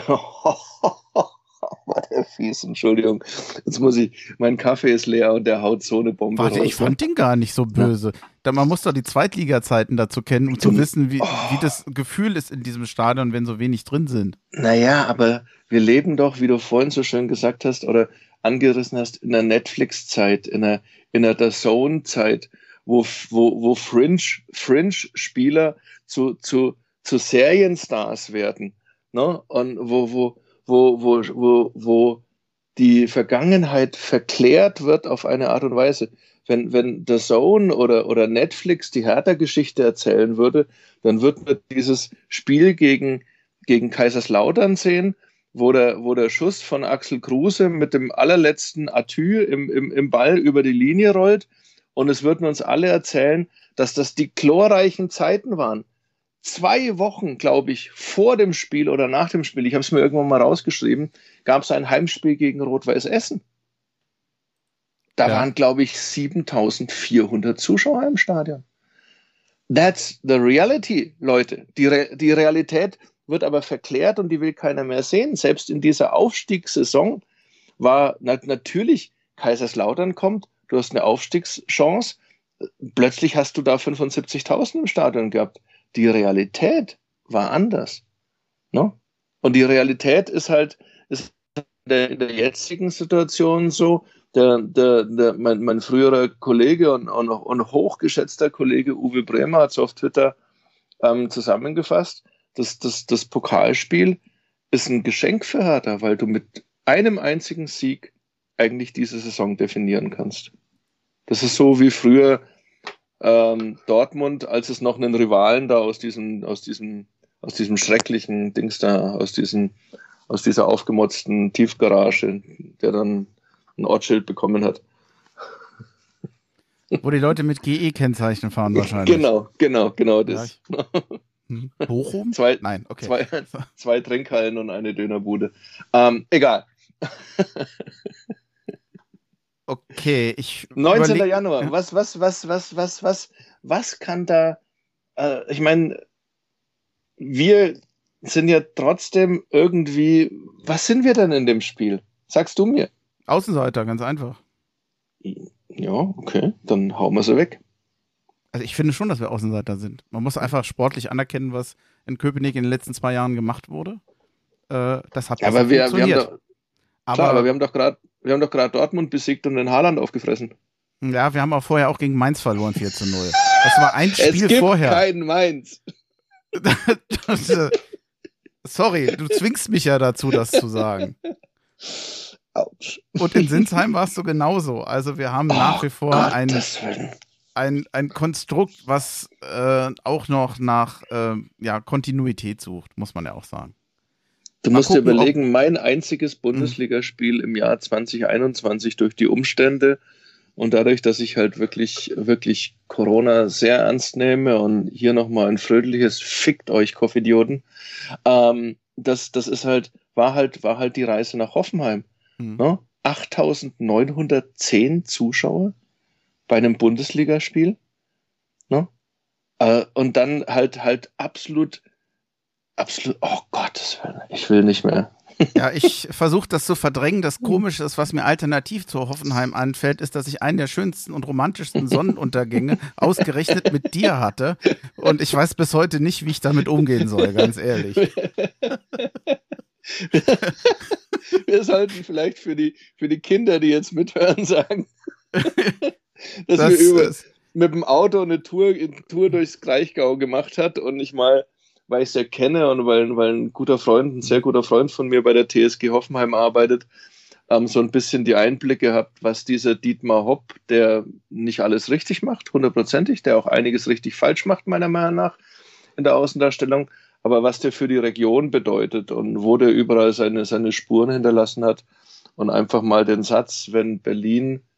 war der fies, Entschuldigung. Jetzt muss ich, mein Kaffee ist leer und der haut so eine Bombe Warte, raus. ich fand den gar nicht so böse. Ja. Da, man muss doch die Zweitliga-Zeiten dazu kennen, um zu wissen, wie, oh. wie das Gefühl ist in diesem Stadion, wenn so wenig drin sind. Naja, aber wir leben doch, wie du vorhin so schön gesagt hast oder angerissen hast, in der Netflix-Zeit, in der, in der The Zone-Zeit, wo, wo, wo Fringe, Fringe-Spieler zu, zu, zu Serienstars werden, ne? Und wo, wo, wo, wo, wo, wo die Vergangenheit verklärt wird auf eine Art und Weise. Wenn, wenn The Zone oder, oder Netflix die Hertha-Geschichte erzählen würde, dann wird man dieses Spiel gegen, gegen Kaiserslautern sehen, wo der, wo der Schuss von Axel Kruse mit dem allerletzten Atü im, im, im Ball über die Linie rollt. Und es würden uns alle erzählen, dass das die glorreichen Zeiten waren. Zwei Wochen, glaube ich, vor dem Spiel oder nach dem Spiel, ich habe es mir irgendwann mal rausgeschrieben, gab es ein Heimspiel gegen Rot-Weiß Essen. Da ja. waren, glaube ich, siebentausendvierhundert Zuschauer im Stadion. That's the reality, Leute. Die, Re- die Realität wird aber verklärt und die will keiner mehr sehen. Selbst in dieser Aufstiegssaison war na- natürlich Kaiserslautern kommt, du hast eine Aufstiegschance, plötzlich hast du da fünfundsiebzigtausend im Stadion gehabt. Die Realität war anders. Ne? Und die Realität ist halt ist in, der, in der jetzigen Situation so, der, der, der, mein, mein früherer Kollege und, und, und hochgeschätzter Kollege Uwe Bremer hat es auf Twitter ähm, zusammengefasst, dass das, das Pokalspiel ist ein Geschenk für Hertha, weil du mit einem einzigen Sieg eigentlich diese Saison definieren kannst. Das ist so wie früher Ähm, Dortmund, als es noch einen Rivalen da aus diesem, aus diesem, aus diesem schrecklichen Dings da, aus diesem, aus dieser aufgemotzten Tiefgarage, der dann ein Ortsschild bekommen hat. Wo die Leute mit G E-Kennzeichen fahren wahrscheinlich. Genau, genau, genau das. Ja, hm. Bochum? Zwei, Nein, okay. Zwei, zwei Trinkhallen und eine Dönerbude. Ähm, egal. Okay, ich neunzehnten überleg- Januar. Was, was, was, was, was, was, was kann da, äh, ich meine, wir sind ja trotzdem irgendwie, was sind wir denn in dem Spiel? Sagst du mir? Außenseiter, ganz einfach. Ja, okay, dann hauen wir sie weg. Also ich finde schon, dass wir Außenseiter sind. Man muss einfach sportlich anerkennen, was in Köpenick in den letzten zwei Jahren gemacht wurde. Äh, das hat ja, aber wir, wir haben doch, aber, klar, aber wir haben doch gerade Wir haben doch gerade Dortmund besiegt und den Haaland aufgefressen. Ja, wir haben auch vorher auch gegen Mainz verloren, vier zu null. Das war ein Spiel es gibt vorher. Kein Mainz. das, äh, sorry, du zwingst mich ja dazu, das zu sagen. Autsch. Und in Sinsheim war es so genauso. Also wir haben oh, nach wie vor Gott, ein, ein, ein Konstrukt, was äh, auch noch nach äh, ja, Kontinuität sucht, muss man ja auch sagen. Du musst dir überlegen, mein einziges Bundesligaspiel im Jahr zwanzig einundzwanzig durch die Umstände und dadurch, dass ich halt wirklich, wirklich Corona sehr ernst nehme und hier nochmal ein fröhliches Fickt euch, Koffidioten, ähm, das, das ist halt, war halt, war halt die Reise nach Hoffenheim. Mhm. Ne? achttausendneunhundertzehn Zuschauer bei einem Bundesligaspiel. Ne? Äh, und dann halt, halt absolut Absolut, oh Gott, ich will nicht mehr. Ja, ich versuche das zu verdrängen. Das Komische ist, was mir alternativ zu Hoffenheim anfällt, ist, dass ich einen der schönsten und romantischsten Sonnenuntergänge ausgerechnet mit dir hatte. Und ich weiß bis heute nicht, wie ich damit umgehen soll, ganz ehrlich. Wir sollten vielleicht für die, für die Kinder, die jetzt mithören, sagen, dass das wir über, mit dem Auto eine Tour, eine Tour durchs Kraichgau gemacht hat und ich mal, weil ich es ja kenne und weil, weil ein guter Freund, ein sehr guter Freund von mir bei der T S G Hoffenheim arbeitet, ähm, so ein bisschen die Einblicke habt, was dieser Dietmar Hopp, der nicht alles richtig macht, hundertprozentig, der auch einiges richtig falsch macht, meiner Meinung nach, in der Außendarstellung, aber was der für die Region bedeutet und wo der überall seine, seine Spuren hinterlassen hat und einfach mal den Satz, wenn Berlin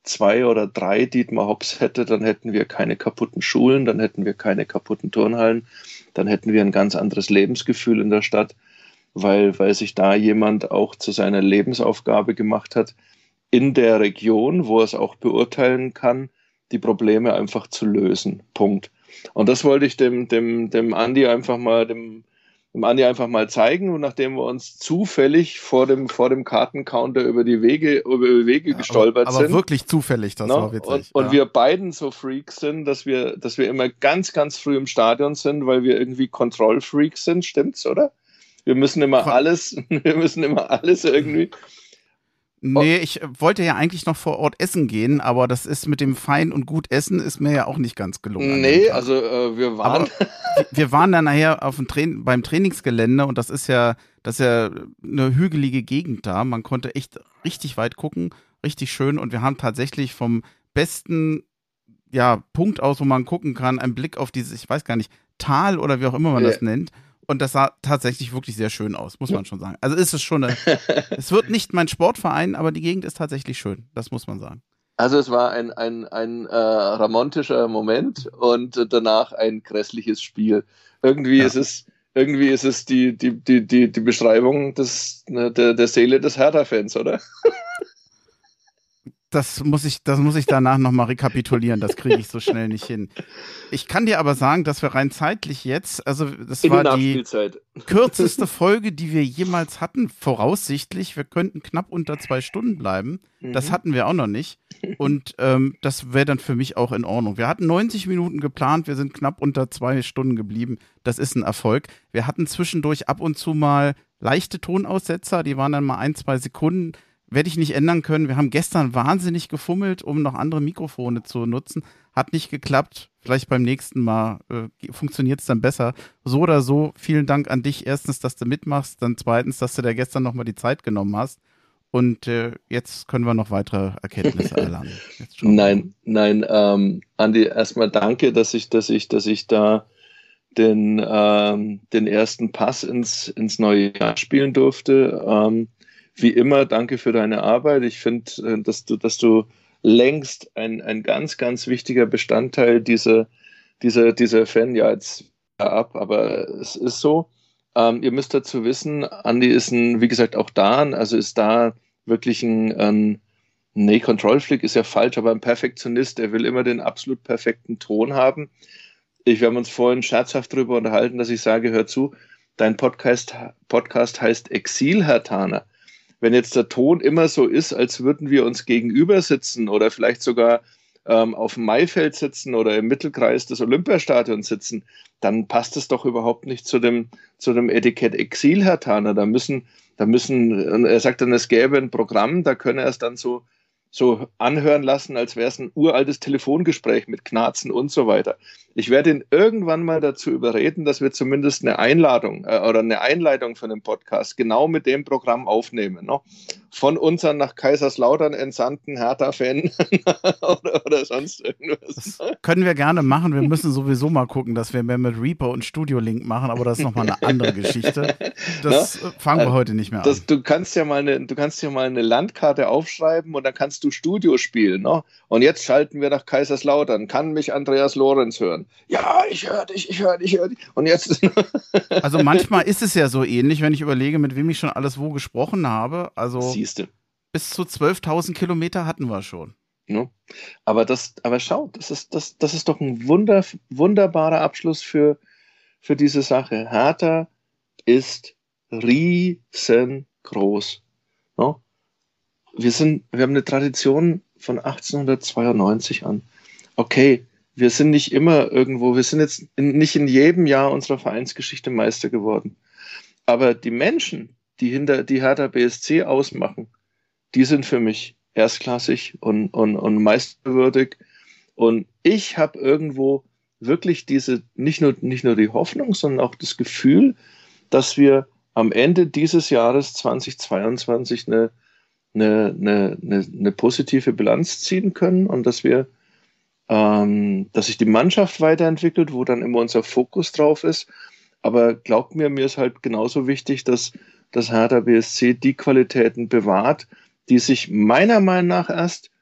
zwei oder drei Dietmar Hopps hätte, dann hätten wir keine kaputten Schulen, dann hätten wir keine kaputten Turnhallen, dann hätten wir ein ganz anderes Lebensgefühl in der Stadt, weil, weil sich da jemand auch zu seiner Lebensaufgabe gemacht hat, in der Region, wo er es auch beurteilen kann, die Probleme einfach zu lösen. Punkt. Und das wollte ich dem, dem, dem Andi einfach mal, dem, dem Andi einfach mal zeigen. Und nachdem wir uns zufällig vor dem, vor dem Kartencounter über die Wege, über die Wege ja, gestolpert aber, aber sind. Aber wirklich zufällig, das no? war witzig. Und, und ja. wir beiden so Freaks sind, dass wir, dass wir immer ganz, ganz früh im Stadion sind, weil wir irgendwie Kontrollfreaks sind. Stimmt's, oder? Wir müssen immer Kon- alles, wir müssen immer alles irgendwie. Nee, ich wollte ja eigentlich noch vor Ort essen gehen, aber das ist mit dem Fein und gut Essen ist mir ja auch nicht ganz gelungen. Nee, also äh, wir waren. wir, wir waren dann nachher auf dem Tra- beim Trainingsgelände und das ist ja, das ist ja eine hügelige Gegend da. Man konnte echt richtig weit gucken, richtig schön und wir haben tatsächlich vom besten ja, Punkt aus, wo man gucken kann, einen Blick auf dieses, ich weiß gar nicht, Tal oder wie auch immer man ja. das nennt. Und das sah tatsächlich wirklich sehr schön aus, muss man schon sagen. Also ist es schon eine, es wird nicht mein Sportverein, aber die Gegend ist tatsächlich schön, das muss man sagen. Also es war ein, ein, ein äh, romantischer Moment und danach ein grässliches Spiel. Irgendwie ja. ist es, irgendwie ist es die, die, die, die, die Beschreibung des, ne, der, der Seele des Hertha-Fans, oder? Das muss ich, das muss ich danach nochmal rekapitulieren, das kriege ich so schnell nicht hin. Ich kann dir aber sagen, dass wir rein zeitlich jetzt, also das In war die kürzeste Folge, die wir jemals hatten, voraussichtlich. Wir könnten knapp unter zwei Stunden bleiben. Mhm. Das hatten wir auch noch nicht. Und ähm, das wäre dann für mich auch in Ordnung. Wir hatten neunzig Minuten geplant, wir sind knapp unter zwei Stunden geblieben. Das ist ein Erfolg. Wir hatten zwischendurch ab und zu mal leichte Tonaussetzer, die waren dann mal ein, zwei Sekunden. Werde ich nicht ändern können. Wir haben gestern wahnsinnig gefummelt, um noch andere Mikrofone zu nutzen. Hat nicht geklappt. Vielleicht beim nächsten Mal äh, funktioniert es dann besser. So oder so, vielen Dank an dich. Erstens, dass du mitmachst. Dann zweitens, dass du da gestern nochmal die Zeit genommen hast. Und äh, jetzt können wir noch weitere Erkenntnisse erlangen. Nein, nein, ähm, Andi, erstmal danke, dass ich, dass ich, dass ich da den, ähm, den ersten Pass ins, ins neue Jahr spielen durfte. Ähm, Wie immer, danke für deine Arbeit. Ich finde, dass du, dass du längst ein, ein ganz, ganz wichtiger Bestandteil dieser, dieser, dieser Fan, ja, jetzt ab, aber es ist so. Ähm, ihr müsst dazu wissen, Andi ist ein, wie gesagt, auch da, also ist da wirklich ein, ein nee, Control-Freak ist ja falsch, aber ein Perfektionist. Er will immer den absolut perfekten Ton haben. Ich, wir haben uns vorhin scherzhaft darüber unterhalten, dass ich sage, hör zu, dein Podcast, Podcast heißt Exil-Hertaner. Wenn jetzt der Ton immer so ist, als würden wir uns gegenüber sitzen oder vielleicht sogar ähm, auf dem Maifeld sitzen oder im Mittelkreis des Olympiastadions sitzen, dann passt es doch überhaupt nicht zu dem, zu dem Etikett Exil-Hertaner. Da müssen, da müssen, er sagt dann, es gäbe ein Programm, da könne er es dann so, so anhören lassen, als wäre es ein uraltes Telefongespräch mit Knarzen und so weiter. Ich werde ihn irgendwann mal dazu überreden, dass wir zumindest eine Einladung äh, oder eine Einleitung von dem Podcast genau mit dem Programm aufnehmen. Ne? Von unseren nach Kaiserslautern entsandten Hertha-Fan oder, oder sonst irgendwas. Das können wir gerne machen. Wir müssen sowieso mal gucken, dass wir mehr mit Reaper und Studio Link machen, aber das ist nochmal eine andere Geschichte. Das Na? fangen wir heute nicht mehr an. Das, du kannst ja mal eine, du kannst ja mal eine Landkarte aufschreiben und dann kannst du Studio spielen. Ne? Und jetzt schalten wir nach Kaiserslautern. Kann mich Andreas Lorenz hören? Ja, ich höre dich, ich höre dich, ich höre dich. Und jetzt. Also manchmal ist es ja so ähnlich, wenn ich überlege, mit wem ich schon alles wo gesprochen habe. Also Siehste. Bis zu zwölftausend Kilometer hatten wir schon. Ja. Aber das, aber schau, das ist, das, das ist doch ein wunder, wunderbarer Abschluss für, für diese Sache. Hertha ist riesengroß. Ja? Wir sind, wir haben eine Tradition von achtzehnhundertzweiundneunzig an. Okay. Wir sind nicht immer irgendwo, wir sind jetzt in, nicht in jedem Jahr unserer Vereinsgeschichte Meister geworden. Aber die Menschen, die hinter die Hertha B S C ausmachen, die sind für mich erstklassig und, und, und meisterwürdig. Und ich habe irgendwo wirklich diese, nicht nur, nicht nur die Hoffnung, sondern auch das Gefühl, dass wir am Ende dieses Jahres zweitausendzweiundzwanzig eine, eine, eine, eine, eine positive Bilanz ziehen können und dass wir Ähm, dass sich die Mannschaft weiterentwickelt, wo dann immer unser Fokus drauf ist. Aber glaubt mir, mir ist halt genauso wichtig, dass das Hertha B S C die Qualitäten bewahrt, die sich meiner Meinung nach erst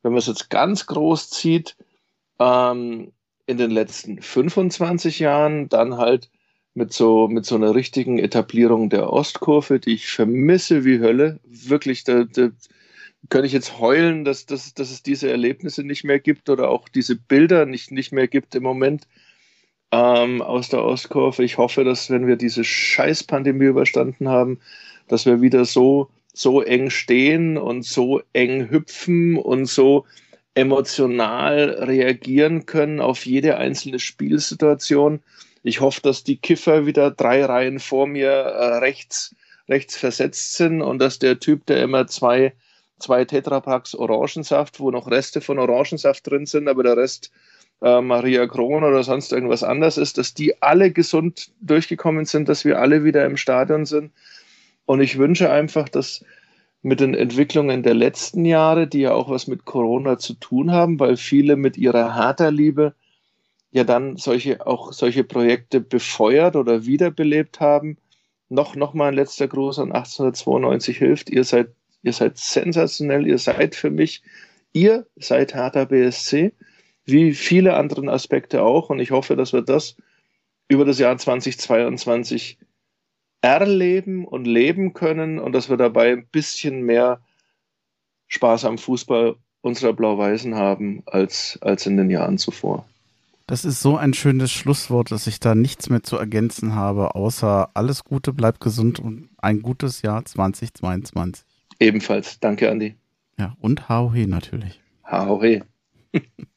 wenn man es jetzt ganz groß zieht, ähm, in den letzten fünfundzwanzig Jahren, dann halt mit so, mit so einer richtigen Etablierung der Ostkurve, die ich vermisse wie Hölle. Wirklich, da, da könnte ich jetzt heulen, dass, dass, dass es diese Erlebnisse nicht mehr gibt oder auch diese Bilder nicht, nicht mehr gibt im Moment ähm, aus der Ostkurve. Ich hoffe, dass, wenn wir diese Scheiß-Pandemie überstanden haben, dass wir wieder so, so eng stehen und so eng hüpfen und so emotional reagieren können auf jede einzelne Spielsituation. Ich hoffe, dass die Kiffer wieder drei Reihen vor mir äh, rechts, rechts versetzt sind und dass der Typ, der immer zwei, zwei Tetrapacks Orangensaft, wo noch Reste von Orangensaft drin sind, aber der Rest äh, Maria Kron oder sonst irgendwas anderes ist, dass die alle gesund durchgekommen sind, dass wir alle wieder im Stadion sind. Und ich wünsche einfach, dass mit den Entwicklungen der letzten Jahre, die ja auch was mit Corona zu tun haben, weil viele mit ihrer Hertha-Liebe ja dann solche, auch solche Projekte befeuert oder wiederbelebt haben. Noch, noch mal ein letzter Gruß an achtzehnhundertzweiundneunzig hilft. Ihr seid, ihr seid sensationell. Ihr seid für mich, ihr seid Hertha B S C, wie viele andere Aspekte auch. Und ich hoffe, dass wir das über das Jahr zweitausendzweiundzwanzig erleben und leben können und dass wir dabei ein bisschen mehr Spaß am Fußball unserer Blau-Weißen haben als, als in den Jahren zuvor. Das ist so ein schönes Schlusswort, dass ich da nichts mehr zu ergänzen habe, außer alles Gute, bleibt gesund und ein gutes Jahr zweitausendzweiundzwanzig. Ebenfalls. Danke, Andi. Ja, und H O He natürlich. H O He.